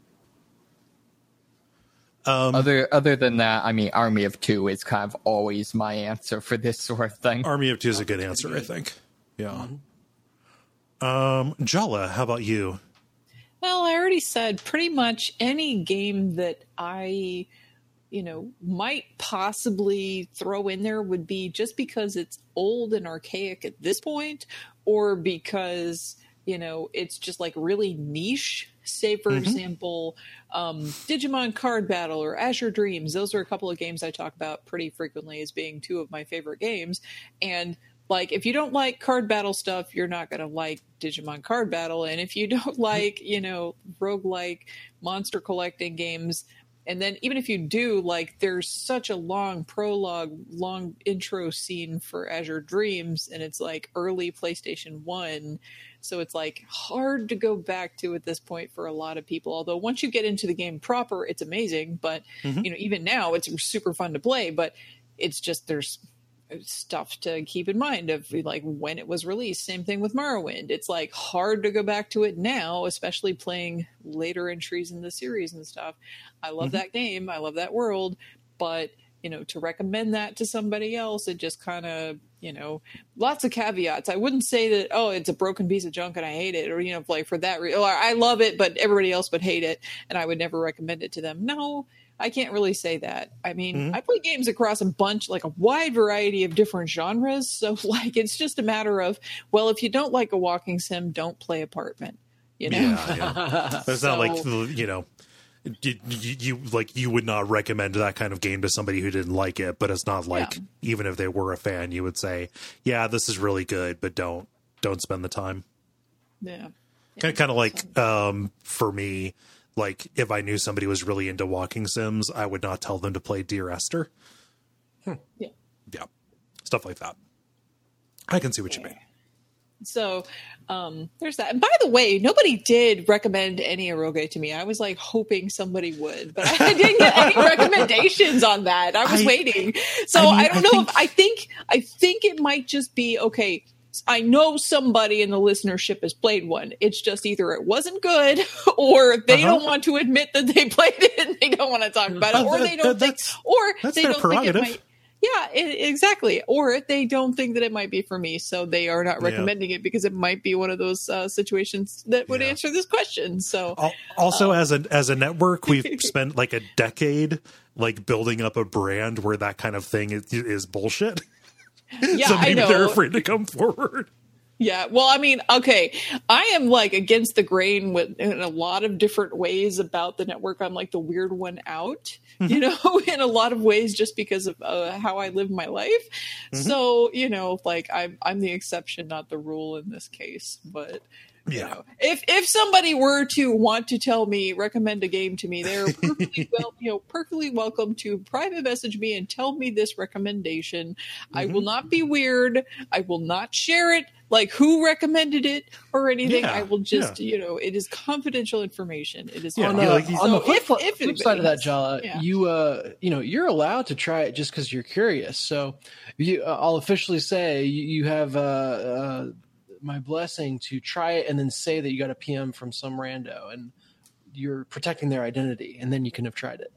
Um, other other than that, I mean, Army of Two is kind of always my answer for this sort of thing. Army of Two is a good answer, good. I think. Yeah. Mm-hmm. Um, Jala, how about you? Well, I already said pretty much any game that I, you know, might possibly throw in there would be just because it's old and archaic at this point, or because, you know, it's just like really niche. Say, for mm-hmm. example, um, Digimon Card Battle or Azure Dreams. Those are a couple of games I talk about pretty frequently as being two of my favorite games. And like if you don't like card battle stuff, you're not going to like Digimon Card Battle. And if you don't like, you know, roguelike monster collecting games, and then even if you do, like there's such a long prologue, long intro scene for Azure Dreams, and it's like early PlayStation one. So it's like hard to go back to at this point for a lot of people. Although once you get into the game proper, it's amazing. But, mm-hmm. you know, even now it's super fun to play, but it's just, there's stuff to keep in mind of like when it was released. Same thing with Morrowind. It's like hard to go back to it now, especially playing later entries in the series and stuff. I love mm-hmm. that game. I love that world, but you know, to recommend that to somebody else, it just kind of, you know, lots of caveats. I wouldn't say that, oh, it's a broken piece of junk and I hate it, or, you know, like for that reason, or I love it, but everybody else would hate it and I would never recommend it to them. No, I can't really say that. I mean, mm-hmm. I play games across a bunch, like a wide variety of different genres. So like, it's just a matter of, well, if you don't like a walking sim, don't play Apartment, you know? Yeah, yeah. It's so, not like, you know, you, you, you like you would not recommend that kind of game to somebody who didn't like it, but it's not like, yeah. even if they were a fan, you would say, yeah, this is really good, but don't, don't spend the time. Yeah. yeah kind of like, um, for me, like if I knew somebody was really into walking sims, I would not tell them to play Dear Esther. Hmm. Yeah. Yeah. Stuff like that. I can see what yeah. you mean. So um, there's that. And by the way, nobody did recommend any eroge to me. I was like hoping somebody would, but I didn't get any recommendations on that. I was I, waiting. So I, mean, I don't I know think... if I think I think it might just be okay. I know somebody in the listenership has played one. It's just either it wasn't good or they uh-huh. don't want to admit that they played it and they don't want to talk about it, or they don't think, or they don't think it might. Yeah, it, exactly. Or they don't think that it might be for me, so they are not recommending yeah. it because it might be one of those uh, situations that would yeah. answer this question. So, also um, as a as a network, we've spent like a decade like building up a brand where that kind of thing is, is bullshit. Yeah, so maybe I know. They're afraid to come forward. Yeah, well, I mean, okay, I am like against the grain with in a lot of different ways about the network. I'm like the weird one out, mm-hmm. you know, in a lot of ways, just because of uh, how I live my life. Mm-hmm. So, you know, like I'm I'm the exception, not the rule in this case. But you yeah, know, if if somebody were to want to tell me, recommend a game to me, they're perfectly well, you know, perfectly welcome to private message me and tell me this recommendation. Mm-hmm. I will not be weird. I will not share it. Like who recommended it or anything. Yeah, I will just, yeah. you know, it is confidential information. It is yeah, on, uh, like, on so the flip, if, flip, if flip side of that, Jala, yeah. you, uh, you know, you're allowed to try it just because you're curious. So you, uh, I'll officially say you, you have uh, uh, my blessing to try it and then say that you got a P M from some rando and you're protecting their identity, and then you can have tried it.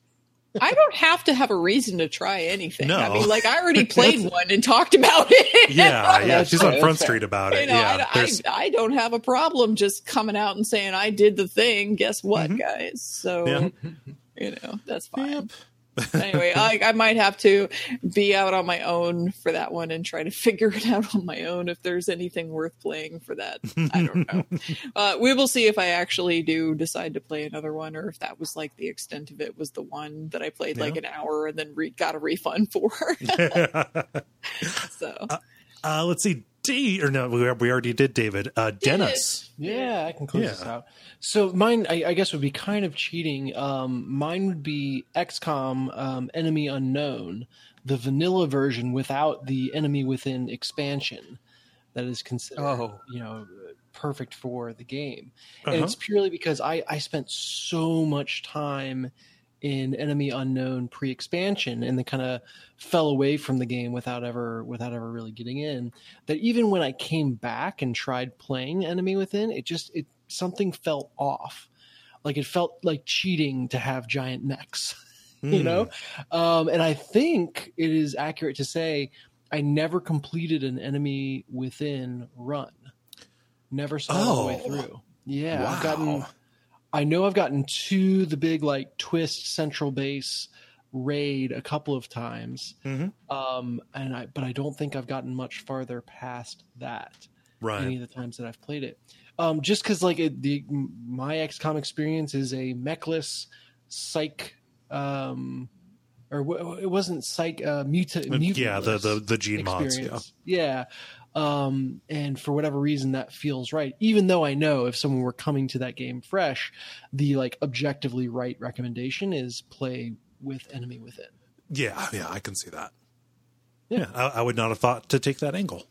I don't have to have a reason to try anything. No. I mean, like I already played one and talked about it. Yeah, yeah. She's on Front Street about it. You know, yeah, I, I, I don't have a problem just coming out and saying I did the thing. Guess what, mm-hmm. guys? So, yeah. you know, that's fine. Yep. Anyway, I, I might have to be out on my own for that one and try to figure it out on my own if there's anything worth playing for that. I don't know. Uh, we will see if I actually do decide to play another one, or if that was like the extent of it was the one that I played yeah. like an hour and then re- got a refund for. So uh, uh, let's see. D or no, we, we already did David. Uh, Dennis. Yeah, I can close yeah. this out. So mine, I, I guess, would be kind of cheating. Um, mine would be X COM um, Enemy Unknown, the vanilla version without the Enemy Within expansion. That is considered, oh. you know, perfect for the game, uh-huh. and it's purely because I I spent so much time in Enemy Unknown pre-expansion and then kind of fell away from the game without ever without ever really getting in, that even when I came back and tried playing Enemy Within, it just it something felt off. Like it felt like cheating to have giant mechs, mm. you know? Um, and I think it is accurate to say I never completed an Enemy Within run. Never saw oh. all the way through. Yeah, wow. I've gotten I know I've gotten to the big like twist central base raid a couple of times, mm-hmm. um, and I but I don't think I've gotten much farther past that. Right. Any of the times that I've played it, um, just because like it, the my X COM experience is a mechless psych um, or w- it wasn't psych uh, muta- mutant. Yeah, the the the gene mods. Yeah. Yeah. Um, and for whatever reason, that feels right. Even though I know if someone were coming to that game fresh, the like objectively right recommendation is play with Enemy Within. Yeah, yeah, I can see that. Yeah, I, I would not have thought to take that angle.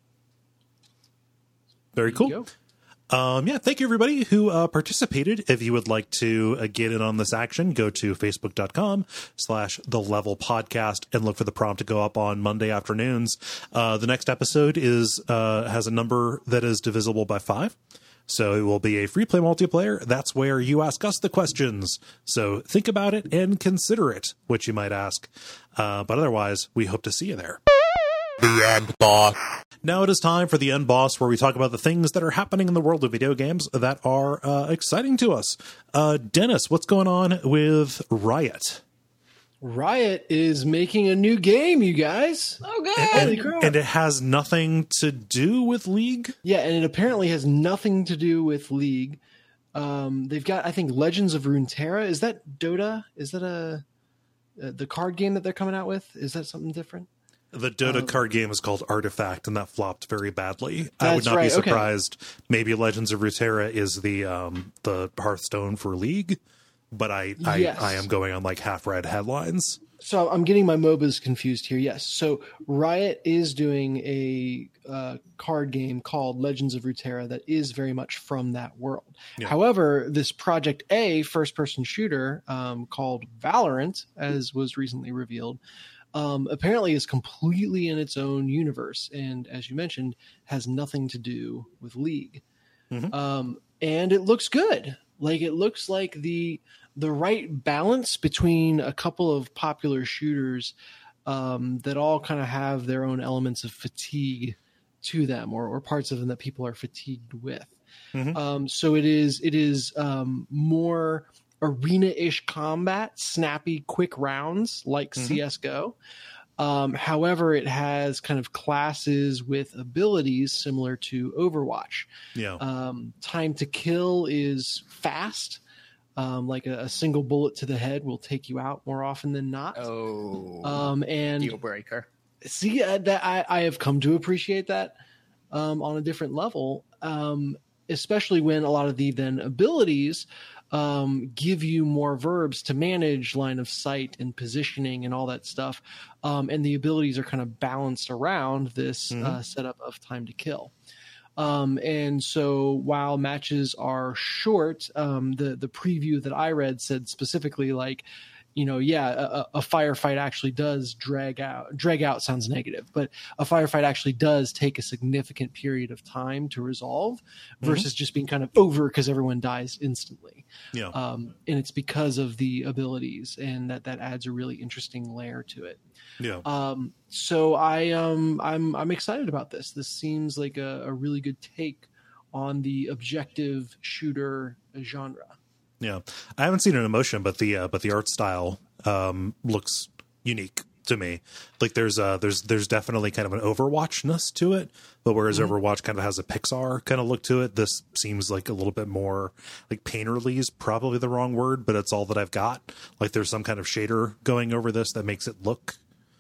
Very cool. Um, yeah, thank you everybody who uh, participated. If you would like to uh, get in on this action, go to facebook.com slash the level podcast and look for the prompt to go up on Monday afternoons. Uh, the next episode is uh, has a number that is divisible by five. So it will be a free play multiplayer. That's where you ask us the questions. So think about it and consider it, what you might ask. Uh, but otherwise, we hope to see you there. The end boss. Now it is time for the End Boss, where we talk about the things that are happening in the world of video games that are uh, exciting to us. Uh, Dennis, what's going on with Riot? Riot is making a new game, you guys. Oh, good. Holy And, crap. and it has nothing to do with League? Yeah, and it apparently has nothing to do with League. Um, they've got, I think, Legends of Runeterra. Is that Dota? Is that a, a the card game that they're coming out with? Is that something different? The Dota Um, card game is called Artifact, and that flopped very badly. I would That's not right, be okay. surprised. Maybe Legends of Runeterra is the um, the Hearthstone for League, but I I, Yes. I am going on like half read headlines. So I'm getting my MOBAs confused here. Yes. So Riot is doing a uh, card game called Legends of Runeterra that is very much from that world. Yeah. However, this Project A first-person shooter um, called Valorant, as was recently revealed, um, apparently is completely in its own universe, and as you mentioned, has nothing to do with League. Mhm. Um, and it looks good. Like it looks like the the right balance between a couple of popular shooters um, that all kind of have their own elements of fatigue to them, or, or parts of them that people are fatigued with. Mhm. Um, so it is it is um, more arena-ish combat, snappy, quick rounds like Mhm. C S G O. Um, however, it has kind of classes with abilities similar to Overwatch. Yeah. Um, time to kill is fast. Um, like a, a single bullet to the head will take you out more often than not. Oh, Um, and deal breaker. see uh, that I, I have come to appreciate that um, on a different level, um, especially when a lot of the then abilities um, give you more verbs to manage line of sight and positioning and all that stuff. Um, and the abilities are kind of balanced around this Mhm. uh, setup of time to kill. Um, and so while matches are short, um, the, the preview that I read said specifically like, you know, yeah, a, a firefight actually does drag out. Drag out sounds negative, but a firefight actually does take a significant period of time to resolve versus just being kind of over because everyone dies instantly. Yeah. Um, and it's because of the abilities, and that that adds a really interesting layer to it. Yeah. Um, so I um I'm I'm excited about this. This seems like a, a really good take on the objective shooter genre. Yeah, I haven't seen it in motion, but the uh, but the art style um, looks unique to me. Like there's uh there's there's definitely kind of an Overwatchness to it, but whereas Mm-hmm. Overwatch kind of has a Pixar kind of look to it, this seems like a little bit more like painterly is probably the wrong word, but it's all that I've got. Like there's some kind of shader going over this that makes it look.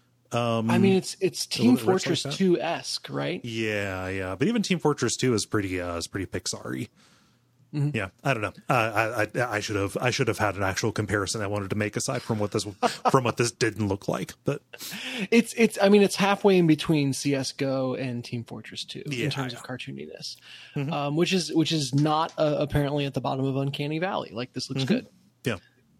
Um, I mean, it's it's Team little bit rich Fortress like that. two esque, right? Yeah, yeah, but even Team Fortress two is pretty uh, is pretty Pixar-y. Mm-hmm. Yeah, I don't know. Uh, I, I I should have I should have had an actual comparison I wanted to make aside from what this from what this didn't look like. But It's it's I mean it's halfway in between C S G O and Team Fortress two Yeah, in terms yeah. of cartooniness, Mhm. um, which is which is not uh, apparently at the bottom of Uncanny Valley. Like this looks Mhm. good. yeah,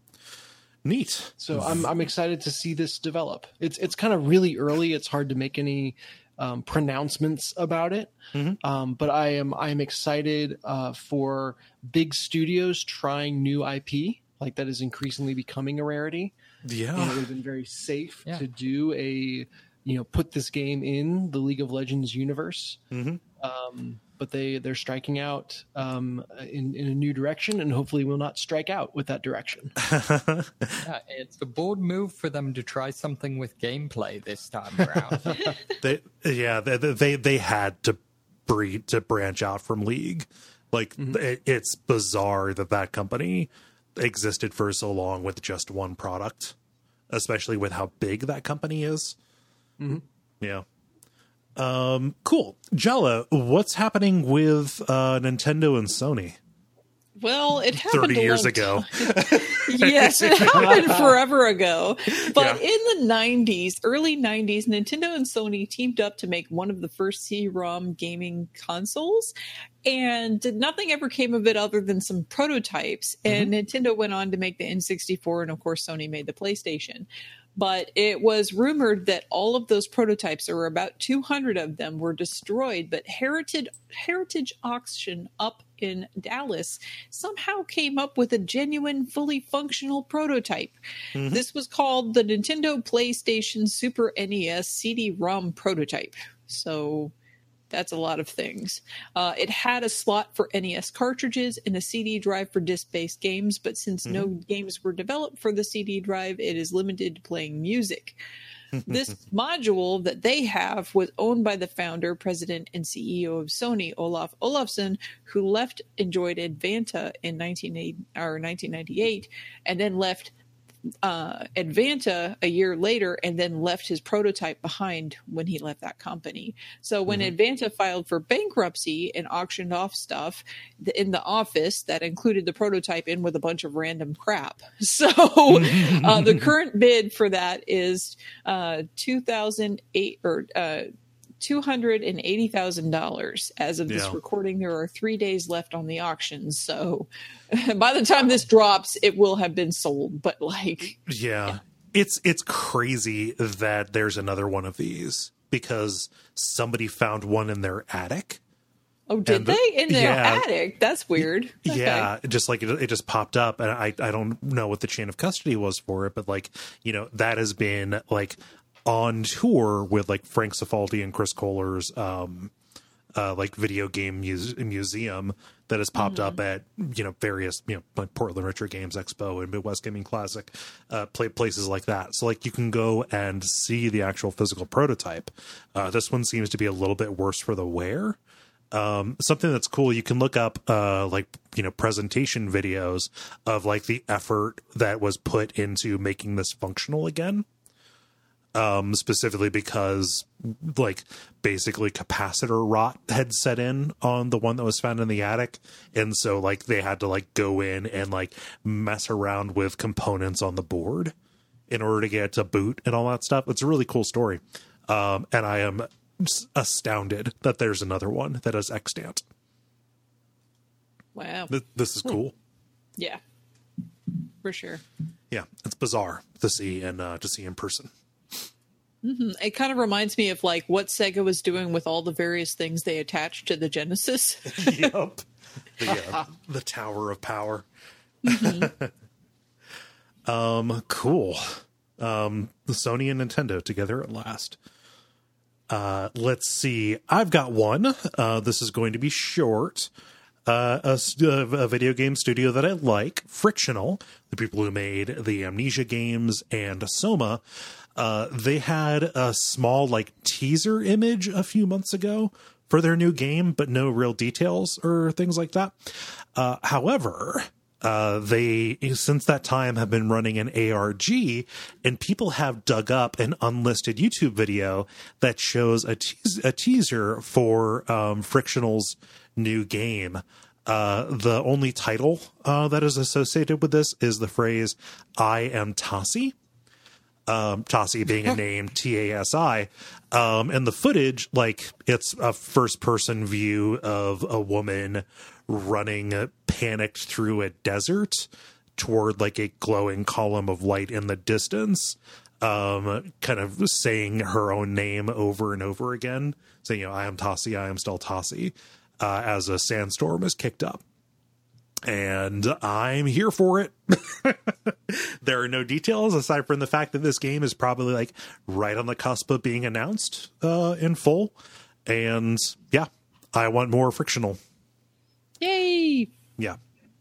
neat. So I'm I'm excited to see this develop. It's it's kind of really early. It's hard to make any um, pronouncements about it. Mhm. Um, but I am I am excited uh, for big studios trying new I P. Like that is increasingly becoming a rarity. And it Yeah, would have been very safe Yeah. to do a you know put this game in the League of Legends universe. Mhm. Um, but they they're striking out um, in in a new direction, and hopefully will not strike out with that direction. Yeah, it's a bold move for them to try something with gameplay this time around. they yeah they they, they had to breed to branch out from League. Like it, it's bizarre that that company existed for so long with just one product. especially with how big that company is. Mm-hmm. Yeah. Um, cool. Jella, what's happening with uh, Nintendo and Sony? Well, it happened thirty a years long ago. time. Yes, it happened forever ago. But Yeah. in the nineties, early nineties, Nintendo and Sony teamed up to make one of the first C ROM gaming consoles. And nothing ever came of it other than some prototypes. And mm-hmm. Nintendo went on to make the N sixty-four, and of course Sony made the PlayStation. But it was rumored that all of those prototypes, or about two hundred of them, were destroyed. But Heritage Heritage Auction up in Dallas somehow came up with a genuine, fully functional prototype. Mm-hmm. This was called the Nintendo PlayStation Super N E S C D ROM prototype. So that's a lot of things. Uh, it had a slot for N E S cartridges and a C D drive for disc-based games, but since mm-hmm. no games were developed for the C D drive, it is limited to playing music. This module that they have was owned by the founder, president, and C E O of Sony, Olaf Olafsson, who left enjoyed Advanta in nineteen ninety-eight and then left uh, Advanta a year later and then left his prototype behind when he left that company. So when mm-hmm. Advanta filed for bankruptcy and auctioned off stuff in the office that included the prototype in with a bunch of random crap. So uh, the current bid for that is uh, two thousand eight or uh, two hundred eighty thousand dollars. As of this yeah. recording, there are three days left on the auction. So by the time this drops, it will have been sold. But like, yeah, yeah. it's it's crazy that there's another one of these because somebody found one in their attic. Oh, did the, they in their yeah, attic? That's weird. Okay. Yeah, just like it, it just popped up, and I I don't know what the chain of custody was for it, but like you know that has been like on tour with like Frank Cifaldi and Chris Kohler's um, uh, like video game muse- museum that has popped mm-hmm. up at, you know, various, you know, like Portland Retro Games Expo and Midwest Gaming Classic, uh, play places like that. So like you can go and see the actual physical prototype. Uh, this one seems to be a little bit worse for the wear. Um, something that's cool, you can look up uh, like, you know, presentation videos of like the effort that was put into making this functional again. Um, specifically because like basically capacitor rot had set in on the one that was found in the attic. And so like they had to like go in and like mess around with components on the board in order to get it to boot and all that stuff. It's a really cool story. Um, and I am astounded that there's another one that is extant. Wow. Th- this is cool. Yeah, for sure. Yeah. It's bizarre to see and uh, to see in person. Mm-hmm. It kind of reminds me of like what Sega was doing with all the various things they attached to the Genesis. Yep. The, uh, the Tower of Power. Mm-hmm. um, cool. Um, the Sony and Nintendo together at last. Uh, let's see. I've got one. Uh, this is going to be short. Uh, a, a video game studio that I like, Frictional, the people who made the Amnesia games and Soma. Uh, they had a small like teaser image a few months ago for their new game, but no real details or things like that. Uh, however, uh, they, since that time, have been running an A R G, and people have dug up an unlisted YouTube video that shows a, te- a teaser for um, Frictional's new game. Uh, the only title uh, that is associated with this is the phrase, "I am Tassi." Um, Tassi being a name, T A S I. Um, and the footage, like, it's a first-person view of a woman running panicked through a desert toward, like, a glowing column of light in the distance, um, kind of saying her own name over and over again, saying, you know, "I am Tassi, I am still Tassi," uh, as a sandstorm is kicked up. And I'm here for it. There are no details aside from the fact that this game is probably like right on the cusp of being announced uh, in full. And yeah, I want more Frictional. Yay! Yeah.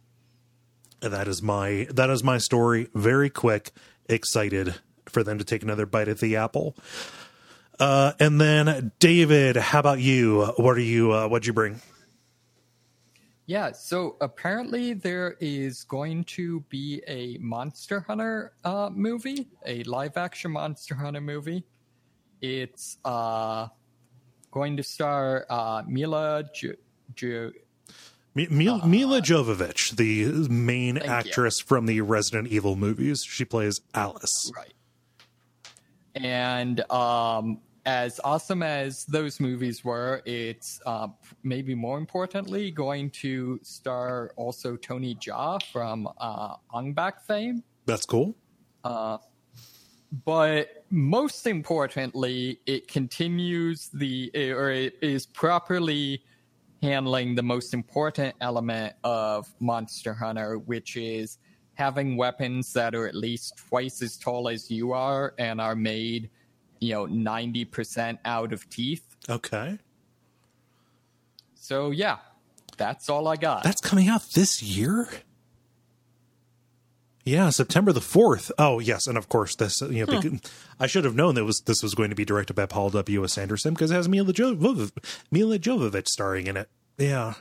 And that is my that is my story. Very quick, excited for them to take another bite at the apple. Uh, and then David, how about you? What are you? Uh, what'd you bring? Yeah, so apparently there is going to be a Monster Hunter uh, movie, a live-action Monster Hunter movie. It's uh, going to star uh, Mila Jo... Jo- Mi- Mil- Uh, Mila Jovovich, the main thank you. actress from the Resident Evil movies. She plays Alice. Right. And um, as awesome as those movies were, it's uh, maybe more importantly going to star also Tony Jaa from uh, Ong Bak fame. That's cool. Uh, but most importantly, it continues the, or it is properly handling the most important element of Monster Hunter, which is having weapons that are at least twice as tall as you are and are made, you know, ninety percent out of teeth. Okay. So, yeah, that's all I got. That's coming out this year? Yeah, September the fourth. Oh, yes, and of course, this. You know, Huh. because I should have known that was this was going to be directed by Paul W. S. Anderson because it has Mila, Jovov- Mila Jovovich starring in it. Yeah.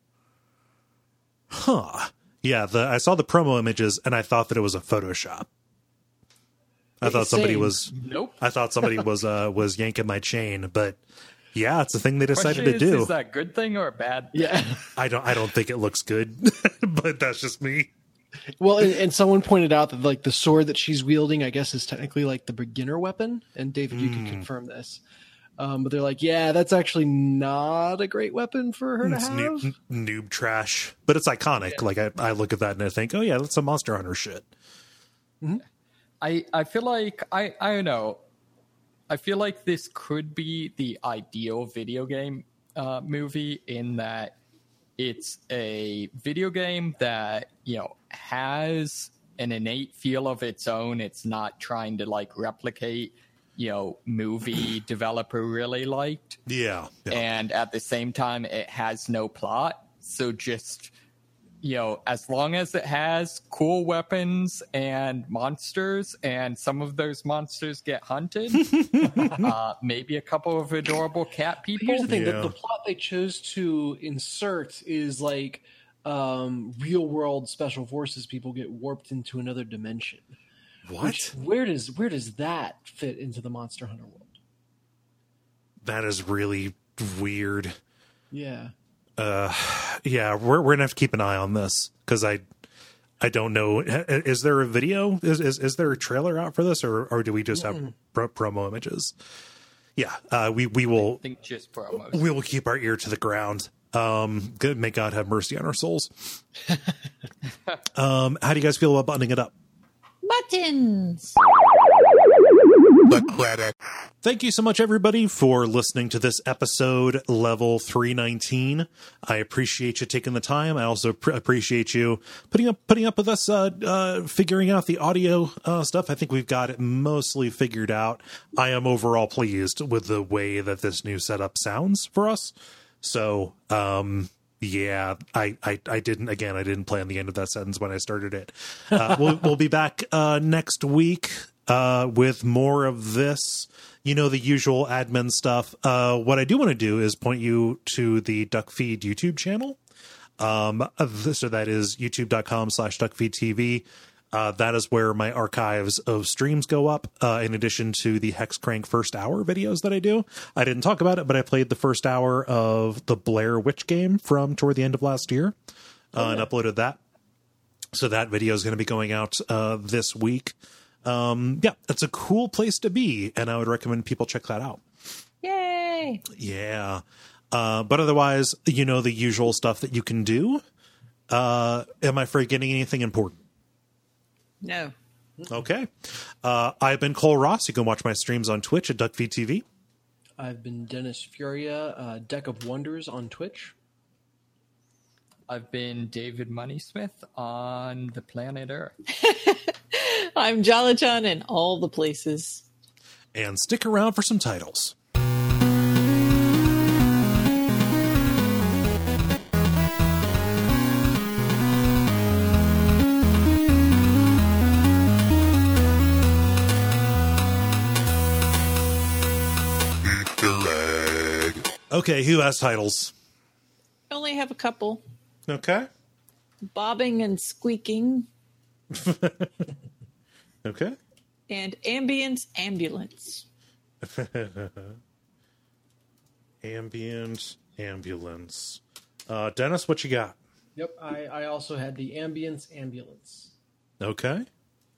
Huh. Yeah, the I saw the promo images and I thought that it was a Photoshop. I thought somebody Same. was. Nope. I thought somebody was uh, was yanking my chain, but yeah, it's a thing they decided Question to is, do. is that a good thing or a bad thing? Yeah. I don't. I don't think it looks good, but that's just me. Well, and, and someone pointed out that like the sword that she's wielding, I guess, is technically like the beginner weapon. And David, you can confirm this. Um, but they're like, yeah, that's actually not a great weapon for her to It's have. noob, noob trash, but it's iconic. Like I, I look at that and I think, oh yeah, that's some Monster Hunter shit. I, I feel like I, I don't know. I feel like this could be the ideal video game uh, movie in that it's a video game that, you know, has an innate feel of its own. It's not trying to like replicate, you know, movie developer really liked. Yeah, yeah. And at the same time, it has no plot. So just, you know, as long as it has cool weapons and monsters, and some of those monsters get hunted, uh, maybe a couple of adorable cat But people. here's the thing: Yeah. the, the plot they chose to insert is like um, real world special forces people get warped into another dimension. What? Which, where does where does that fit into the Monster Hunter world? That is really weird. Yeah. Uh, yeah, we're we're gonna have to keep an eye on this because I, I don't know. Is there a video? Is is, is there a trailer out for this, or or do we just have pro- promo images? Yeah, uh, we we will I think just promos. we will keep our ear to the ground. Um, good, may God have mercy on our souls. um, how do you guys feel about buttoning it up? Buttons. The credit. Thank you so much, everybody, for listening to this episode, Level three nineteen. I appreciate you taking the time. I also pr- appreciate you putting up putting up with us, uh, uh, figuring out the audio uh, stuff. I think we've got it mostly figured out. I am overall pleased with the way that this new setup sounds for us. So, um, yeah, I, I, I didn't, again, I didn't plan the end of that sentence when I started it. Uh, we'll, we'll be back uh, next week uh, with more of this. You know, the usual admin stuff. Uh, what I do want to do is point you to the DuckFeed YouTube channel. Um, so that is youtube.com slash DuckFeedTV. Uh, that is where my archives of streams go up, uh, in addition to the Hexcrank first hour videos that I do. I didn't talk about it, but I played the first hour of the Blair Witch game from toward the end of last year, uh, oh, yeah. and uploaded that. So that video is going to be going out uh, this week. Um, yeah, it's a cool place to be, and I would recommend people check that out. Yay! Yeah. Uh, but otherwise, you know, the usual stuff that you can do. Uh, am I forgetting anything important? No. Okay. Uh, I've been Cole Ross. You can watch my streams on Twitch at DuckFeedTV. I've been Dennis Furia, uh, Deck of Wonders on Twitch. I've been David Moneysmith on the planet Earth. I'm Jala-chan in all the places. And stick around for some titles. Okay, who has titles? I only have a couple. Okay. Bobbing and squeaking. Okay. And ambience ambulance. Ambient ambulance. Uh, Dennis, what you got? Yep, I, I also had the ambience ambulance. Okay.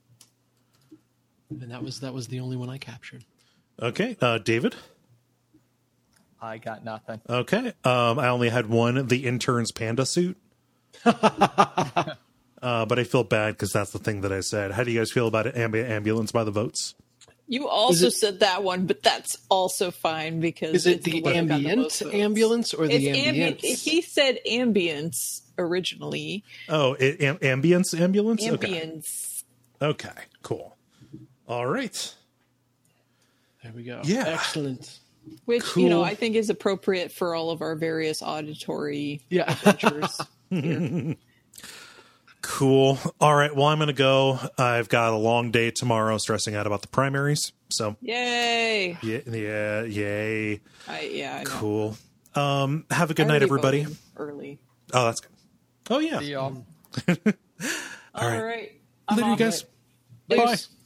And that was that was the only one I captured. Okay. Uh, David? I got nothing. Okay. Um, I only had one, the intern's panda suit. uh, but I feel bad because that's the thing that I said. How do you guys feel about it? Ambi- ambulance by the votes? You also it- said that one, but that's also fine because Is it it's the one that got the ambient most votes. ambulance or the It's ambience? ambi- He said ambience originally. Oh, it, am- ambience ambulance? Ambience. Okay. Okay. Cool. All right. There we go. Yeah. Excellent. Which, Cool. you know, I think is appropriate for all of our various auditory Yeah. adventures. Cool. All right. Well, I'm going to go. I've got a long day tomorrow stressing out about the primaries. So, Yay. yeah, yeah, yay. I, yeah, I know. Cool. Um, have a good I night, already everybody. voted Early. Oh, that's good. Oh, yeah. See y'all. All All right. right. I'm Later, you off guys. it. Bye. Deuce.